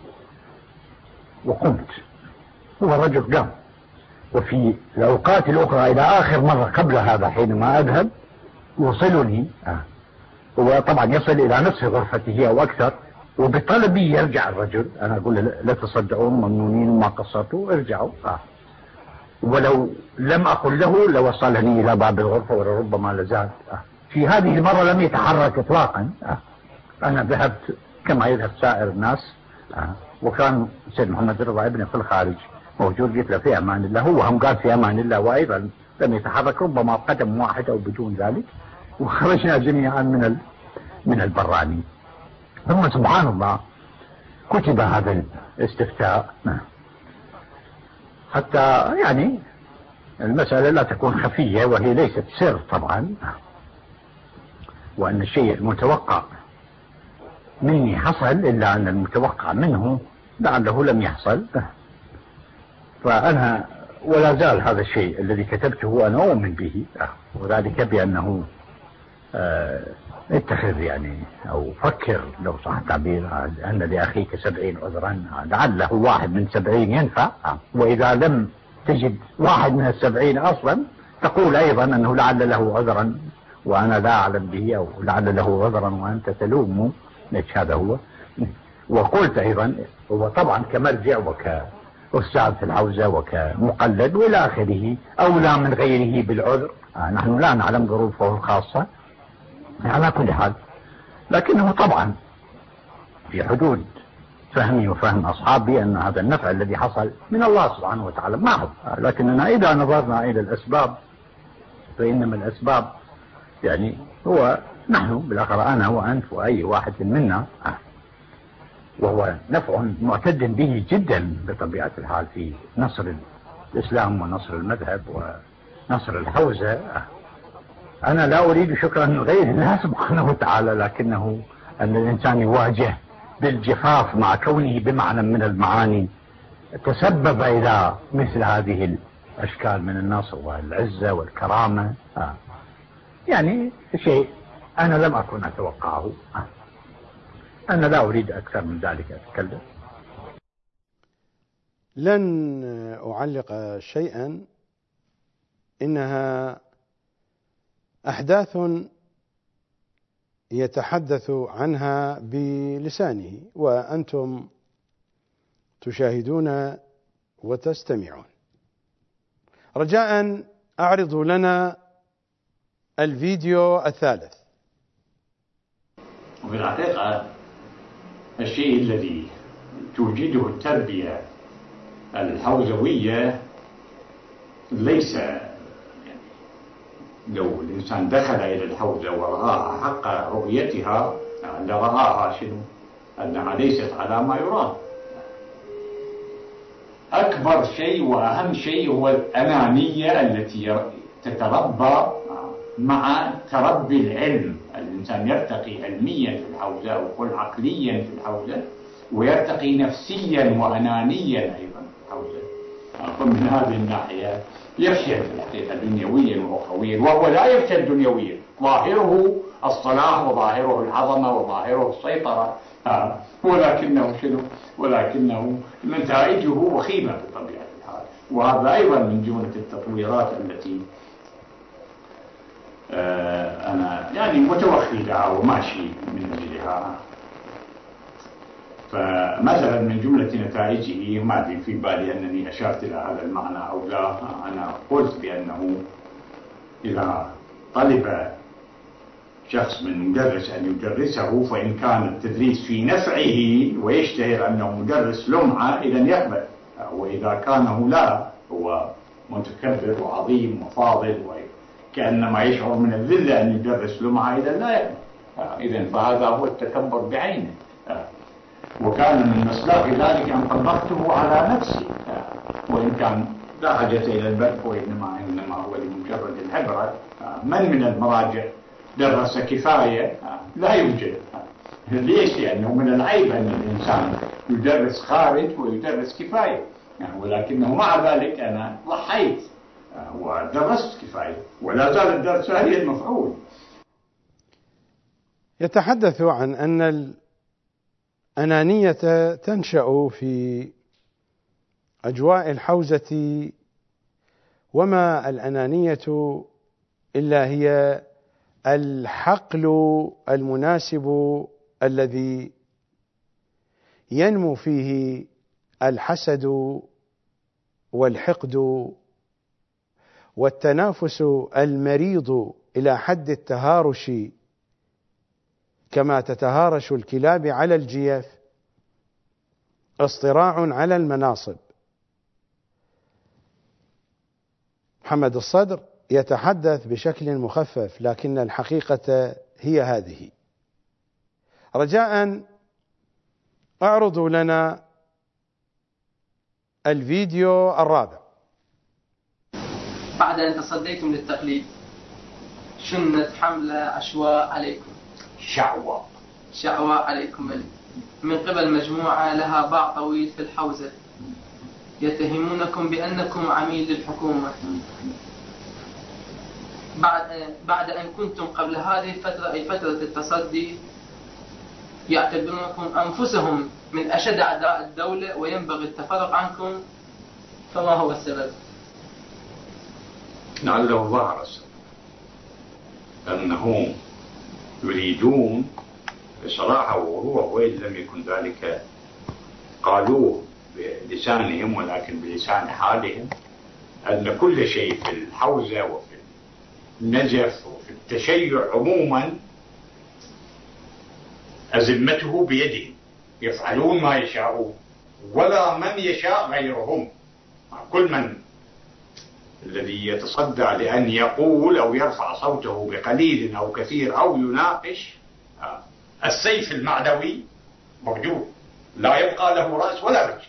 وقمت. هو الرجل قام، وفي الأوقات الأخرى إلى آخر مرة قبل هذا حينما أذهب يوصلني، هو طبعا يصل إلى نصف غرفته أو أكثر، وبطلبي يرجع الرجل. أنا أقول لا تصدعون ممنونين وما قصرتوا، ارجعوا. ولو لم أقل له لوصلني إلى باب الغرفة ولربما لزاد. في هذه المرة لم يتحرك إطلاقا. أنا ذهبت كما يذهب سائر الناس، وكان سيد محمد رضا ابني في الخارج موجود. قلت له في أمان الله، هو هم قال في أمان الله، وأيضا لم يتحرك ربما قدم واحد أو بدون ذلك. وخرجنا جميعا من البراني. ثم سبحان الله كتب هذا الاستفتاء حتى يعني المسألة لا تكون خفية، وهي ليست سر طبعا، وأن الشيء المتوقع مني حصل، إلا أن المتوقع منه لعله لم يحصل. فأنا ولا زال هذا الشيء الذي كتبته أنا أؤمن به، وذلك بأنه اتخذ يعني أو فكر لو صح التعبير أن لأخيك 70 عذرا، لعله واحد من 70 ينفع، وإذا لم تجد واحد من 70 أصلا تقول أيضا أنه لعل له عذرا وأنا لا أعلم به، أو لعل له عذرا وأنت تلومه. هذا هو. وقلت أيضا هو طبعا كمرجع وكأستاذ في الحوزة وكمقلد وإلى آخره أولى من غيره بالعذر. نحن لا نعلم ظروفه الخاصة على كل حال، لكنه طبعا في حدود فهمي وفهم أصحابي أن هذا النفع الذي حصل من الله سبحانه وتعالى معه. لكننا إذا نظرنا إلى الأسباب فإنما الأسباب يعني هو نحن بالآخر أنا وأنت وأي واحد منا، وهو نفع معتد به جدا بطبيعة الحال في نصر الإسلام ونصر المذهب ونصر الحوزة. أنا لا أريد شكرا من غير الله سبحانه وتعالى، لكنه أن الإنسان يواجه بالجفاف مع كونه بمعنى من المعاني تسبب إلى مثل هذه الأشكال من النصر والعزة والكرامة. يعني شيء أنا لم أكن أتوقعه. أنا لا أريد أكثر من ذلك أتكلم. لن أعلق شيئا، إنها أحداث يتحدث عنها بلسانه وأنتم تشاهدون وتستمعون. رجاء أعرضوا لنا الفيديو الثالث. وفي الحقيقة الشيء الذي توجده التربية الحوزوية ليس لو الإنسان دخل إلى الحوزة ورآها حق رؤيتها لرآها شنو؟ أنها ليست على ما يرام. أكبر شيء وأهم شيء هو الأنانية التي تتربى مع تربي العلم. الإنسان يرتقي علميا في الحوزة أو عقليا في الحوزة، ويرتقي نفسيا وأنانيا أيضا في الحوزة. فمن هذه الناحية يفشل في الحقيقة دنيويا وأخويا، وهو لا يفشل دنيويا، ظاهره الصلاح وظاهره العظمة وظاهره السيطرة، ولكنه شنو؟ ولكنه نتائجه وخيمة بطبيعة الحال. وهذا أيضا من جملة التطويرات التي أنا يعني متوخي لها وماشي من أجلها. فمثلا من جملة نتائجه، ما أدري في بالي أنني أشرت إلى هذا المعنى أو لا، أنا قلت بأنه إذا طلب شخص من مدرس أن يدرسه، فإن كان التدريس في نفعه ويشتهر أنه مدرس لمعة إذن يقبل، وإذا كانه لا، هو متكبر وعظيم وفاضل وكأنما يشعر من الذلة أن يدرس لمعة إذن لا يقبل. إذن فهذا هو التكبر بعينه. وكان من مصداق ذلك أن طبقته على نفسي، وإن كان لا حاجة إلى البرك، وإنما هو لمجرد العبرة. من المراجع درس كفاية؟ لا يوجد. ليش؟ لأنه من العيب أن الإنسان يدرس خارج ويدرس كفاية، ولكنه مع ذلك أنا ضحيت ودرست كفاية، ولا زال الدرس هي المفعول. يتحدث عن أن الأنانية تنشأ في أجواء الحوزة، وما الأنانية إلا هي الحقل المناسب الذي ينمو فيه الحسد والحقد والتنافس المريض إلى حد التهارش، كما تتهارش الكلاب على الجيف، اصطراع على المناصب. محمد الصدر يتحدث بشكل مخفف، لكن الحقيقة هي هذه. رجاء اعرضوا لنا الفيديو الرابع. بعد أن تصديتم للتقليد، شنت حملة عشواء عليكم، شعواء عليكم من قبل مجموعة لها باع طويل في الحوزة، يتهمونكم بأنكم عميل للحكومة، بعد أن كنتم قبل هذه الفترة، أي فترة التصدي، يعتبرونكم أنفسهم من أشد أعداء الدولة وينبغي التفرق عنكم. فما هو السبب؟ لعله ظهر السبب، أنهم يريدون بصراحة ووضوح، وإن لم يكن ذلك قالوه بلسانهم ولكن بلسان حالهم، أن كل شيء في الحوزة وفي النجف وفي التشيع عموما أزمته بيدهم، يفعلون ما يشاءون ولا من يشاء غيرهم. كل من الذي يتصدى لأن يقول أو يرفع صوته بقليل أو كثير أو يناقش، السيف المعنوي موجود، لا يبقى له رأس ولا رجل.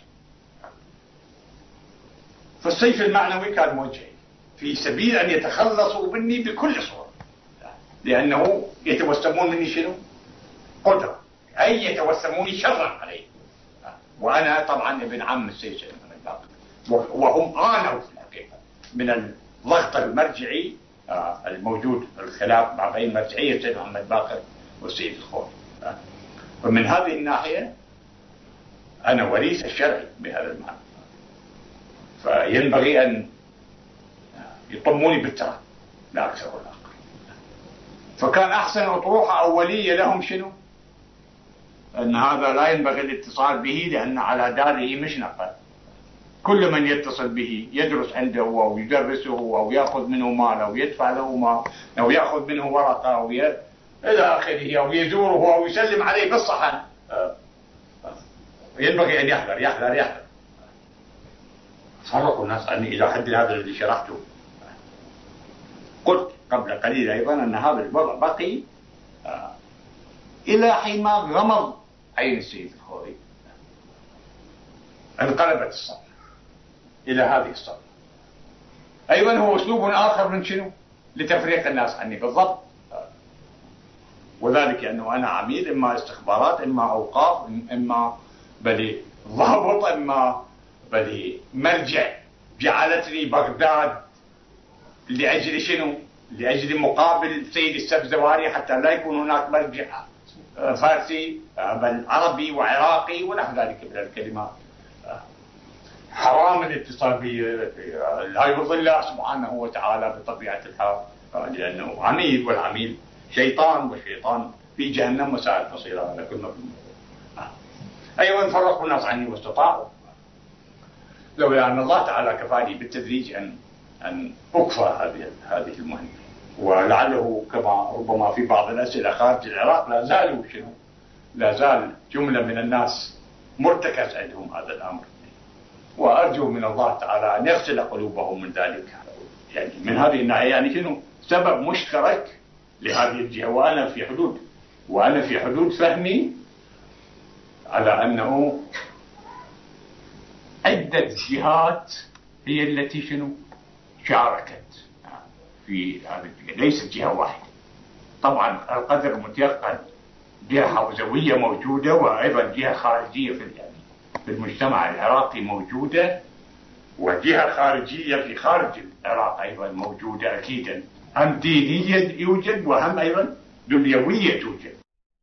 فالسيف المعنوي كان موجه في سبيل أن يتخلصوا مني بكل صورة، لأنه يتوسمون مني شنو؟ قدرة، أي يتوسموني شرا عليه. وأنا طبعا ابن عم السيد سيد محمد باقر، وهم آنوا في الحقيقة من الضغط المرجعي الموجود، الخلاف مع بين مرجعية السيد محمد باقر والسيد الخوي. ومن هذه الناحية أنا وريث الشرعي بهذا المعنى، فينبغي أن يطموني بالتراب لا أكثر ولا أقل. فكان أحسن أطروحة أولية لهم شنو؟ أن هذا لا ينبغي الاتصال به لأن على داره مشنقة، كل من يتصل به يدرس عنده أو يدرسه أو يأخذ منه مال أو يدفع له مال أو يأخذ منه ورقة أو إلى آخره أو يزوره أو يسلم عليه بالصحن. ينبغي أن يحذر. فرقوا الناس عني إلى حد هذا الذي شرحته. قلت قبل قليل أيضا أن هذا الوضع بقي إلى حين ما غمض عين السيد الخوري انقلبت الصفحة إلى هذه الصفحة. أيضا هو أسلوب آخر من شنو؟ لتفريق الناس عني بالضبط، وذلك أنه أنا عميل إما استخبارات إما أوقاف إما بل ضابط إما بل مرجع. جعلتني بغداد لأجل شنو؟ لأجل مقابل سيد السبزواري حتى لا يكون هناك مرجع فارسي بل عربي وعراقي ونحو ذلك من الكلمات. حرام الاتصال به، لا يرضي الله سبحانه وتعالى بطبيعة الحال، لأنه عميل والعميل شيطان والشيطان في جهنم وساءت مصيره على كل مظلوم. أيضا فرقوا الناس عني واستطاعوا، لولا أن الله تعالى كفاني بالتدريج أن أكفى هذه المهمة. ولعله كما ربما في بعض الأسئلة خارج العراق لا زال جملة من الناس مرتكز عندهم هذا الأمر، وأرجو من الله تعالى أن يغسل قلوبهم من ذلك. يعني من هذه الناحية يعني شنو سبب مشترك لهذه الجهة، وأنا في حدود فهمي على أنه عدة جهات هي التي شنو شاركت في هذه الجهة، ليست جهة واحدة. طبعا القدر متيقن جهة حوزوية موجودة، وأيضا جهة خارجية في المجتمع العراقي موجودة، وجهة خارجية في خارج العراق أيضا موجودة أكيدا، هم دينية يوجد وهم أيضا دنيوية توجد.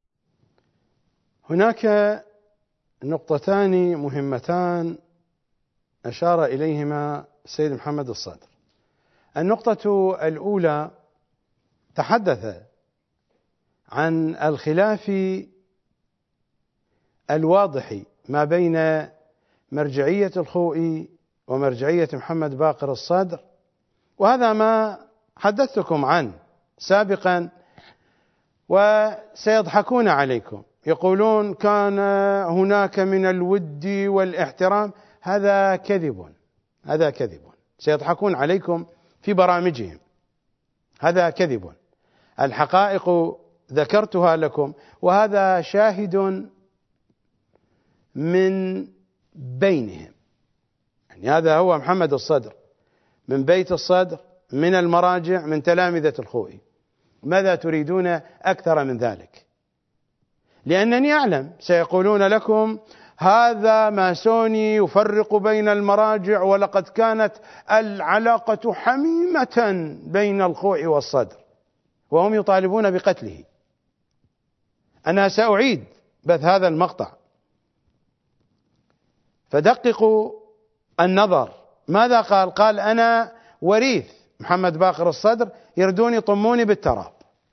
هناك نقطتان مهمتان أشار إليهما السيد محمد الصدر. النقطة الأولى تحدث عن الخلاف الواضح ما بين مرجعية الخوئي ومرجعية محمد باقر الصدر، وهذا ما حدثتكم عنه سابقا، وسيضحكون عليكم يقولون كان هناك من الود والاحترام. هذا كذب، سيضحكون عليكم في برامجهم، هذا كذب. الحقائق ذكرتها لكم، وهذا شاهد من بينهم. يعني هذا هو محمد الصدر من بيت الصدر، من المراجع، من تلامذة الخوئي. ماذا تريدون أكثر من ذلك؟ لأنني أعلم سيقولون لكم هذا ماسوني يفرق بين المراجع، ولقد كانت العلاقة حميمة بين الخوئي والصدر، وهم يطالبون بقتله. أنا سأعيد بث هذا المقطع فدققوا النظر. ماذا قال؟ قال أنا وريث محمد باقر الصدر، يردون يطموني بالتراب،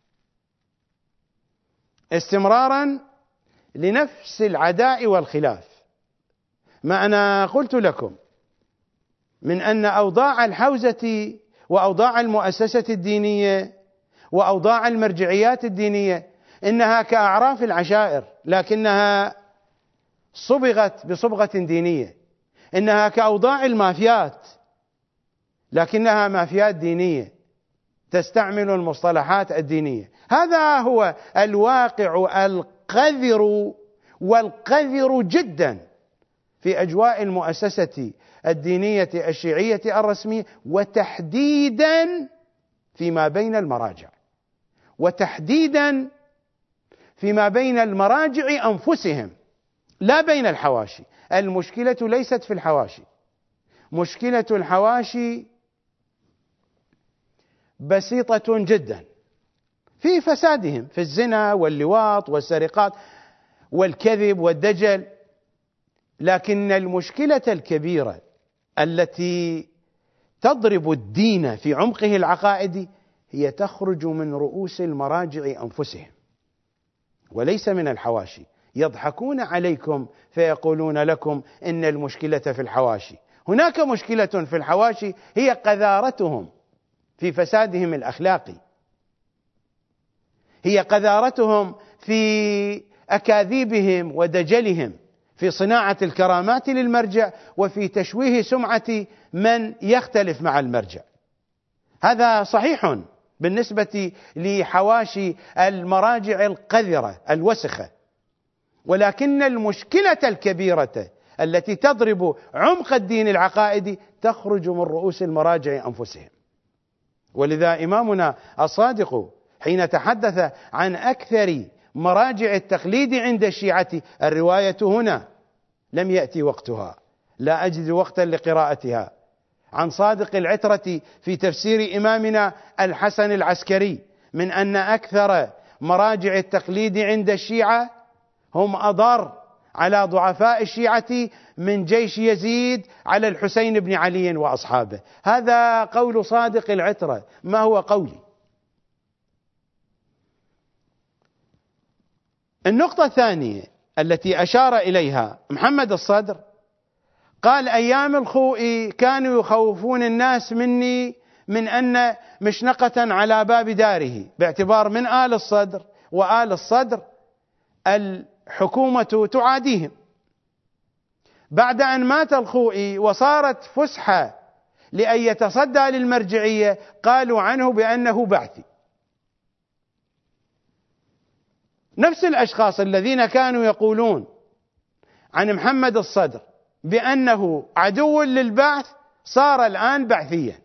استمرارا لنفس العداء والخلاف. ما أنا قلت لكم من أن أوضاع الحوزة وأوضاع المؤسسة الدينية وأوضاع المرجعيات الدينية إنها كأعراف العشائر، لكنها صبغت بصبغة دينية. إنها كأوضاع المافيات، لكنها مافيات دينية تستعمل المصطلحات الدينية. هذا هو الواقع القذر والقذر جدا في أجواء المؤسسة الدينية الشيعية الرسمية، وتحديدا فيما بين المراجع، وتحديدا فيما بين المراجع أنفسهم، لا بين الحواشي. المشكلة ليست في الحواشي، مشكلة الحواشي بسيطة جدا في فسادهم، في الزنا واللواط والسرقات. والكذب والدجل، لكن المشكلة الكبيرة التي تضرب الدين في عمقه العقائدي هي تخرج من رؤوس المراجع أنفسهم وليس من الحواشي. يضحكون عليكم فيقولون لكم إن المشكلة في الحواشي. هناك مشكلة في الحواشي هي قذارتهم في فسادهم الأخلاقي، هي قذارتهم في أكاذيبهم ودجلهم في صناعة الكرامات للمرجع وفي تشويه سمعة من يختلف مع المرجع. هذا صحيح بالنسبة لحواشي المراجع القذرة الوسخة، ولكن المشكلة الكبيرة التي تضرب عمق الدين العقائدي تخرج من رؤوس المراجع أنفسهم. ولذا إمامنا الصادق حين تحدث عن أكثر مراجع التقليد عند الشيعة، الرواية هنا لم يأتي وقتها، لا أجد وقتا لقراءتها، عن صادق العترة في تفسير إمامنا الحسن العسكري من أن أكثر مراجع التقليد عند الشيعة هم أضر على ضعفاء الشيعة من جيش يزيد على الحسين بن علي وأصحابه. هذا قول صادق العترة، ما هو قولي. النقطة الثانية التي أشار إليها محمد الصدر، قال أيام الخوئي كانوا يخوفون الناس مني من أن مشنقة على باب داره، باعتبار من آل الصدر، وآل الصدر الحكومة تعاديهم. بعد أن مات الخوئي وصارت فسحة لأن يتصدى للمرجعية قالوا عنه بأنه بعثي. نفس الأشخاص الذين كانوا يقولون عن محمد الصدر بأنه عدو للبعث صار الآن بعثيا.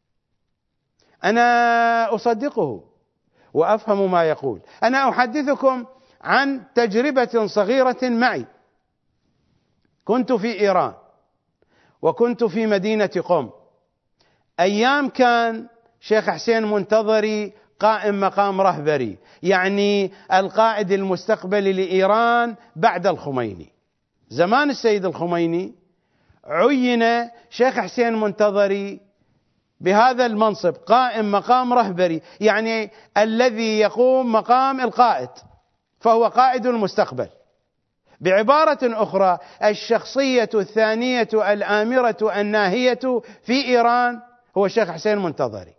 أنا أصدقه وأفهم ما يقول. أنا أحدثكم عن تجربة صغيرة معي. كنت في إيران وكنت في مدينة قم، أيام كان شيخ حسين منتظري قائم مقام رهبري، يعني القائد المستقبلي لإيران بعد الخميني. زمان السيد الخميني عين شيخ حسين منتظري بهذا المنصب، قائم مقام رهبري، يعني الذي يقوم مقام القائد، فهو قائد المستقبل. بعبارة أخرى، الشخصية الثانية الآمرة الناهية في إيران هو الشيخ حسين منتظري.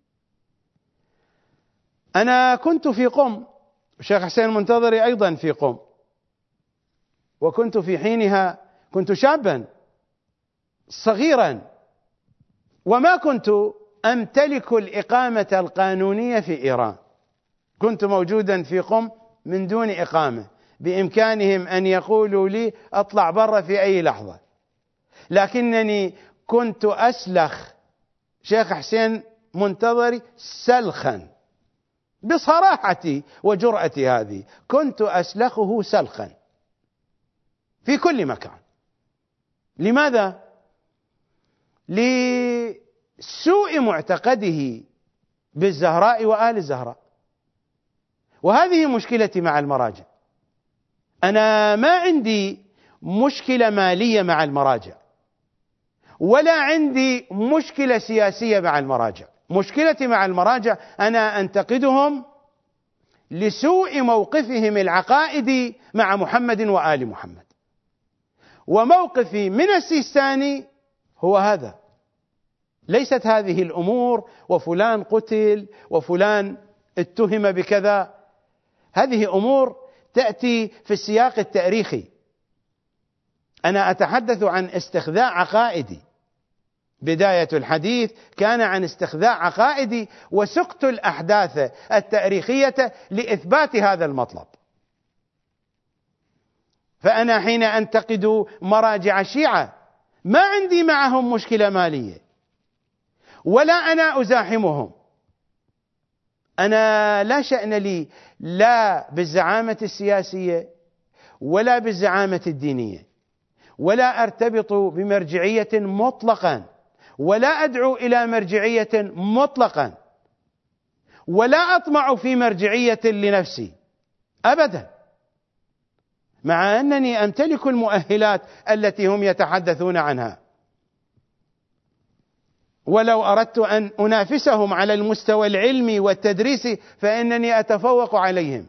أنا كنت في قم، الشيخ حسين منتظري أيضا في قم، وكنت في حينها كنت شابا صغيرا وما كنت أمتلك الإقامة القانونية في إيران. كنت موجودا في قم من دون إقامة، بإمكانهم أن يقولوا لي أطلع برا في أي لحظة، لكنني كنت أسلخ شيخ حسين منتظري سلخا، بصراحتي وجرأتي هذه كنت أسلخه سلخا في كل مكان. لماذا؟ لسوء معتقده بالزهراء وآل الزهراء. وهذه مشكلتي مع المراجع. أنا ما عندي مشكلة مالية مع المراجع، ولا عندي مشكلة سياسية مع المراجع. مشكلتي مع المراجع أنا أنتقدهم لسوء موقفهم العقائدي مع محمد وآل محمد. وموقفي من السيستاني هو هذا، ليست هذه الأمور وفلان قتل وفلان اتهم بكذا. هذه أمور تأتي في السياق التاريخي. أنا أتحدث عن استخذاء عقائدي. بداية الحديث كان عن استخذاء عقائدي وسقط الأحداث التاريخية لإثبات هذا المطلب. فأنا حين أنتقد مراجع الشيعة ما عندي معهم مشكلة مالية، ولا أنا أزاحمهم. أنا لا شأن لي لا بالزعامة السياسية ولا بالزعامة الدينية، ولا أرتبط بمرجعية مطلقا، ولا أدعو إلى مرجعية مطلقا، ولا أطمع في مرجعية لنفسي أبدا. مع أنني أمتلك المؤهلات التي هم يتحدثون عنها، ولو أردت أن أنافسهم على المستوى العلمي والتدريسي فإنني أتفوق عليهم،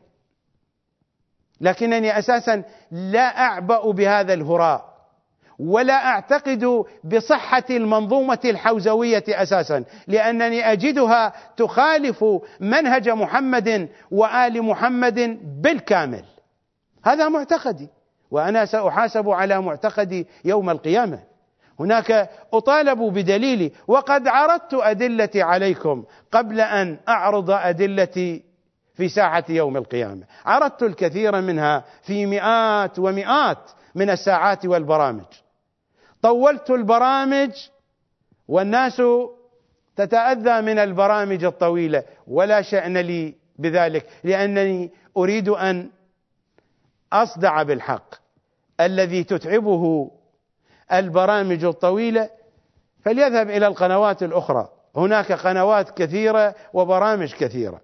لكنني أساسا لا أعبأ بهذا الهراء، ولا أعتقد بصحة المنظومة الحوزوية أساسا، لأنني أجدها تخالف منهج محمد وآل محمد بالكامل. هذا معتقدي، وأنا سأحاسب على معتقدي يوم القيامة. هناك أطالب بدليلي، وقد عرضت أدلتي عليكم قبل أن أعرض أدلتي في ساعة يوم القيامة. عرضت الكثير منها في مئات ومئات من الساعات والبرامج. طولت البرامج والناس تتأذى من البرامج الطويلة، ولا شأن لي بذلك، لأنني أريد أن أصدع بالحق. الذي تتعبه البرامج الطويلة فليذهب إلى القنوات الأخرى، هناك قنوات كثيرة وبرامج كثيرة.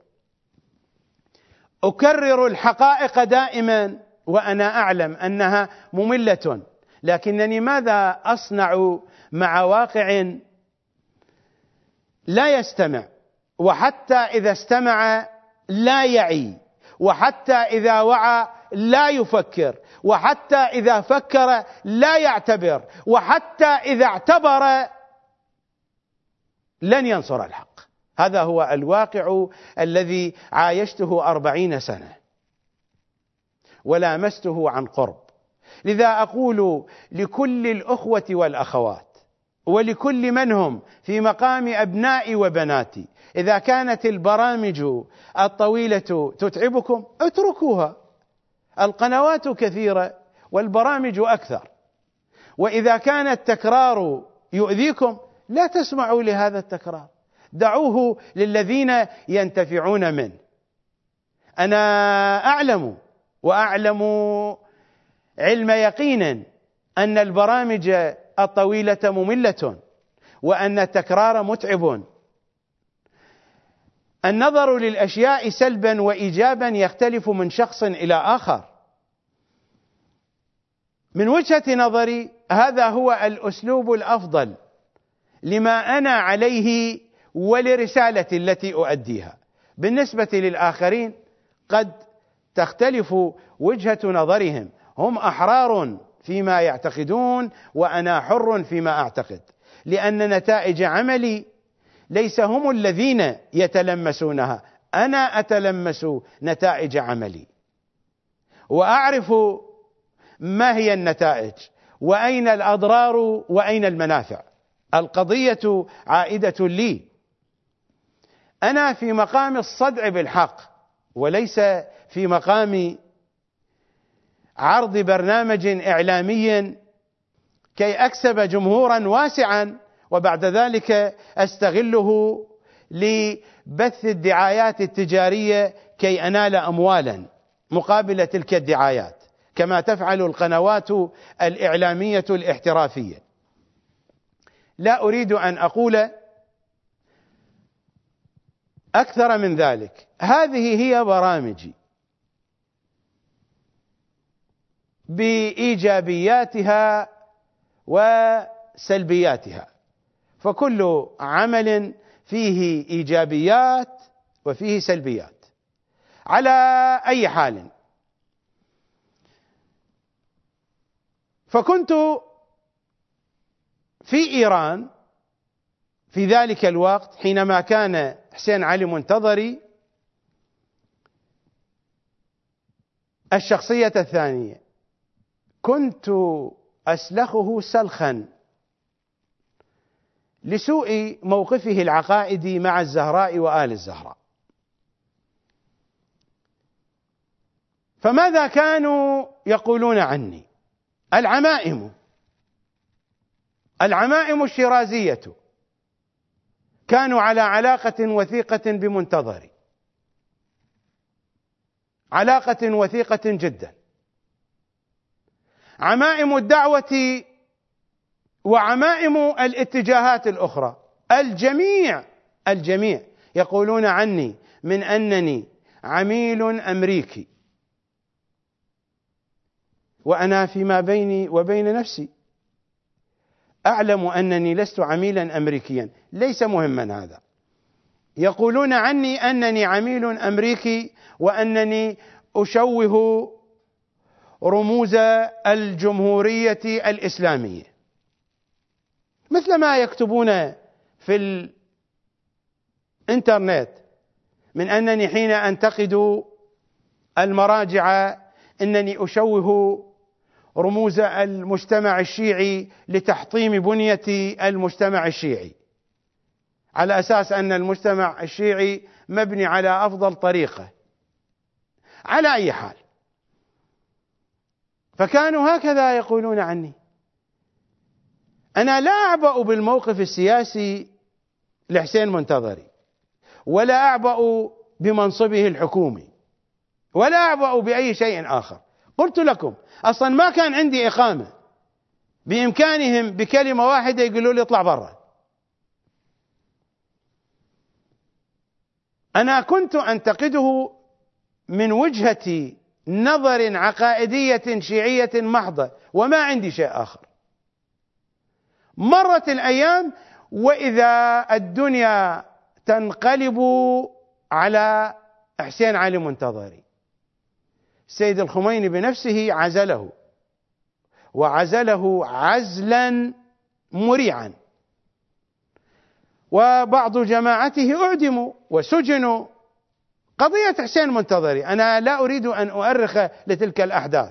أكرر الحقائق دائما وأنا أعلم أنها مملة، لكنني ماذا أصنع مع واقع لا يستمع، وحتى إذا استمع لا يعي، وحتى إذا وعى لا يفكر، وحتى إذا فكر لا يعتبر، وحتى إذا اعتبر لن ينصر الحق. هذا هو الواقع الذي عايشته 40 سنة ولامسته عن قرب. لذا أقول لكل الأخوة والأخوات ولكل من هم في مقام أبنائي وبناتي: إذا كانت البرامج الطويلة تتعبكم اتركوها، القنوات كثيرة والبرامج أكثر. وإذا كان التكرار يؤذيكم لا تسمعوا لهذا التكرار، دعوه للذين ينتفعون منه. أنا أعلم وأعلم علم يقين أن البرامج الطويلة مملة، وأن التكرار متعب. النظر للأشياء سلبا وإيجابا يختلف من شخص إلى آخر. من وجهة نظري هذا هو الأسلوب الأفضل لما أنا عليه ولرسالتي التي أؤديها. بالنسبة للآخرين قد تختلف وجهة نظرهم، هم أحرار فيما يعتقدون وأنا حر فيما أعتقد، لأن نتائج عملي ليس هم الذين يتلمسونها، أنا أتلمس نتائج عملي وأعرف ما هي النتائج وأين الأضرار وأين المنافع. القضية عائدة لي، أنا في مقام الصدع بالحق وليس في مقام عرض برنامج إعلامي كي أكسب جمهورا واسعا وبعد ذلك أستغله لبث الدعايات التجارية كي أنال أموالا مقابل تلك الدعايات، كما تفعل القنوات الإعلامية الاحترافية. لا أريد أن أقول أكثر من ذلك. هذه هي برامجي بإيجابياتها وسلبياتها، فكل عمل فيه إيجابيات وفيه سلبيات. على أي حال، فكنت في إيران في ذلك الوقت حينما كان حسين علي منتظري الشخصية الثانية، كنت أسلخه سلخا لسوء موقفه العقائدي مع الزهراء وآل الزهراء. فماذا كانوا يقولون عني؟ العمائم الشيرازية كانوا على علاقة وثيقة بمنتظري، علاقة وثيقة جدا. عمائم الدعوة وعمائم الاتجاهات الأخرى، الجميع يقولون عني من أنني عميل أمريكي وأنا فيما بيني وبين نفسي أعلم أنني لست عميلا أمريكيا، ليس مهما هذا. يقولون عني أنني عميل أمريكي وأنني أشوه رموز الجمهورية الإسلامية، مثل ما يكتبون في الإنترنت من أنني حين أنتقد المراجع أنني أشوه رموز المجتمع الشيعي لتحطيم بنية المجتمع الشيعي، على أساس أن المجتمع الشيعي مبني على أفضل طريقة. على أي حال، فكانوا هكذا يقولون عني. أنا لا أعبأ بالموقف السياسي لحسين منتظري، ولا أعبأ بمنصبه الحكومي، ولا أعبأ بأي شيء آخر. قلت لكم أصلا ما كان عندي إقامة، بإمكانهم بكلمة واحدة يقولوا لي اطلع برا. أنا كنت أنتقده من وجهة نظر عقائدية شيعية محضة، وما عندي شيء آخر. مرت الأيام وإذا الدنيا تنقلب على حسين علي منتظري، السيد الخميني بنفسه عزله، وعزله عزلا مريعا، وبعض جماعته أعدموا وسجنوا. قضية حسين منتظري أنا لا أريد أن أؤرخ لتلك الأحداث.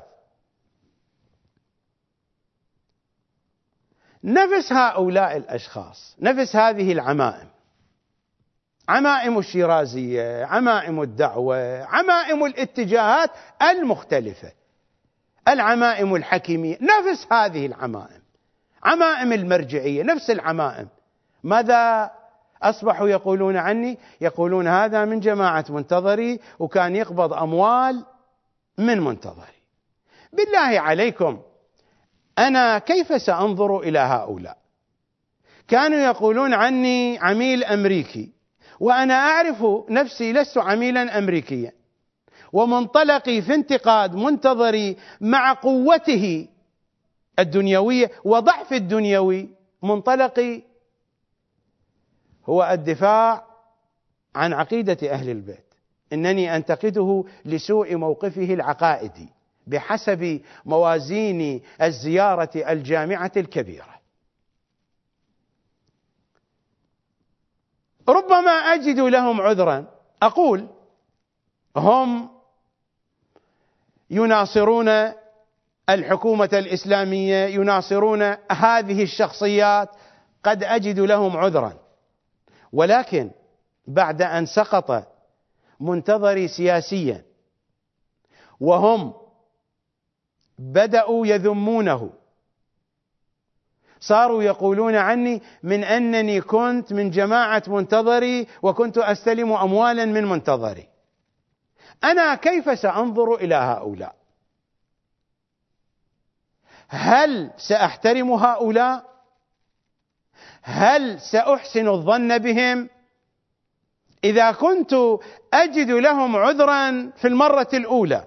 نفس هؤلاء الأشخاص، نفس هذه العمائم، عمائم الشيرازية، عمائم الدعوة، عمائم الاتجاهات المختلفة، العمائم الحكيمية، نفس هذه العمائم، عمائم المرجعية، نفس العمائم. ماذا أصبحوا يقولون عني؟ يقولون هذا من جماعة منتظري وكان يقبض أموال من منتظري. بالله عليكم، أنا كيف سأنظر إلى هؤلاء؟ كانوا يقولون عني عميل أمريكي، وأنا أعرف نفسي لست عميلا أمريكيا، ومنطلقي في انتقاد منتظري مع قوته الدنيوية وضعف الدنيوي، منطلقي هو الدفاع عن عقيدة أهل البيت. إنني أنتقده لسوء موقفه العقائدي بحسب موازين الزيارة الجامعة الكبيرة. ربما أجد لهم عذرا، أقول هم يناصرون الحكومة الإسلامية، يناصرون هذه الشخصيات، قد أجد لهم عذرا. ولكن بعد أن سقط منتظري سياسيا وهم بدأوا يذمونه، صاروا يقولون عني من أنني كنت من جماعة منتظري وكنت أستلم أموالا من منتظري، أنا كيف سأنظر إلى هؤلاء؟ هل سأحترم هؤلاء؟ هل سأحسن الظن بهم؟ إذا كنت أجد لهم عذرا في المرة الأولى،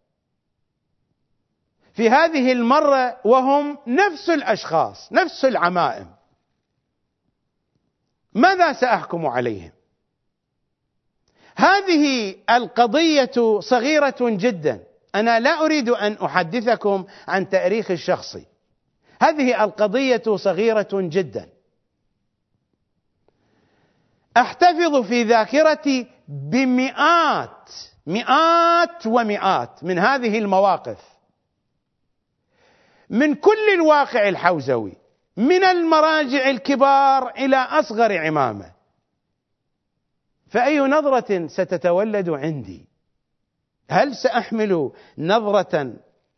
في هذه المرة وهم نفس الأشخاص، نفس العمائم، ماذا سأحكم عليهم؟ هذه القضية صغيرة جدا، أنا لا أريد أن أحدثكم عن تاريخ الشخصي، هذه القضية صغيرة جدا. أحتفظ في ذاكرتي بمئات ومئات من هذه المواقف، من كل الواقع الحوزوي، من المراجع الكبار إلى أصغر عمامة. فأي نظرة ستتولد عندي؟ هل سأحمل نظرة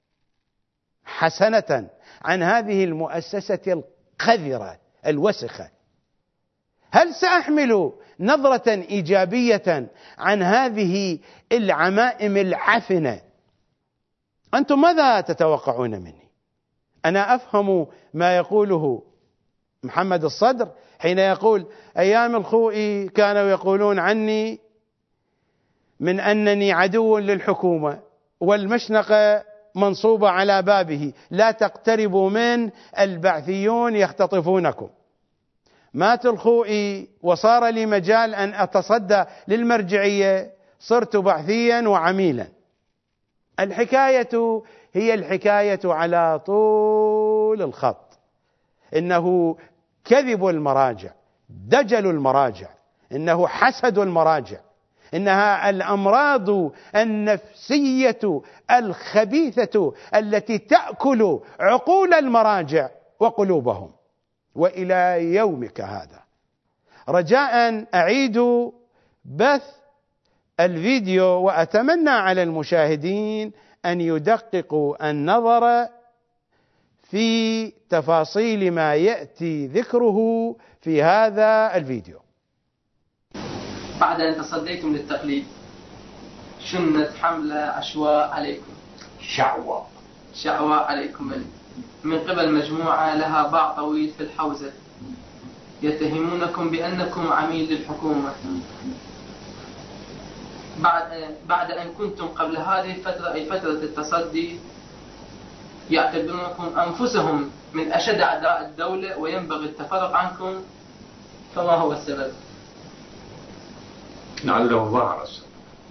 حسنة عن هذه المؤسسة القذرة الوسخة؟ هل سأحمل نظرة إيجابية عن هذه العمائم العفنة؟ أنتم ماذا تتوقعون مني؟ أنا أفهم ما يقوله محمد الصدر حين يقول أيام الخوئي كانوا يقولون عني من أنني عدو للحكومة، والمشنقة منصوبة على بابه: لا تقتربوا من البعثيون يختطفونكم. مات الخوئي وصار لي مجال أن أتصدى للمرجعية، صرت بعثيا وعميلا. الحكاية هي الحكاية على طول الخط، إنه كذب المراجع، دجل المراجع، إنه حسد المراجع، إنها الأمراض النفسية الخبيثة التي تأكل عقول المراجع وقلوبهم. وإلى يومك هذا رجاء أعيد بث الفيديو، وأتمنى على المشاهدين أن يدققوا النظر في تفاصيل ما يأتي ذكره في هذا الفيديو. بعد أن تصديتم للتقليد شنت حملة عشواء عليكم، شعواء عليكم من قبل مجموعة لها باع طويل في الحوزة، يتهمونكم بأنكم عميل للحكومة بعد أن كنتم قبل هذه الفترة، أي فترة التصدي، يعتبرونكم أنفسهم من أشد أعداء الدولة وينبغي التفرق عنكم. فما هو السبب؟ لعله ظهر السبب،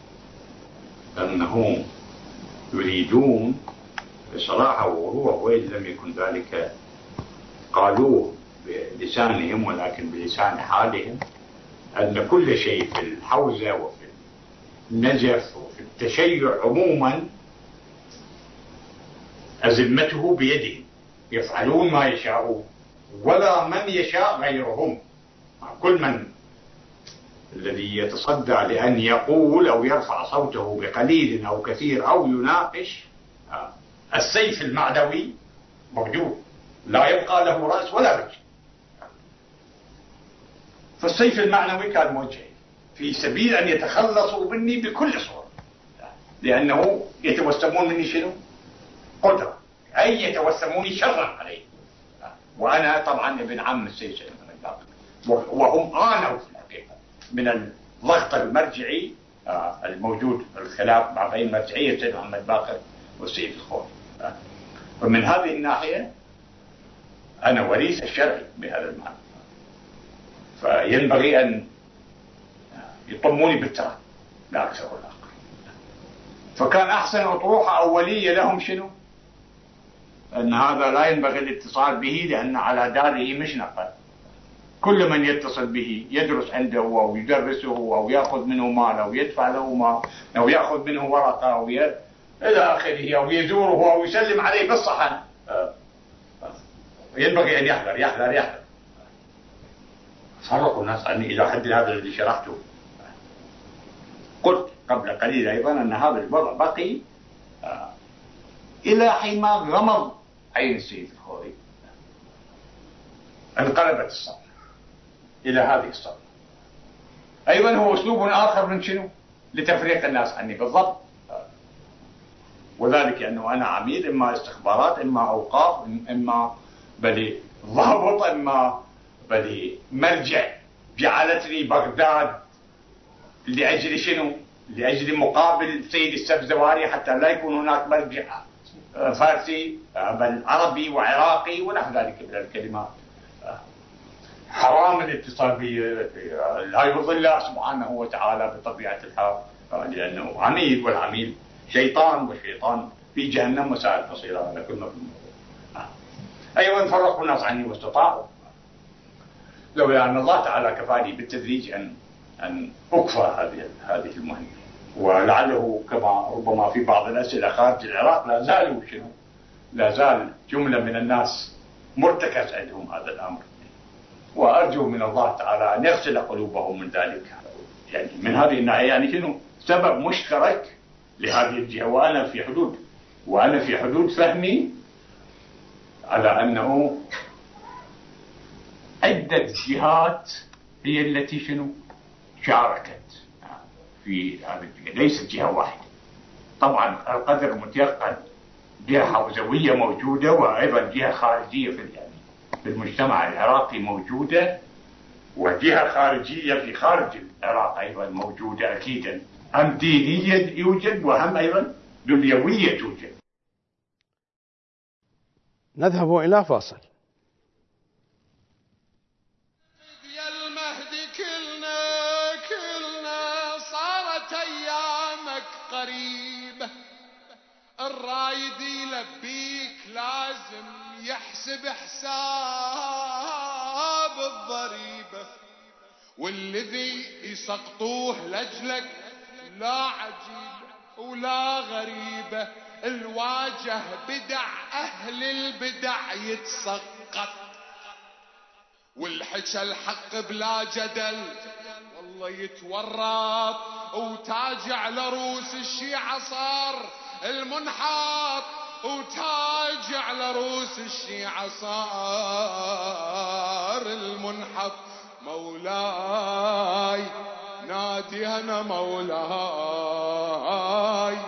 أنهم يريدون بصراحة ووضوح، وإن لم يكن ذلك قالوه بلسانهم ولكن بلسان حالهم، أن كل شيء في الحوزة وفي النجف وفي التشيع عموما أزمته بيدهم، يفعلون ما يشاءون ولا من يشاء غيرهم. كل من الذي يتصدى لأن يقول أو يرفع صوته بقليل أو كثير أو يناقش، السيف المعدوي موجود، لا يبقى له رأس ولا رجل. فالسيف المعنوي كان موجه في سبيل أن يتخلصوا مني بكل صورة، لأنه يتوسمون مني شنو؟ قدرة، أي يتوسموني شرا عليه. وأنا طبعا ابن عم السيد سيد محمد باقر، وهم آنوا في الحقيقة من الضغط المرجعي الموجود، الخلاف مع بين مرجعية السيد محمد باقر والسيد الخوئي. ومن هذه الناحية أنا وريث الشرعي بهذا المعنى، فينبغي أن يطموني بالتراب لا أكثر ولا أقل. فكان أحسن أطروحة أولية لهم شنو؟ أن هذا لا ينبغي الاتصال به، لأن على داره مش نقل. كل من يتصل به يدرس عنده أو يدرسه أو يأخذ منه مال أو يدفع له مال أو يأخذ منه ورقة أو إلى آخره، أو يزوره أو يسلم عليه بالصحن. ينبغي أن يحذر. فرقوا الناس عني إلى حد هذا الذي شرحته. قلت قبل قليل أيضا أن هذا الوضع بقي إلى حين ما غمض عين السيد الخوئي، انقلبت الصدمة إلى هذه الصدمة. أيضا هو أسلوب آخر من شنو؟ لتفريق الناس عني بالضبط، وذلك أنه أنا عميل، إما استخبارات، إما أوقاف، إما بل ضابط، إما بل مرجع. جعلتني بغداد لأجل شنو؟ لأجل مقابل السيد السبزواري، حتى لا يكون هناك مرجع فارسي بل عربي وعراقي ونحو ذلك من الكلمات. حرام الاتصال به، لا يرضي الله سبحانه وتعالى بطبيعة الحال، لأنه عميل، والعميل شيطان، والشيطان في جهنم وساءت مصيره على كل مفهوم. أيضا فرقوا الناس عني واستطاعوا، لولا أن الله تعالى كفاني بالتدريج أن أكفى هذه المهمة. ولعله كما ربما في بعض الأسئلة خارج العراق لا زال جملة من الناس مرتكز عندهم هذا الأمر، وأرجو من الله تعالى أن يغسل قلوبهم من ذلك. يعني من هذه الناحية يعني شنو سبب مشترك لهذه الجهة، وأنا في حدود فهمي على أنه عدة جهات هي التي شنو شاركت في هذه الجهة، ليست جهة واحدة. طبعا القدر متيقن جهة حوزوية موجودة، وأيضا جهة خارجية في المجتمع العراقي موجودة، وجهة خارجية في خارج العراق أيضا موجودة أكيدا. هم دينية يوجد، وهم أيضا دنيوية توجد. نذهب إلى فاصل. يا المهدي كلنا صارت أيامك قريبة، الرايد يلبيك لازم يحسب حساب الضريبة، والذي يسقطوه لجلك لا عجيب ولا غريبة، الواجه بدع أهل البدع يتسقط، والحكى الحق بلا جدل والله يتورط، وتاج على رؤوس الشيعة صار المنحط، وتاج على رؤوس الشيعة صار المنحط. مولاي نادي أنا مولاي،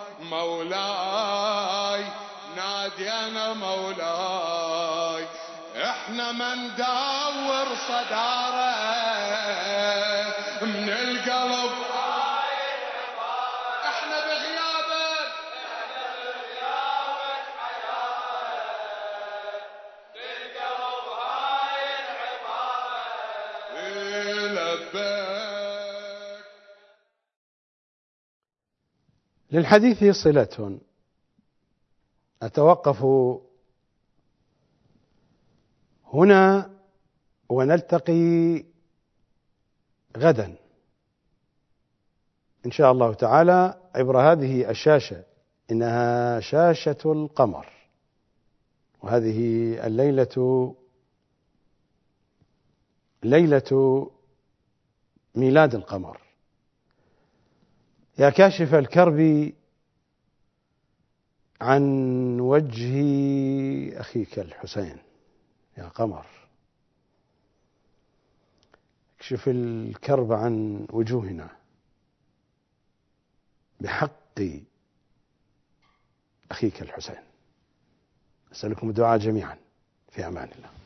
مولاي نادي أنا مولاي، احنا من دور صدارة من القلب، احنا بغيابك بالقلب هاي العبارة لبيك. للحديث صلة، أتوقف هنا ونلتقي غدا إن شاء الله تعالى عبر هذه الشاشة، إنها شاشة القمر، وهذه الليلة ليلة ميلاد القمر. يا كاشف الكرب عن وجه أخيك الحسين، يا قمر اكشف الكرب عن وجوهنا بحق أخيك الحسين. أسألكم الدعاء جميعا، في أمان الله.